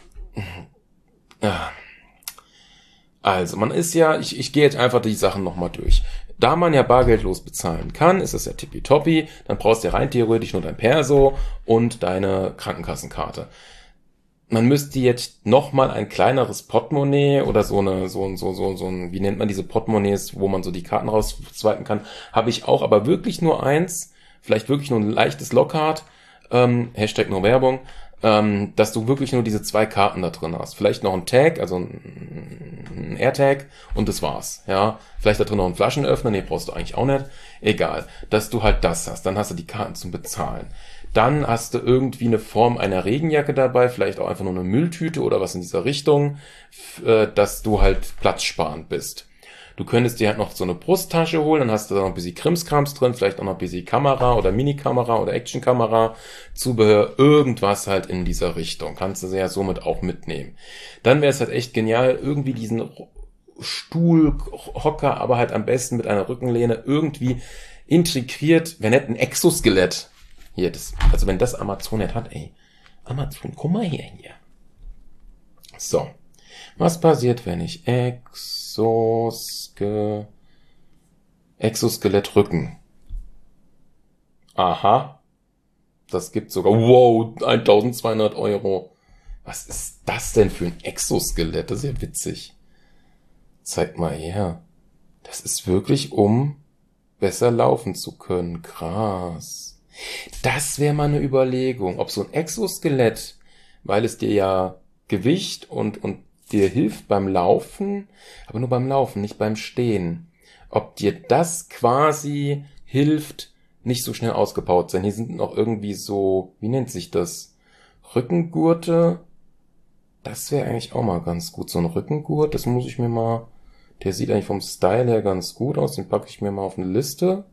ja. Also, man ist ja, ich, ich gehe jetzt einfach die Sachen nochmal durch. Da man ja bargeldlos bezahlen kann, ist das ja tippitoppi, dann brauchst du ja rein theoretisch nur dein Perso und deine Krankenkassenkarte. Man müsste jetzt nochmal ein kleineres Portemonnaie oder so eine, so, so, so, so ein, wie nennt man diese Portemonnaies, wo man so die Karten rausswipen kann, habe ich auch, aber wirklich nur eins, vielleicht wirklich nur ein leichtes Lockhart, ähm, Hashtag nur Werbung, ähm, dass du wirklich nur diese zwei Karten da drin hast. Vielleicht noch ein Tag, also ein ein AirTag und das war's. Ja, vielleicht da drin noch ein Flaschenöffner, nee, brauchst du eigentlich auch nicht. Egal, dass du halt das hast. Dann hast du die Karten zum Bezahlen. Dann hast du irgendwie eine Form einer Regenjacke dabei, vielleicht auch einfach nur eine Mülltüte oder was in dieser Richtung, dass du halt platzsparend bist. Du könntest dir halt noch so eine Brusttasche holen, dann hast du da noch ein bisschen Krimskrams drin, vielleicht auch noch ein bisschen Kamera oder Minikamera oder Actionkamera, Zubehör, irgendwas halt in dieser Richtung. Kannst du sie ja somit auch mitnehmen. Dann wäre es halt echt genial, irgendwie diesen Stuhl, Hocker, aber halt am besten mit einer Rückenlehne irgendwie integriert, wenn nicht ein Exoskelett. Hier, das, also wenn das Amazon nicht hat, ey. Amazon, guck mal hier, hier. So. Was passiert, wenn ich Exoske... Exoskelett-Rücken. Aha. Das gibt sogar... Wow, eintausendzweihundert Euro. Was ist das denn für ein Exoskelett? Das ist ja witzig. Zeig mal her. Das ist wirklich, um besser laufen zu können. Krass. Das wäre mal eine Überlegung, ob so ein Exoskelett, weil es dir ja Gewicht und, und dir hilft beim Laufen, aber nur beim Laufen, nicht beim Stehen. Ob dir das quasi hilft, nicht so schnell ausgebaut sein. Hier sind noch irgendwie so, wie nennt sich das? Rückengurte. Das wäre eigentlich auch mal ganz gut. So ein Rückengurt, das muss ich mir mal, der sieht eigentlich vom Style her ganz gut aus. Den packe ich mir mal auf eine Liste.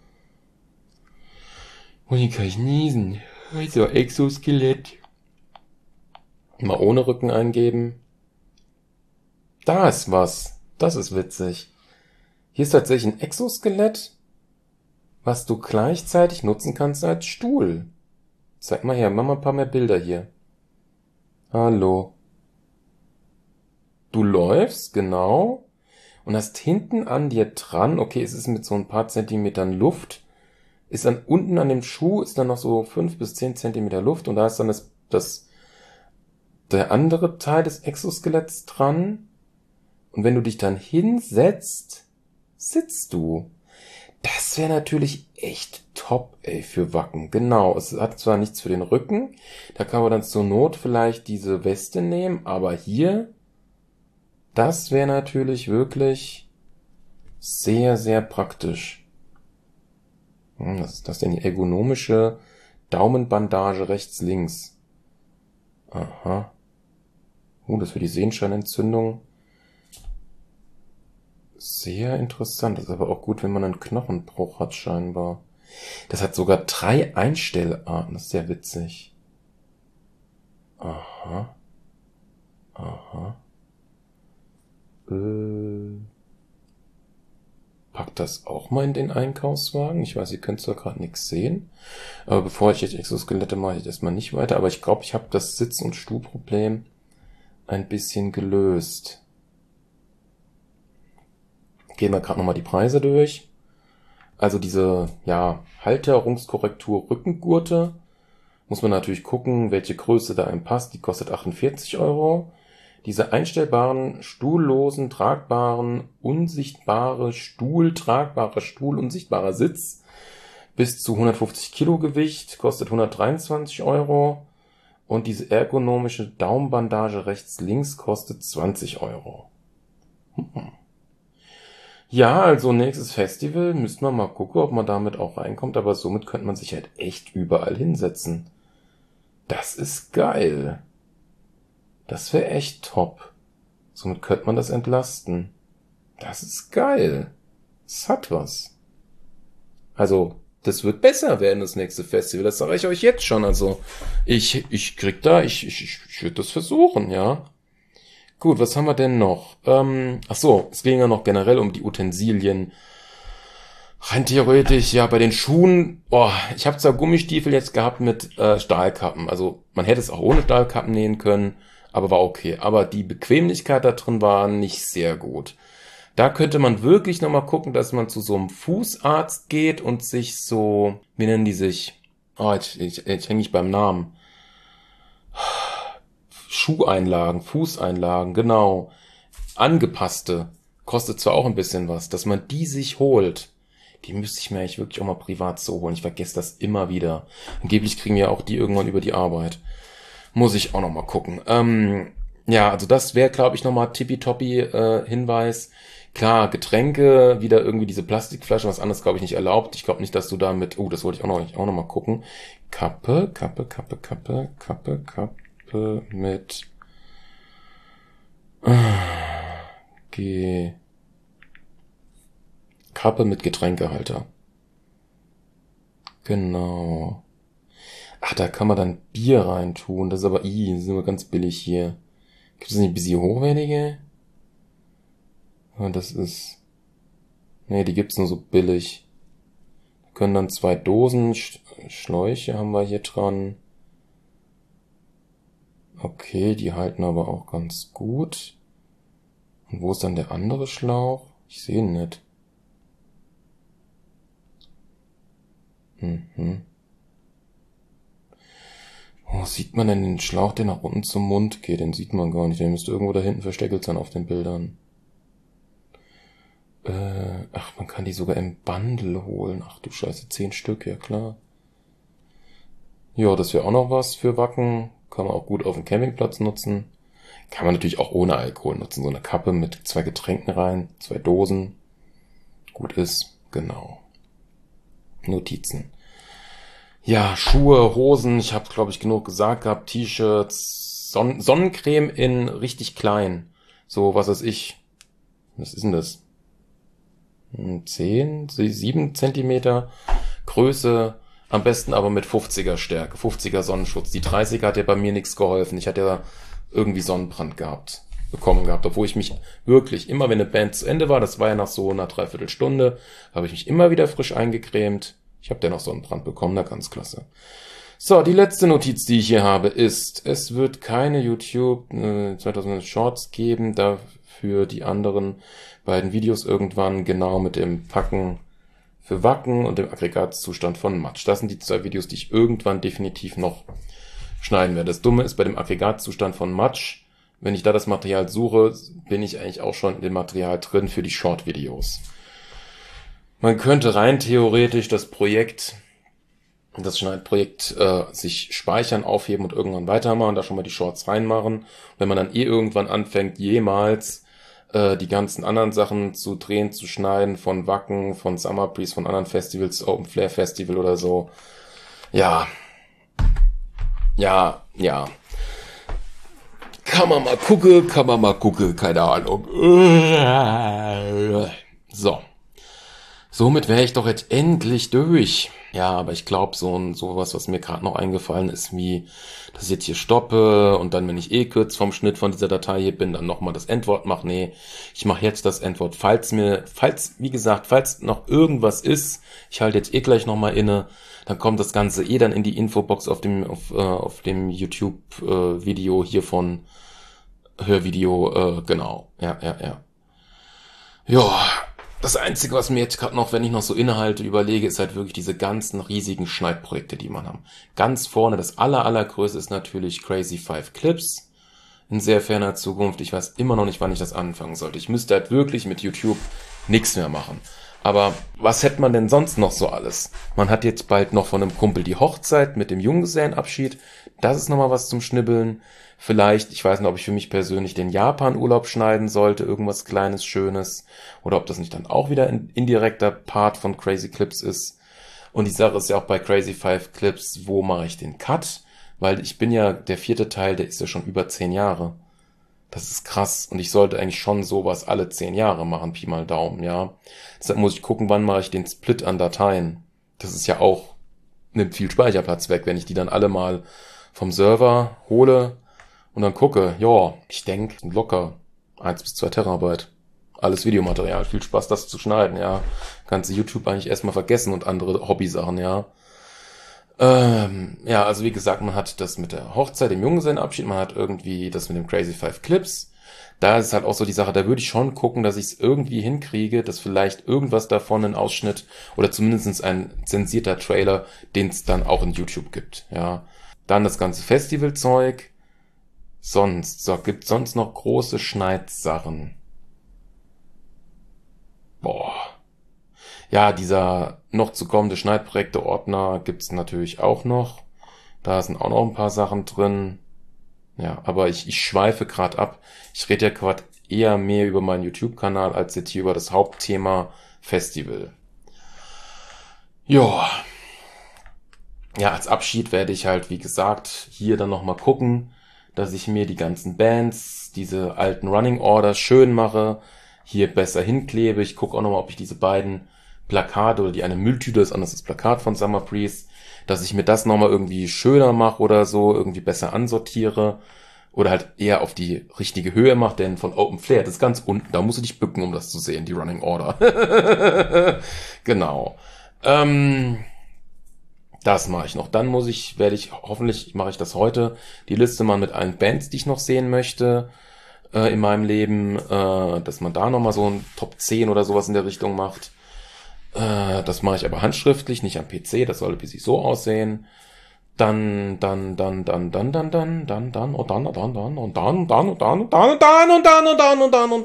Und hier kann ich niesen. Also Exoskelett. Mal ohne Rücken eingeben. Da ist was. Das ist witzig. Hier ist tatsächlich ein Exoskelett, was du gleichzeitig nutzen kannst als Stuhl. Zeig mal her, mach mal ein paar mehr Bilder hier. Hallo. Du läufst, genau, und hast hinten an dir dran, okay, es ist mit so ein paar Zentimetern Luft, ist dann unten an dem Schuh, ist dann noch so fünf bis zehn Zentimeter Luft und da ist dann das, das, der andere Teil des Exoskeletts dran. Und wenn du dich dann hinsetzt, sitzt du. Das wäre natürlich echt top, ey, für Wacken. Genau, es hat zwar nichts für den Rücken, da kann man dann zur Not vielleicht diese Weste nehmen, aber hier, das wäre natürlich wirklich sehr, sehr praktisch. Hm, was ist das denn? Die ergonomische Daumenbandage rechts-links. Aha. Uh, das für die Sehenscheinentzündung. Sehr interessant. Das ist aber auch gut, wenn man einen Knochenbruch hat, scheinbar. Das hat sogar drei Einstellarten. Das ist sehr witzig. Aha. Aha. Äh. Pack das auch mal in den Einkaufswagen. Ich weiß, ihr könnt zwar gerade nichts sehen. Aber bevor ich jetzt Exoskelette mache, ich erstmal nicht weiter. Aber ich glaube, ich habe das Sitz- und Stuhlproblem ein bisschen gelöst. Gehen wir gerade nochmal die Preise durch. Also diese, ja, Halterungskorrektur Rückengurte. Muss man natürlich gucken, welche Größe da einem passt. Die kostet achtundvierzig Euro. Diese einstellbaren, stuhllosen, tragbaren, unsichtbare Stuhl, tragbarer Stuhl, unsichtbarer Sitz bis zu hundertfünfzig Kilo Gewicht kostet hundertdreiundzwanzig Euro. Und diese ergonomische Daumenbandage rechts-links kostet zwanzig Euro. Hm. Ja, also nächstes Festival müssten wir mal gucken, ob man damit auch reinkommt, aber somit könnte man sich halt echt überall hinsetzen. Das ist geil. Das wäre echt top. Somit könnte man das entlasten. Das ist geil. Das hat was. Also, das wird besser werden, das nächste Festival. Das sage ich euch jetzt schon. Also, ich, ich krieg da, ich, ich, ich würde das versuchen, ja. Gut, was haben wir denn noch? Ähm, ach so, es ging ja noch generell um die Utensilien. Rein theoretisch, ja, bei den Schuhen, boah, ich habe zwar Gummistiefel jetzt gehabt mit äh, Stahlkappen. Also man hätte es auch ohne Stahlkappen nähen können, aber war okay. Aber die Bequemlichkeit da drin war nicht sehr gut. Da könnte man wirklich nochmal gucken, dass man zu so einem Fußarzt geht und sich so, wie nennen die sich? Oh, jetzt, jetzt, jetzt hänge ich beim Namen. Schuheinlagen, Fußeinlagen, genau. Angepasste. Kostet zwar auch ein bisschen was, dass man die sich holt. Die müsste ich mir eigentlich wirklich auch mal privat so holen. Ich vergesse das immer wieder. Angeblich kriegen wir auch die irgendwann über die Arbeit. Muss ich auch noch mal gucken. Ähm, Ja, also das wäre, glaube ich, nochmal tippitoppi äh, Hinweis. Klar, Getränke, wieder irgendwie diese Plastikflasche, was anderes, glaube ich, nicht erlaubt. Ich glaube nicht, dass du damit, oh, das wollte ich auch noch, auch noch mal gucken. Kappe, Kappe, Kappe, Kappe, Kappe, Kappe mit G Kappe mit Getränkehalter. Genau. Ach, da kann man dann Bier reintun. Das ist aber, i, das ist immer ganz billig hier. Gibt es nicht ein bisschen hochwertige? Das ist... Nee, die gibt's nur so billig. Da können dann zwei Dosen, Sch Schläuche haben wir hier dran. Okay, die halten aber auch ganz gut. Und wo ist dann der andere Schlauch? Ich sehe ihn nicht. Mhm. Wo sieht man denn den Schlauch, der nach unten zum Mund geht? Den sieht man gar nicht. Der müsste irgendwo da hinten versteckelt sein auf den Bildern. Äh, ach, man kann die sogar im Bundle holen. Ach du Scheiße, zehn Stück, ja klar. Ja, das wäre auch noch was für Wacken. Kann man auch gut auf dem Campingplatz nutzen. Kann man natürlich auch ohne Alkohol nutzen. So eine Kappe mit zwei Getränken rein, zwei Dosen. Gut ist, genau. Notizen. Ja, Schuhe, Hosen, ich habe, glaube ich, genug gesagt gehabt. T-Shirts, Son- Sonnencreme in richtig klein. So, was weiß ich. Was ist denn das? zehn, sieben Zentimeter Größe, am besten aber mit fünfziger Stärke, fünfziger Sonnenschutz. Die dreißiger hat ja bei mir nichts geholfen. Ich hatte ja irgendwie Sonnenbrand gehabt, bekommen gehabt, obwohl ich mich wirklich immer, wenn eine Band zu Ende war, das war ja nach so einer Dreiviertelstunde, habe ich mich immer wieder frisch eingecremt. Ich habe dennoch Sonnenbrand bekommen, na ganz klasse. So, die letzte Notiz, die ich hier habe, ist, es wird keine YouTube äh, zweitausend Shorts geben, dafür die anderen beiden Videos irgendwann genau mit dem Packen für Wacken und dem Aggregatzustand von Matsch. Das sind die zwei Videos, die ich irgendwann definitiv noch schneiden werde. Das Dumme ist bei dem Aggregatzustand von Matsch, wenn ich da das Material suche, bin ich eigentlich auch schon in dem Material drin für die Short-Videos. Man könnte rein theoretisch das Projekt, das Schneidprojekt äh, sich speichern, aufheben und irgendwann weitermachen, da schon mal die Shorts reinmachen. Wenn man dann eh irgendwann anfängt, jemals äh, die ganzen anderen Sachen zu drehen, zu schneiden, von Wacken, von Summer Breeze, von anderen Festivals, Open Flair Festival oder so. Ja, ja, ja. Kann man mal gucken, kann man mal gucken, keine Ahnung. So. Somit wäre ich doch jetzt endlich durch. Ja, aber ich glaube, so ein sowas, was mir gerade noch eingefallen ist, wie, dass ich jetzt hier stoppe und dann, wenn ich eh kurz vom Schnitt von dieser Datei hier bin, dann nochmal das Endwort mache. Nee, ich mache jetzt das Endwort, falls mir, falls, wie gesagt, falls noch irgendwas ist, ich halte jetzt eh gleich nochmal inne, dann kommt das Ganze eh dann in die Infobox auf dem, auf, äh, auf dem YouTube-Video äh, hier von Hörvideo, äh, genau. Ja, ja, ja. Ja. Das Einzige, was mir jetzt gerade noch, wenn ich noch so innehalte, überlege, ist halt wirklich diese ganzen riesigen Schneidprojekte, die man haben. Ganz vorne, das aller, allergrößte ist natürlich Crazy Five Clips. In sehr ferner Zukunft. Ich weiß immer noch nicht, wann ich das anfangen sollte. Ich müsste halt wirklich mit YouTube nichts mehr machen. Aber was hätte man denn sonst noch so alles? Man hat jetzt bald noch von einem Kumpel die Hochzeit mit dem Junggesellenabschied. Das ist nochmal was zum Schnibbeln. Vielleicht, ich weiß nicht, ob ich für mich persönlich den Japan-Urlaub schneiden sollte, irgendwas Kleines, Schönes. Oder ob das nicht dann auch wieder ein indirekter Part von Crazy Clips ist. Und die Sache ist ja auch bei Crazy Five Clips, wo mache ich den Cut? Weil ich bin ja, der vierte Teil, der ist ja schon über zehn Jahre. Das ist krass. Und ich sollte eigentlich schon sowas alle zehn Jahre machen, Pi mal Daumen, ja. Deshalb muss ich gucken, wann mache ich den Split an Dateien. Das ist ja auch, nimmt viel Speicherplatz weg, wenn ich die dann alle mal vom Server hole und dann gucke, ja, ich denke locker eins bis zwei Terabyte. Alles Videomaterial. Viel Spaß, das zu schneiden, ja. Kannst du YouTube eigentlich erstmal vergessen und andere Hobbysachen, ja. Ähm, ja, also wie gesagt, man hat das mit der Hochzeit, dem Junggesellenabschied, man hat irgendwie das mit dem Crazy Five Clips. Da ist halt auch so die Sache, da würde ich schon gucken, dass ich es irgendwie hinkriege, dass vielleicht irgendwas davon ein Ausschnitt oder zumindest ein zensierter Trailer, den es dann auch in YouTube gibt, ja. Dann das ganze Festivalzeug. Sonst, so, gibt sonst noch große Schneidsachen. Boah. Ja, dieser noch zu kommende Schneidprojekte-Ordner gibt's natürlich auch noch. Da sind auch noch ein paar Sachen drin. ja, aber ich, ich schweife gerade ab. Ich rede ja gerade eher mehr über meinen YouTube-Kanal als jetzt hier über das Hauptthema Festival. Ja. Ja, als Abschied werde ich halt, wie gesagt, hier dann nochmal gucken, dass ich mir die ganzen Bands, diese alten Running Orders schön mache, hier besser hinklebe. Ich gucke auch nochmal, ob ich diese beiden Plakate oder die eine Mülltüte ist, anders das Plakat von Summer Breeze, dass ich mir das nochmal irgendwie schöner mache oder so, irgendwie besser ansortiere oder halt eher auf die richtige Höhe mache, denn von Open Flair, das ist ganz unten, da musst du dich bücken, um das zu sehen, die Running Order. Genau. Ähm... Das mache ich noch. Dann muss ich, werde ich, hoffentlich mache ich das heute, die Liste mal mit allen Bands, die ich noch sehen möchte äh, in meinem Leben, äh, dass man da nochmal so ein Top zehn oder sowas in der Richtung macht. Äh, das mache ich aber handschriftlich, nicht am P C, das sollte wie so aussehen. Dann, dann, dann, dann, dann, dann, dann, dann, dann, und dann, und dann, dann, und dann, und dann, und dann, und dann, und dann, und dann, und dann, und dann, und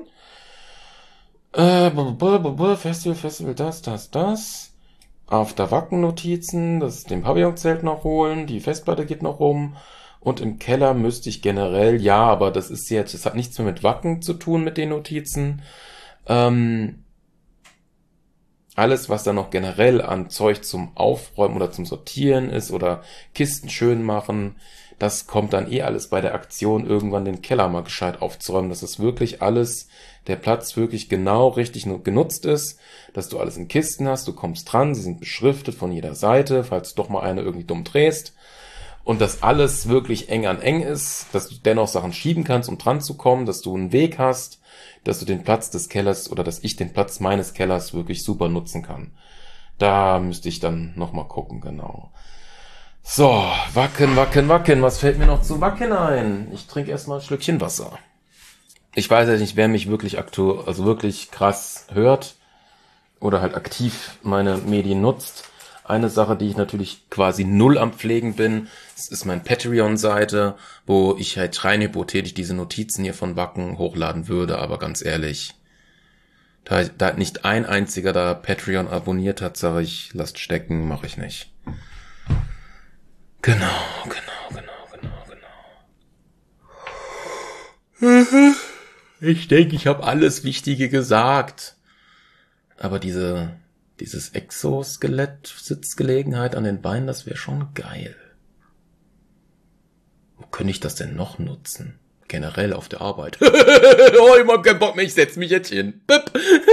dann. Äh, Festival, Festival, das, das, das. Auf der Wacken-Notizen, das ist dem Pavillonzelt noch holen, die Festplatte geht noch rum und im Keller müsste ich generell, ja, aber das ist jetzt, das hat nichts mehr mit Wacken zu tun mit den Notizen. Ähm, alles, was da noch generell an Zeug zum Aufräumen oder zum Sortieren ist oder Kisten schön machen, das kommt dann eh alles bei der Aktion, irgendwann den Keller mal gescheit aufzuräumen, dass das wirklich alles, der Platz wirklich genau richtig genutzt ist, dass du alles in Kisten hast, du kommst dran, sie sind beschriftet von jeder Seite, falls du doch mal eine irgendwie dumm drehst und dass alles wirklich eng an eng ist, dass du dennoch Sachen schieben kannst, um dran zu kommen, dass du einen Weg hast, dass du den Platz des Kellers oder dass ich den Platz meines Kellers wirklich super nutzen kann. Da müsste ich dann nochmal gucken, genau. So, Wacken, Wacken, Wacken. Was fällt mir noch zu Wacken ein? Ich trinke erstmal ein Schlückchen Wasser. Ich weiß ja nicht, wer mich wirklich aktu- also wirklich krass hört oder halt aktiv meine Medien nutzt. Eine Sache, die ich natürlich quasi null am Pflegen bin, das ist meine Patreon-Seite, wo ich halt rein hypothetisch diese Notizen hier von Wacken hochladen würde, aber ganz ehrlich, da, da nicht ein einziger da Patreon abonniert hat, sage ich, lasst stecken, mache ich nicht. Genau, genau, genau, genau, genau. Ich denke, ich habe alles Wichtige gesagt. Aber diese, dieses Exoskelett-Sitzgelegenheit an den Beinen, das wäre schon geil. Wo könnte ich das denn noch nutzen? Generell auf der Arbeit. Oh, ich hab keinen Bock mehr, ich setz mich jetzt hin. Bip.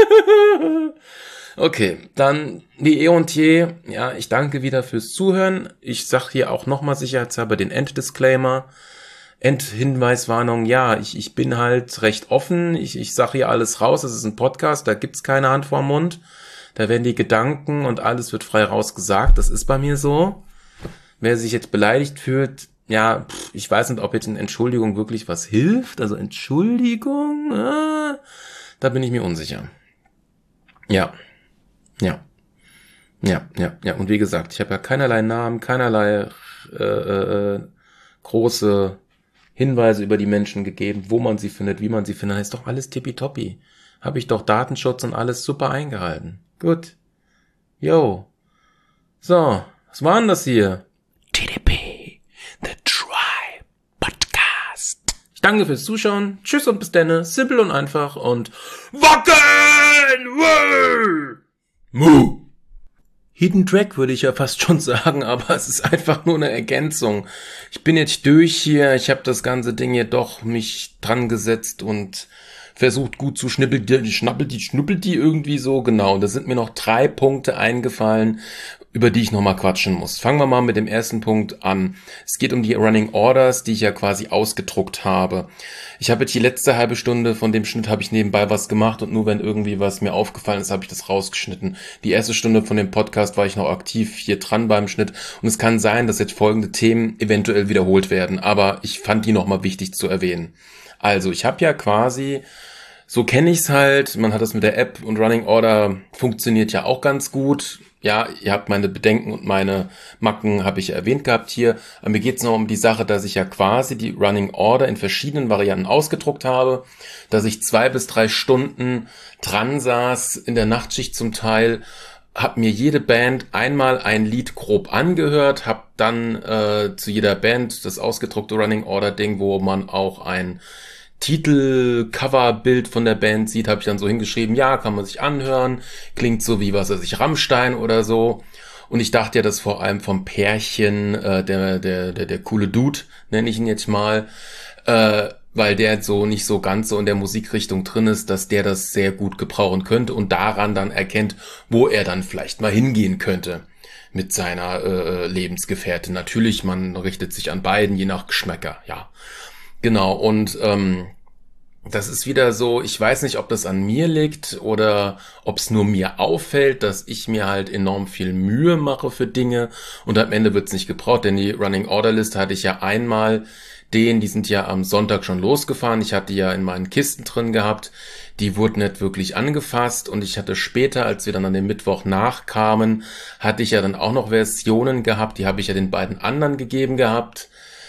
Okay, dann wie eh und je, ja, ich danke wieder fürs Zuhören. Ich sag hier auch nochmal sicherheitshalber den Enddisclaimer. Endhinweiswarnung, ja, ich, ich bin halt recht offen. Ich, ich sag hier alles raus, es ist ein Podcast, da gibt's keine Hand vorm Mund. Da werden die Gedanken und alles wird frei rausgesagt. Das ist bei mir so. Wer sich jetzt beleidigt fühlt, ja, pff, ich weiß nicht, ob jetzt eine Entschuldigung wirklich was hilft. Also Entschuldigung, äh, da bin ich mir unsicher. Ja. Ja, ja, ja, ja. Und wie gesagt, ich habe ja keinerlei Namen, keinerlei äh, äh, große Hinweise über die Menschen gegeben, wo man sie findet, wie man sie findet. Das ist doch alles tippitoppi. Habe ich doch Datenschutz und alles super eingehalten. Gut. Yo. So, was war denn das hier? T D P, The Try Podcast. Ich danke fürs Zuschauen. Tschüss und bis denne. Simpel und einfach und Wacken! Woo! Mu! Hidden Track würde ich ja fast schon sagen, aber es ist einfach nur eine Ergänzung. Ich bin jetzt durch hier, ich habe das ganze Ding hier doch mich dran gesetzt und versucht gut zu schnippeln, schnappelt die, schnuppelt die irgendwie so, genau. Da sind mir noch drei Punkte eingefallen, über die ich nochmal quatschen muss. Fangen wir mal mit dem ersten Punkt an. Es geht um die Running Orders, die ich ja quasi ausgedruckt habe. Ich habe jetzt die letzte halbe Stunde von dem Schnitt habe ich nebenbei was gemacht und nur wenn irgendwie was mir aufgefallen ist, habe ich das rausgeschnitten. Die erste Stunde von dem Podcast war ich noch aktiv hier dran beim Schnitt und es kann sein, dass jetzt folgende Themen eventuell wiederholt werden, aber ich fand die nochmal wichtig zu erwähnen. Also, ich habe ja quasi, so kenne ich es halt, man hat das mit der App und Running Order funktioniert ja auch ganz gut. Ja, ihr habt meine Bedenken und meine Macken, habe ich ja erwähnt gehabt hier. Aber mir geht es noch um die Sache, dass ich ja quasi die Running Order in verschiedenen Varianten ausgedruckt habe, dass ich zwei bis drei Stunden dran saß, in der Nachtschicht zum Teil, habe mir jede Band einmal ein Lied grob angehört, habe dann äh, zu jeder Band das ausgedruckte Running Order Ding, wo man auch ein Titel-Cover-Bild von der Band sieht, habe ich dann so hingeschrieben, ja, kann man sich anhören, klingt so wie, was weiß ich, Rammstein oder so. Und ich dachte ja, dass vor allem vom Pärchen, äh, der, der, der, der coole Dude, nenne ich ihn jetzt mal, äh, weil der so nicht so ganz so in der Musikrichtung drin ist, dass der das sehr gut gebrauchen könnte und daran dann erkennt, wo er dann vielleicht mal hingehen könnte mit seiner äh, Lebensgefährtin. Natürlich, man richtet sich an beiden, je nach Geschmäcker, ja. Genau, und ähm, das ist wieder so, ich weiß nicht, ob das an mir liegt oder ob es nur mir auffällt, dass ich mir halt enorm viel Mühe mache für Dinge und am Ende wird's nicht gebraucht, denn die Running Order Liste hatte ich ja einmal, den, die sind ja am Sonntag schon losgefahren, ich hatte die ja in meinen Kisten drin gehabt, die wurden nicht wirklich angefasst und ich hatte später, als wir dann an dem Mittwoch nachkamen, hatte ich ja dann auch noch Versionen gehabt, die habe ich ja den beiden anderen gegeben gehabt.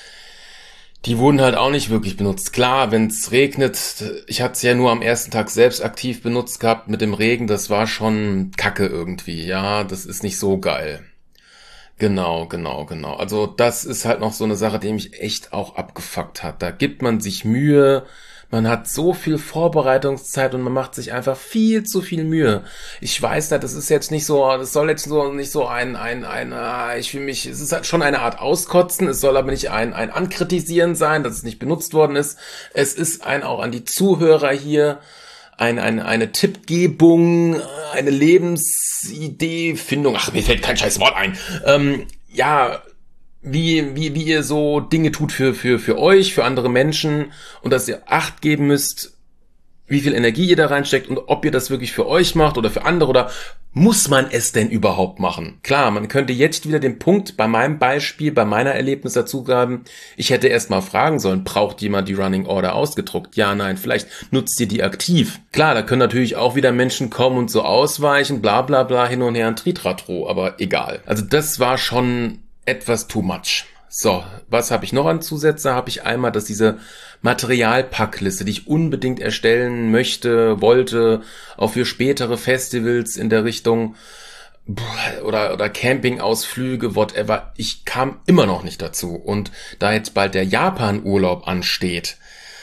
Die wurden halt auch nicht wirklich benutzt. Klar, wenn es regnet, ich hatte es ja nur am ersten Tag selbst aktiv benutzt gehabt mit dem Regen, das war schon Kacke irgendwie, ja, das ist nicht so geil. Genau, genau, genau. Also das ist halt noch so eine Sache, die mich echt auch abgefuckt hat. Da gibt man sich Mühe, man hat so viel Vorbereitungszeit und man macht sich einfach viel zu viel Mühe. Ich weiß nicht, das ist jetzt nicht so, das soll jetzt so nicht so ein, ein, ein, ah, ich fühle mich, es ist halt schon eine Art Auskotzen, es soll aber nicht ein, ein Ankritisieren sein, dass es nicht benutzt worden ist. Es ist ein auch an die Zuhörer hier, ein, ein, eine Tippgebung, eine Lebensidee, Findung, ach, mir fällt kein scheiß Wort ein. Ähm, ja, wie, wie, wie ihr so Dinge tut für, für, für euch, für andere Menschen und dass ihr Acht geben müsst, wie viel Energie ihr da reinsteckt und ob ihr das wirklich für euch macht oder für andere oder muss man es denn überhaupt machen? Klar, man könnte jetzt wieder den Punkt bei meinem Beispiel, bei meiner Erlebnis dazu graben, ich hätte erst mal fragen sollen, braucht jemand die Running Order ausgedruckt? Ja, nein, vielleicht nutzt ihr die aktiv. Klar, da können natürlich auch wieder Menschen kommen und so ausweichen, bla bla bla, hin und her und Tritratro, aber egal. Also das war schon etwas too much. So, was habe ich noch an Zusätze? Habe ich einmal, dass diese Materialpackliste, die ich unbedingt erstellen möchte, wollte, auch für spätere Festivals in der Richtung oder oder Campingausflüge, whatever. Ich kam immer noch nicht dazu. Und da jetzt bald der Japan-Urlaub ansteht,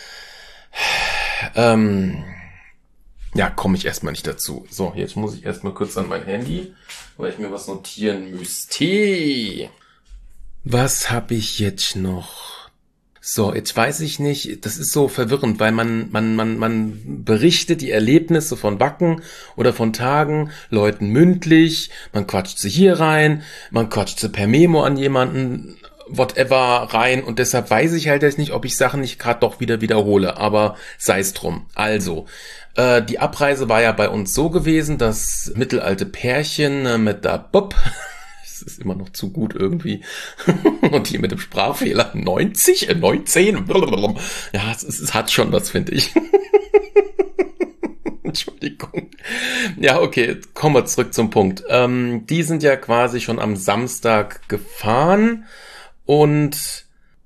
ähm, ja, komme ich erstmal nicht dazu. So, jetzt muss ich erstmal kurz an mein Handy, weil ich mir was notieren müsste. Was habe ich jetzt noch? So, jetzt weiß ich nicht, das ist so verwirrend, weil man man man man berichtet die Erlebnisse von Wacken oder von Tagen Leuten mündlich, man quatscht sie hier rein, man quatscht sie per Memo an jemanden, whatever rein und deshalb weiß ich halt jetzt nicht, ob ich Sachen nicht gerade doch wieder wiederhole, aber sei es drum. Also, äh, die Abreise war ja bei uns so gewesen, dass mittelalte Pärchen äh, mit der Bob ist immer noch zu gut irgendwie. Und hier mit dem Sprachfehler neunzig, äh, neunzehn. Ja, es, es hat schon was, finde ich. Entschuldigung. Ja, okay, kommen wir zurück zum Punkt. Ähm, die sind ja quasi schon am Samstag gefahren und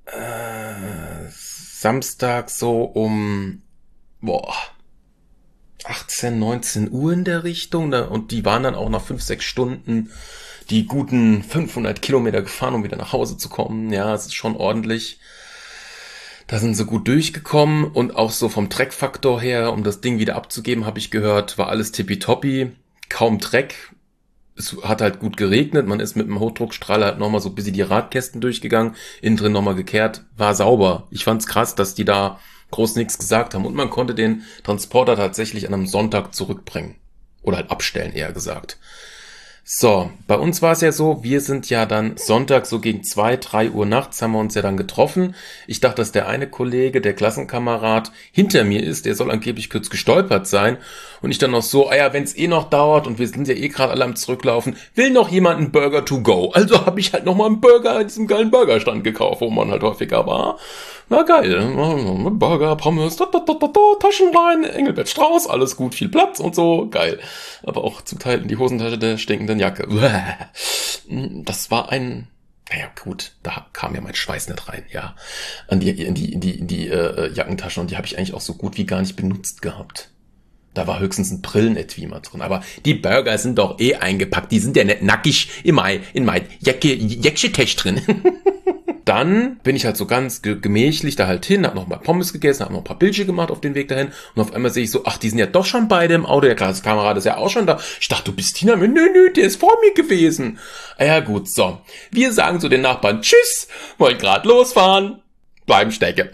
äh, Samstag so um boah, achtzehn, neunzehn Uhr in der Richtung. Und die waren dann auch nach fünf, sechs Stunden die guten fünfhundert Kilometer gefahren, um wieder nach Hause zu kommen. Ja, es ist schon ordentlich. Da sind sie gut durchgekommen und auch so vom Dreckfaktor her, um das Ding wieder abzugeben, habe ich gehört, war alles tippitoppi, kaum Dreck. Es hat halt gut geregnet, man ist mit dem Hochdruckstrahler halt nochmal so bis die Radkästen durchgegangen, innen drin nochmal gekehrt, war sauber. Ich fand's krass, dass die da groß nichts gesagt haben und man konnte den Transporter tatsächlich an einem Sonntag zurückbringen. Oder halt abstellen, eher gesagt. So, bei uns war es ja so, wir sind ja dann Sonntag so gegen zwei, drei Uhr nachts haben wir uns ja dann getroffen. Ich dachte, dass der eine Kollege, der Klassenkamerad, hinter mir ist, der soll angeblich kurz gestolpert sein. Und ich dann noch so, ah ja, wenn es eh noch dauert und wir sind ja eh gerade alle am Zurücklaufen, will noch jemand einen Burger to go. Also habe ich halt nochmal einen Burger an diesem geilen Burgerstand gekauft, wo man halt häufiger war. Na geil, Burger, Pommes, da, da, da, da, Taschenwein, Engelbert Strauß, alles gut, viel Platz und so, geil. Aber auch zum Teil in die Hosentasche der stinkenden Jacke. Das war ein, naja gut, da kam ja mein Schweiß nicht rein, ja, an die, in die, in die, in die äh, Jackentasche und die habe ich eigentlich auch so gut wie gar nicht benutzt gehabt. Da war höchstens ein Brillenetui mal drin. Aber die Burger sind doch eh eingepackt. Die sind ja nicht nackig in mein, in mein Jacke, Jäckchen-Tech drin. Dann bin ich halt so ganz gemächlich da halt hin, hab noch mal Pommes gegessen, hab noch ein paar Bildchen gemacht auf den Weg dahin. Und auf einmal sehe ich so, ach, die sind ja doch schon beide im Auto. Der Kamerad ist ja auch schon da. Ich dachte, du bist Tina. Nö, nö, der ist vor mir gewesen. Ja gut, so. Wir sagen zu den Nachbarn, tschüss, wollen gerade losfahren. Bleiben stecken.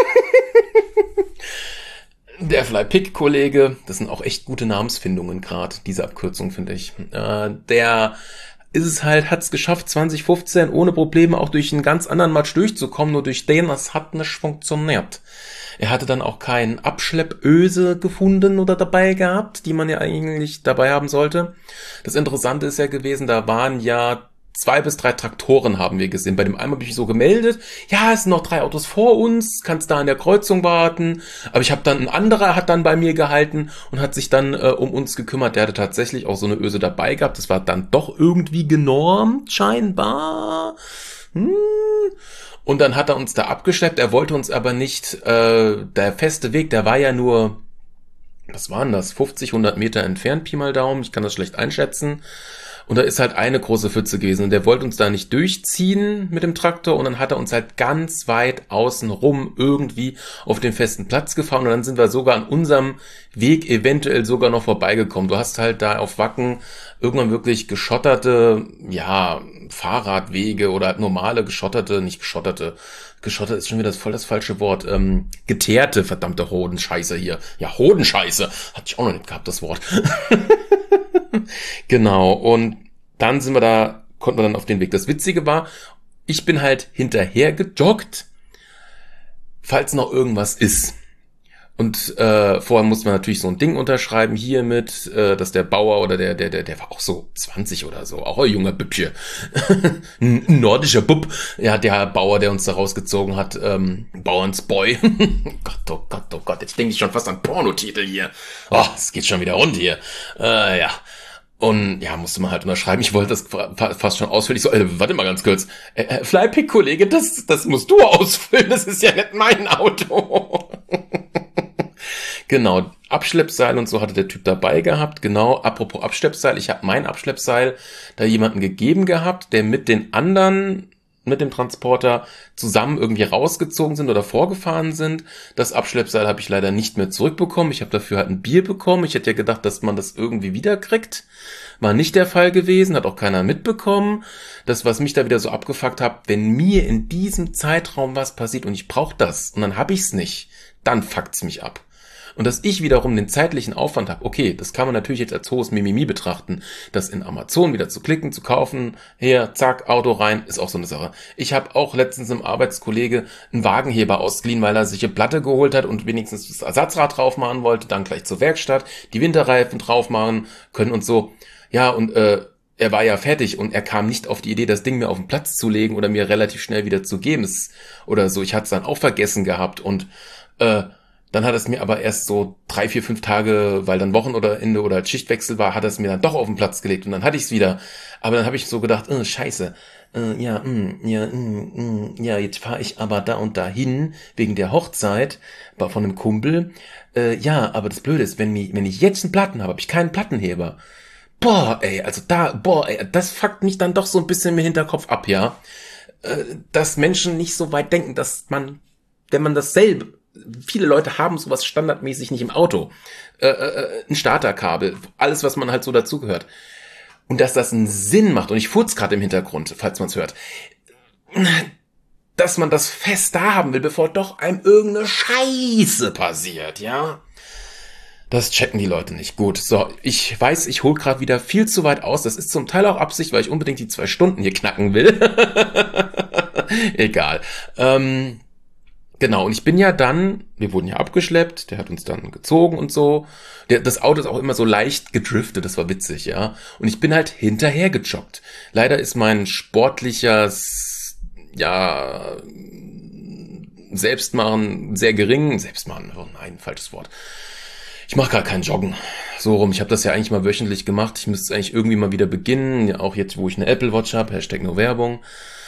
Der Fly-Pick-Kollege, das sind auch echt gute Namensfindungen gerade, diese Abkürzung, finde ich. Äh, der ist es halt, hat es geschafft, zwanzig fünfzehn ohne Probleme auch durch einen ganz anderen Match durchzukommen, nur durch den, das hat nicht funktioniert. Er hatte dann auch keinen Abschleppöse gefunden oder dabei gehabt, die man ja eigentlich dabei haben sollte. Das Interessante ist ja gewesen, da waren ja zwei bis drei Traktoren haben wir gesehen. Bei dem einen habe ich mich so gemeldet, ja, es sind noch drei Autos vor uns, kannst da an der Kreuzung warten. Aber ich habe dann, ein anderer hat dann bei mir gehalten und hat sich dann äh, um uns gekümmert. Der hatte tatsächlich auch so eine Öse dabei gehabt. Das war dann doch irgendwie genormt, scheinbar. Hm. Und dann hat er uns da abgeschleppt. Er wollte uns aber nicht, äh, der feste Weg, der war ja nur, was waren das, fünfzig, hundert Meter entfernt, Pi mal Daumen. Ich kann das schlecht einschätzen. Und da ist halt eine große Pfütze gewesen und der wollte uns da nicht durchziehen mit dem Traktor und dann hat er uns halt ganz weit außen rum irgendwie auf den festen Platz gefahren und dann sind wir sogar an unserem Weg eventuell sogar noch vorbeigekommen. Du hast halt da auf Wacken irgendwann wirklich geschotterte, ja, Fahrradwege oder halt normale geschotterte, nicht geschotterte, geschottert ist schon wieder das voll das falsche Wort, ähm, geteerte, verdammte Hodenscheiße hier. Ja, Hodenscheiße, hatte ich auch noch nicht gehabt, das Wort. Genau, und dann sind wir da, konnten wir dann auf den Weg. Das Witzige war, ich bin halt hinterher gejoggt, falls noch irgendwas ist. Und äh, vorher musste man natürlich so ein Ding unterschreiben hiermit, äh, dass der Bauer oder der, der, der, der war auch so zwanzig oder so, auch ein junger Bübchen, ein nordischer Bub, ja, der Bauer, der uns da rausgezogen hat, ähm, Bauernsboy. Gott, oh Gott, oh Gott, jetzt denke ich schon fast an Pornotitel hier. Oh, es geht schon wieder rund hier. Äh, ja. Und ja, musste man halt unterschreiben. Ich wollte das fast schon ausfüllen. Ich so, äh, warte mal ganz kurz. Äh, Flypick-Kollege, das, das musst du ausfüllen. Das ist ja nicht mein Auto. Genau, Abschleppseil und so hatte der Typ dabei gehabt. Genau, apropos Abschleppseil. Ich habe mein Abschleppseil da jemanden gegeben gehabt, der mit den anderen, mit dem Transporter zusammen irgendwie rausgezogen sind oder vorgefahren sind. Das Abschleppseil habe ich leider nicht mehr zurückbekommen. Ich habe dafür halt ein Bier bekommen. Ich hätte ja gedacht, dass man das irgendwie wiederkriegt. War nicht der Fall gewesen, hat auch keiner mitbekommen. Das, was mich da wieder so abgefuckt hat, wenn mir in diesem Zeitraum was passiert und ich brauche das und dann habe ich es nicht, dann fuckt's mich ab. Und dass ich wiederum den zeitlichen Aufwand habe, okay, das kann man natürlich jetzt als hohes Mimimi betrachten, das in Amazon wieder zu klicken, zu kaufen, her, zack, Auto rein, ist auch so eine Sache. Ich habe auch letztens einem Arbeitskollege einen Wagenheber ausgeliehen, weil er sich eine Platte geholt hat und wenigstens das Ersatzrad drauf machen wollte, dann gleich zur Werkstatt, die Winterreifen drauf machen können und so. Ja, und äh, er war ja fertig und er kam nicht auf die Idee, das Ding mir auf den Platz zu legen oder mir relativ schnell wieder zu geben oder so. Ich hatte es dann auch vergessen gehabt und äh, dann hat es mir aber erst so drei, vier, fünf Tage, weil dann Wochenende oder Schichtwechsel war, hat es mir dann doch auf den Platz gelegt und dann hatte ich es wieder. Aber dann habe ich so gedacht, äh, scheiße, äh, ja, mh, ja, mh, mh, ja, jetzt fahre ich aber da und da hin wegen der Hochzeit von einem Kumpel. Äh, ja, aber das Blöde ist, wenn, mich, wenn ich jetzt einen Platten habe, habe ich keinen Plattenheber. Boah, ey, also da, boah, ey, das fuckt mich dann doch so ein bisschen im Hinterkopf ab, ja. Äh, dass Menschen nicht so weit denken, dass man, wenn man dasselbe, viele Leute haben sowas standardmäßig nicht im Auto. Äh, äh, ein Starterkabel, alles, was man halt so dazugehört. Und dass das einen Sinn macht, und ich furz gerade im Hintergrund, falls man es hört, dass man das fest da haben will, bevor doch einem irgendeine Scheiße passiert, ja. Das checken die Leute nicht. Gut, so, ich weiß, ich hole gerade wieder viel zu weit aus. Das ist zum Teil auch Absicht, weil ich unbedingt die zwei Stunden hier knacken will. Egal. Ähm, genau, und ich bin ja dann, wir wurden ja abgeschleppt, der hat uns dann gezogen und so. Der, das Auto ist auch immer so leicht gedriftet, das war witzig, ja. Und ich bin halt hinterher gejoggt. Leider ist mein sportlicher, ja, Selbstmachen sehr gering. Selbstmachen, oh nein, falsches Wort. Ich mache gar keinen Joggen. So rum. Ich habe das ja eigentlich mal wöchentlich gemacht. Ich müsste es eigentlich irgendwie mal wieder beginnen. Auch jetzt, wo ich eine Apple Watch habe. Hashtag nur Werbung.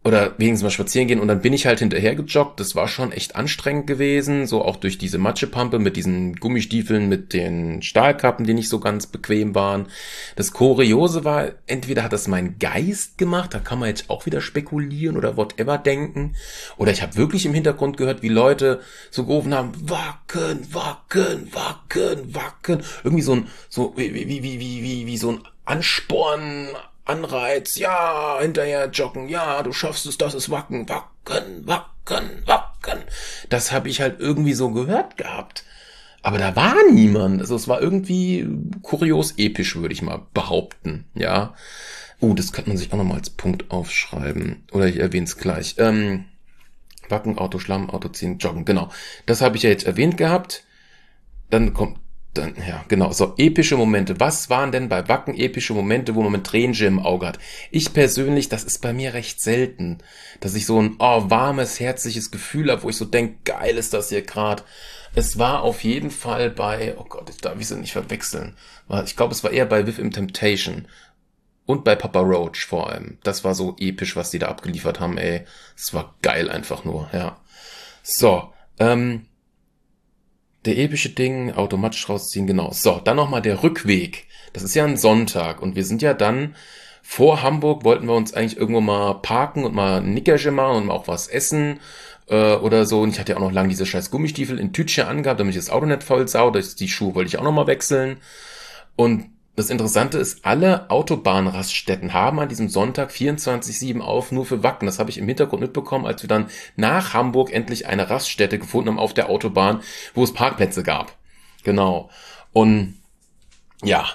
oder wenigstens mal spazieren gehen und dann bin ich halt hinterher gejoggt. Das war schon echt anstrengend gewesen, so auch durch diese Matschepampe mit diesen Gummistiefeln, mit den Stahlkappen, die nicht so ganz bequem waren. Das Kuriose war, entweder hat das mein Geist gemacht, da kann man jetzt auch wieder spekulieren oder whatever denken, oder ich habe wirklich im Hintergrund gehört, wie Leute so gerufen haben, wacken, wacken, wacken, wacken. Irgendwie so ein, so wie, wie, wie, wie, wie, wie so ein Ansporn, Anreiz, ja, hinterher joggen, ja, du schaffst es, das ist Wacken, Wacken, Wacken, Wacken. Das habe ich halt irgendwie so gehört gehabt. Aber da war niemand. Also es war irgendwie kurios episch, würde ich mal behaupten, ja. Uh, das könnte man sich auch nochmal als Punkt aufschreiben. Oder ich erwähne es gleich. Ähm, Wacken, Auto, Schlamm, Auto ziehen, joggen, genau. Das habe ich ja jetzt erwähnt gehabt. Dann kommt Dann, ja, genau, so epische Momente. Was waren denn bei Wacken epische Momente, wo man mit Tränchen im Auge hat? Ich persönlich, das ist bei mir recht selten, dass ich so ein oh, warmes, herzliches Gefühl habe, wo ich so denke, geil ist das hier gerade. Es war auf jeden Fall bei, oh Gott, ich darf ich sie nicht verwechseln. Ich glaube, es war eher bei Within Temptation und bei Papa Roach vor allem. Das war so episch, was die da abgeliefert haben, ey. Es war geil einfach nur, ja. So, ähm... der epische Ding, automatisch rausziehen, genau. So, dann nochmal der Rückweg. Das ist ja ein Sonntag und wir sind ja dann vor Hamburg, wollten wir uns eigentlich irgendwo mal parken und mal ein Nickerchen machen und auch was essen äh, oder so. Und ich hatte ja auch noch lange diese scheiß Gummistiefel in Tütchen angehabt, damit ich das Auto nicht voll sau. Das, die Schuhe wollte ich auch nochmal wechseln. Und das Interessante ist, alle Autobahnraststätten haben an diesem Sonntag vierundzwanzig sieben auf, nur für Wacken. Das habe ich im Hintergrund mitbekommen, als wir dann nach Hamburg endlich eine Raststätte gefunden haben auf der Autobahn, wo es Parkplätze gab. Genau. Und ja,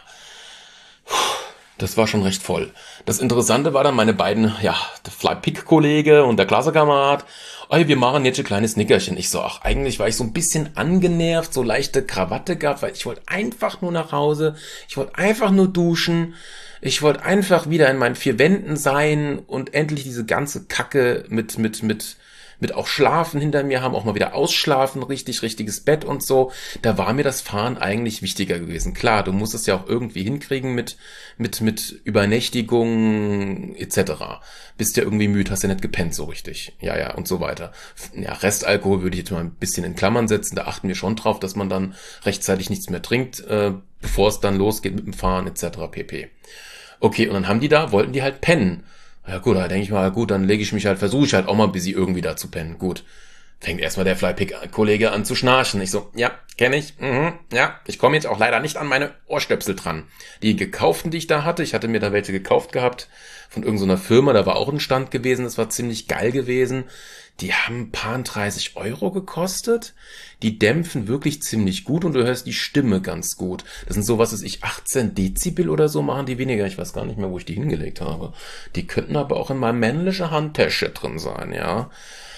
das war schon recht voll. Das Interessante war dann meine beiden, ja, der Flypick-Kollege und der Klassenkamerad. Ey, wir machen jetzt ein kleines Nickerchen. Ich so, ach, eigentlich war ich so ein bisschen angenervt, so leichte Krawatte gehabt, weil ich wollte einfach nur nach Hause. Ich wollte einfach nur duschen. Ich wollte einfach wieder in meinen vier Wänden sein und endlich diese ganze Kacke mit, mit, mit, mit auch Schlafen hinter mir haben, auch mal wieder ausschlafen, richtig, richtiges Bett und so. Da war mir das Fahren eigentlich wichtiger gewesen. Klar, du musst es ja auch irgendwie hinkriegen mit, mit, mit Übernächtigung et cetera. Bist ja irgendwie müde, hast ja nicht gepennt so richtig. Ja, ja, und so weiter. Ja, Restalkohol würde ich jetzt mal ein bisschen in Klammern setzen. Da achten wir schon drauf, dass man dann rechtzeitig nichts mehr trinkt, äh, bevor es dann losgeht mit dem Fahren et cetera pp. Okay, und dann haben die da, wollten die halt pennen. Ja gut, da denke ich mal, gut, dann lege ich mich halt, versuche ich halt auch mal ein bisschen irgendwie da zu pennen. Gut. Fängt erstmal der Flypick-Kollege an zu schnarchen. Ich so, ja, kenne ich. Mhm, ja, ich komme jetzt auch leider nicht an meine Ohrstöpsel dran. Die gekauften, die ich da hatte, ich hatte mir da welche gekauft gehabt von irgendeiner Firma, da war auch ein Stand gewesen, das war ziemlich geil gewesen. Die haben ein paar dreißig Euro gekostet. Die dämpfen wirklich ziemlich gut und du hörst die Stimme ganz gut. Das sind so, was weiß ich, achtzehn Dezibel oder so machen die weniger. Ich weiß gar nicht mehr, wo ich die hingelegt habe. Die könnten aber auch in meiner männlichen Handtasche drin sein, ja.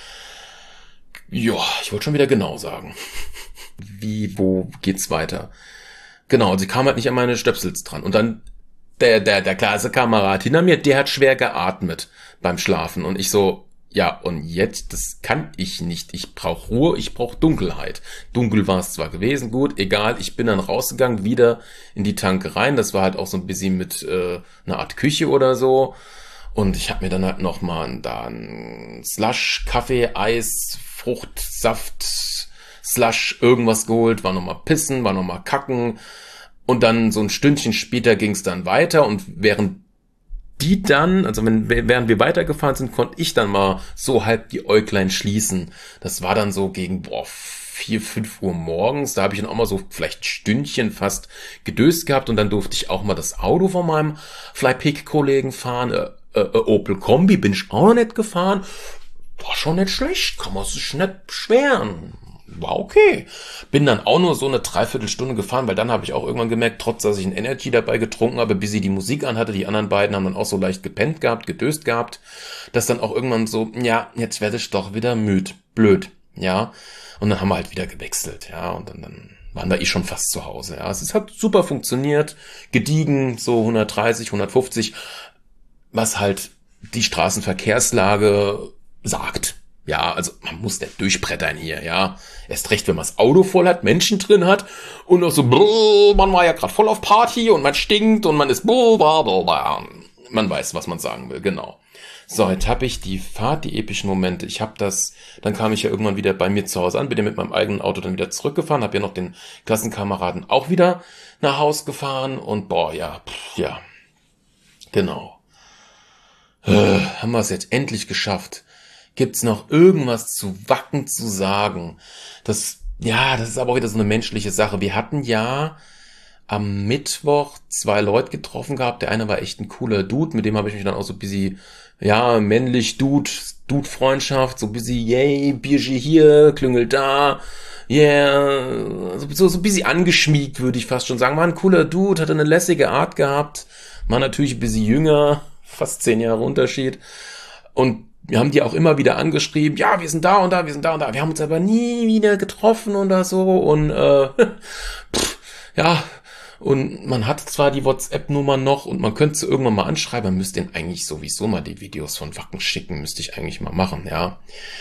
Ja, ich wollte schon wieder genau sagen. Wie, wo geht's weiter? Genau, sie kam halt nicht an meine Stöpsels dran. Und dann der, der, der Klassekamerad hinter mir, der hat schwer geatmet beim Schlafen. Und ich so, ja, und jetzt, das kann ich nicht. Ich brauche Ruhe, ich brauche Dunkelheit. Dunkel war es zwar gewesen, gut, egal. Ich bin dann rausgegangen, wieder in die Tanke rein. Das war halt auch so ein bisschen mit äh, einer Art Küche oder so. Und ich habe mir dann halt nochmal da ein Slush, Kaffee, Eis, Fruchtsaft, Slush, irgendwas geholt. War nochmal pissen, war nochmal kacken. Und dann so ein Stündchen später ging es dann weiter. Und während die dann, also wenn, während wir weitergefahren sind, konnte ich dann mal so halb die Äuglein schließen. Das war dann so gegen, boah, vier, fünf Uhr morgens. Da habe ich dann auch mal so vielleicht Stündchen fast gedöst gehabt und dann durfte ich auch mal das Auto von meinem Flypick-Kollegen fahren. Äh, äh, Opel Kombi bin ich auch noch nicht gefahren. War schon nicht schlecht, kann man sich nicht beschweren. War okay. Bin dann auch nur so eine Dreiviertelstunde gefahren, weil dann habe ich auch irgendwann gemerkt, trotz dass ich ein Energy dabei getrunken habe, bis sie die Musik anhatte, die anderen beiden haben dann auch so leicht gepennt gehabt, gedöst gehabt, dass dann auch irgendwann so, ja, jetzt werde ich doch wieder müde, blöd, ja. Und dann haben wir halt wieder gewechselt, ja, und dann, dann waren wir eh schon fast zu Hause, ja. Es hat super funktioniert, gediegen, so hundertdreißig, hundertfünfzig, was halt die Straßenverkehrslage sagt. Ja, also man muss nicht durchbrettern hier, ja. Erst recht, wenn man das Auto voll hat, Menschen drin hat und noch so, brrr, man war ja gerade voll auf Party und man stinkt und man ist brrr, brrr, brrr. Man weiß, was man sagen will, genau. So, jetzt habe ich die Fahrt, die epischen Momente. Ich habe das, dann kam ich ja irgendwann wieder bei mir zu Hause an, bin ja mit meinem eigenen Auto dann wieder zurückgefahren, habe ja noch den Klassenkameraden auch wieder nach Haus gefahren und boah, ja, pff, ja, genau. Äh, haben wir es jetzt endlich geschafft. Gibt's noch irgendwas zu Wacken zu sagen? Das, ja, das ist aber auch wieder so eine menschliche Sache. Wir hatten ja am Mittwoch zwei Leute getroffen gehabt. Der eine war echt ein cooler Dude, mit dem habe ich mich dann auch so ein bisschen, ja, männlich Dude, Dude-Freundschaft, so ein bisschen, yay, Bierchen hier, Klüngel da, yeah, so, so ein bisschen angeschmiegt, würde ich fast schon sagen. War ein cooler Dude, hatte eine lässige Art gehabt, war natürlich ein bisschen jünger, fast zehn Jahre Unterschied. Und wir haben die auch immer wieder angeschrieben, ja, wir sind da und da, wir sind da und da. Wir haben uns aber nie wieder getroffen oder so. Und äh, pff, ja, und man hat zwar die WhatsApp-Nummer noch und man könnte sie irgendwann mal anschreiben, man müsste denen eigentlich sowieso mal die Videos von Wacken schicken, müsste ich eigentlich mal machen, ja.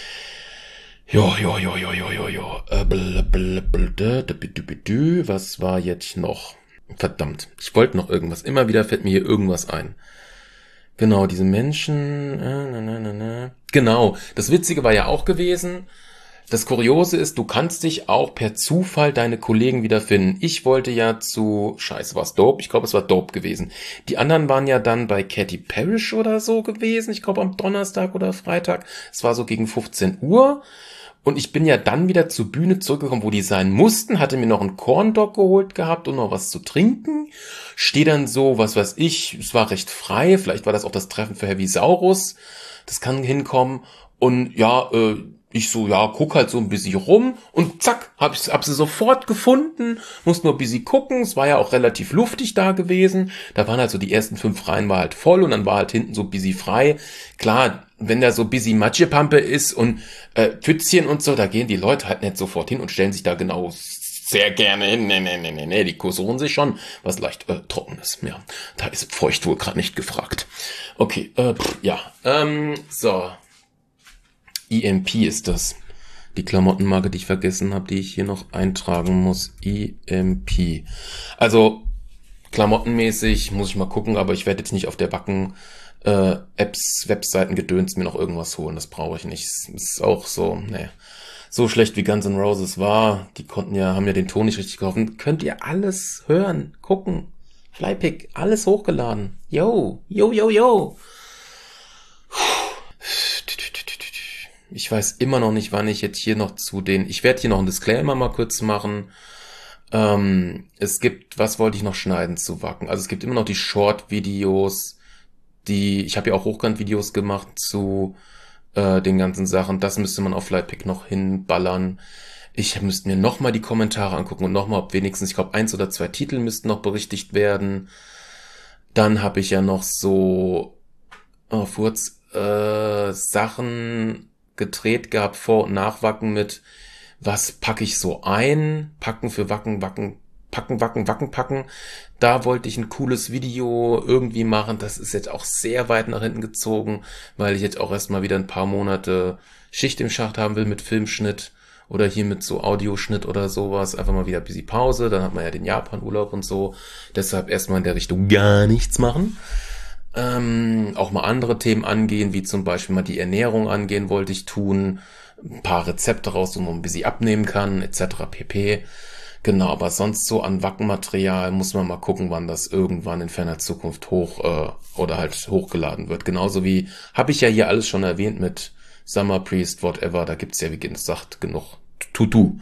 Jo, jo, jo, jo, jo, jo, jo. Äh, bl, bl, bl, bl, bl, bl, was war jetzt noch? Verdammt, ich wollte noch irgendwas. Immer wieder fällt mir hier irgendwas ein. Genau, diese Menschen. Äh, na, na, na, na. Genau, das Witzige war ja auch gewesen. Das Kuriose ist, du kannst dich auch per Zufall deine Kollegen wiederfinden. Ich wollte ja zu, scheiße, war's Dope? Ich glaube, es war Dope gewesen. Die anderen waren ja dann bei Katy Parrish oder so gewesen. Ich glaube, am Donnerstag oder Freitag. Es war so gegen fünfzehn Uhr. Und ich bin ja dann wieder zur Bühne zurückgekommen, wo die sein mussten, hatte mir noch einen Corndog geholt gehabt und noch was zu trinken. Stehe dann so, was weiß ich, es war recht frei, vielleicht war das auch das Treffen für Heavy Saurus, das kann hinkommen. Und ja, äh, ich so, ja, guck halt so ein bisschen rum und zack, hab, ich, hab sie sofort gefunden, muss nur ein bisschen gucken, es war ja auch relativ luftig da gewesen, da waren halt so die ersten fünf Reihen war halt voll und dann war halt hinten so ein bisschen frei. Klar, wenn da so ein bisschen Matschepampe ist und äh, Pfützchen und so, da gehen die Leute halt nicht sofort hin und stellen sich da genau sehr gerne hin. Nee, nee, nee, nee, nee, die kursorieren sich schon, was leicht äh, trocken ist. Ja, da ist feucht wohl gerade nicht gefragt. Okay, äh, pff, ja, ähm, so. E M P ist das. Die Klamottenmarke, die ich vergessen habe, die ich hier noch eintragen muss. E M P. Also, klamottenmäßig muss ich mal gucken, aber ich werde jetzt nicht auf der Wacken äh, Apps, Webseiten gedöns mir noch irgendwas holen. Das brauche ich nicht. Das ist auch so, ne. So schlecht wie Guns N' Roses war. Die konnten ja, haben ja den Ton nicht richtig geholfen. Könnt ihr alles hören, gucken. Flypick, alles hochgeladen. Yo, yo, yo, yo. Ich weiß immer noch nicht, wann ich jetzt hier noch zu den... Ich werde hier noch einen Disclaimer mal kurz machen. Ähm, es gibt... Was wollte ich noch schneiden zu Wacken? Also es gibt immer noch die Short-Videos, die... Ich habe ja auch Hochkant-Videos gemacht zu äh, den ganzen Sachen. Das müsste man auf Flypick noch hinballern. Ich müsste mir nochmal die Kommentare angucken und nochmal, ob wenigstens... Ich glaube, eins oder zwei Titel müssten noch berichtigt werden. Dann habe ich ja noch so... Oh, Furz... Äh, Sachen... gedreht gehabt vor und nach Wacken mit, was packe ich so ein, packen für Wacken, Wacken, packen, Wacken, Wacken, packen. Da wollte ich ein cooles Video irgendwie machen, das ist jetzt auch sehr weit nach hinten gezogen, weil ich jetzt auch erstmal wieder ein paar Monate Schicht im Schacht haben will mit Filmschnitt oder hier mit so Audioschnitt oder sowas, einfach mal wieder ein bisschen Pause, dann hat man ja den Japan-Urlaub und so, deshalb erstmal in der Richtung gar nichts machen. Ähm, auch mal andere Themen angehen, wie zum Beispiel mal die Ernährung angehen wollte ich tun, ein paar Rezepte raus, wo man ein bisschen abnehmen kann, et cetera pp. Genau, aber sonst so an Wackenmaterial muss man mal gucken, wann das irgendwann in ferner Zukunft hoch äh, oder halt hochgeladen wird. Genauso wie, habe ich ja hier alles schon erwähnt mit Summer Priest, whatever, da gibt's ja, wie gesagt, genug To-Do.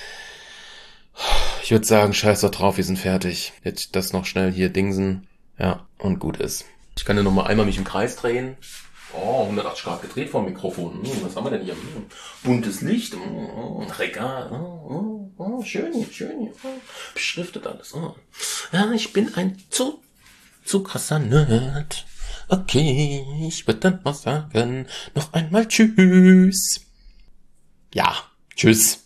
Ich würde sagen, scheiß doch drauf, wir sind fertig. Jetzt das noch schnell hier dingsen, ja, und gut ist. Ich kann ja noch mal einmal mich im Kreis drehen. Oh, hundertachtzig Grad gedreht vom Mikrofon. Hm, was haben wir denn hier? Hm, buntes Licht. Hm, Regal. Oh, oh, oh, schön hier, schön hier. Oh, beschriftet alles. Oh. Ja, ich bin ein zu, zu krasser Nerd. Okay, ich würde dann mal sagen, noch einmal tschüss. Ja, tschüss.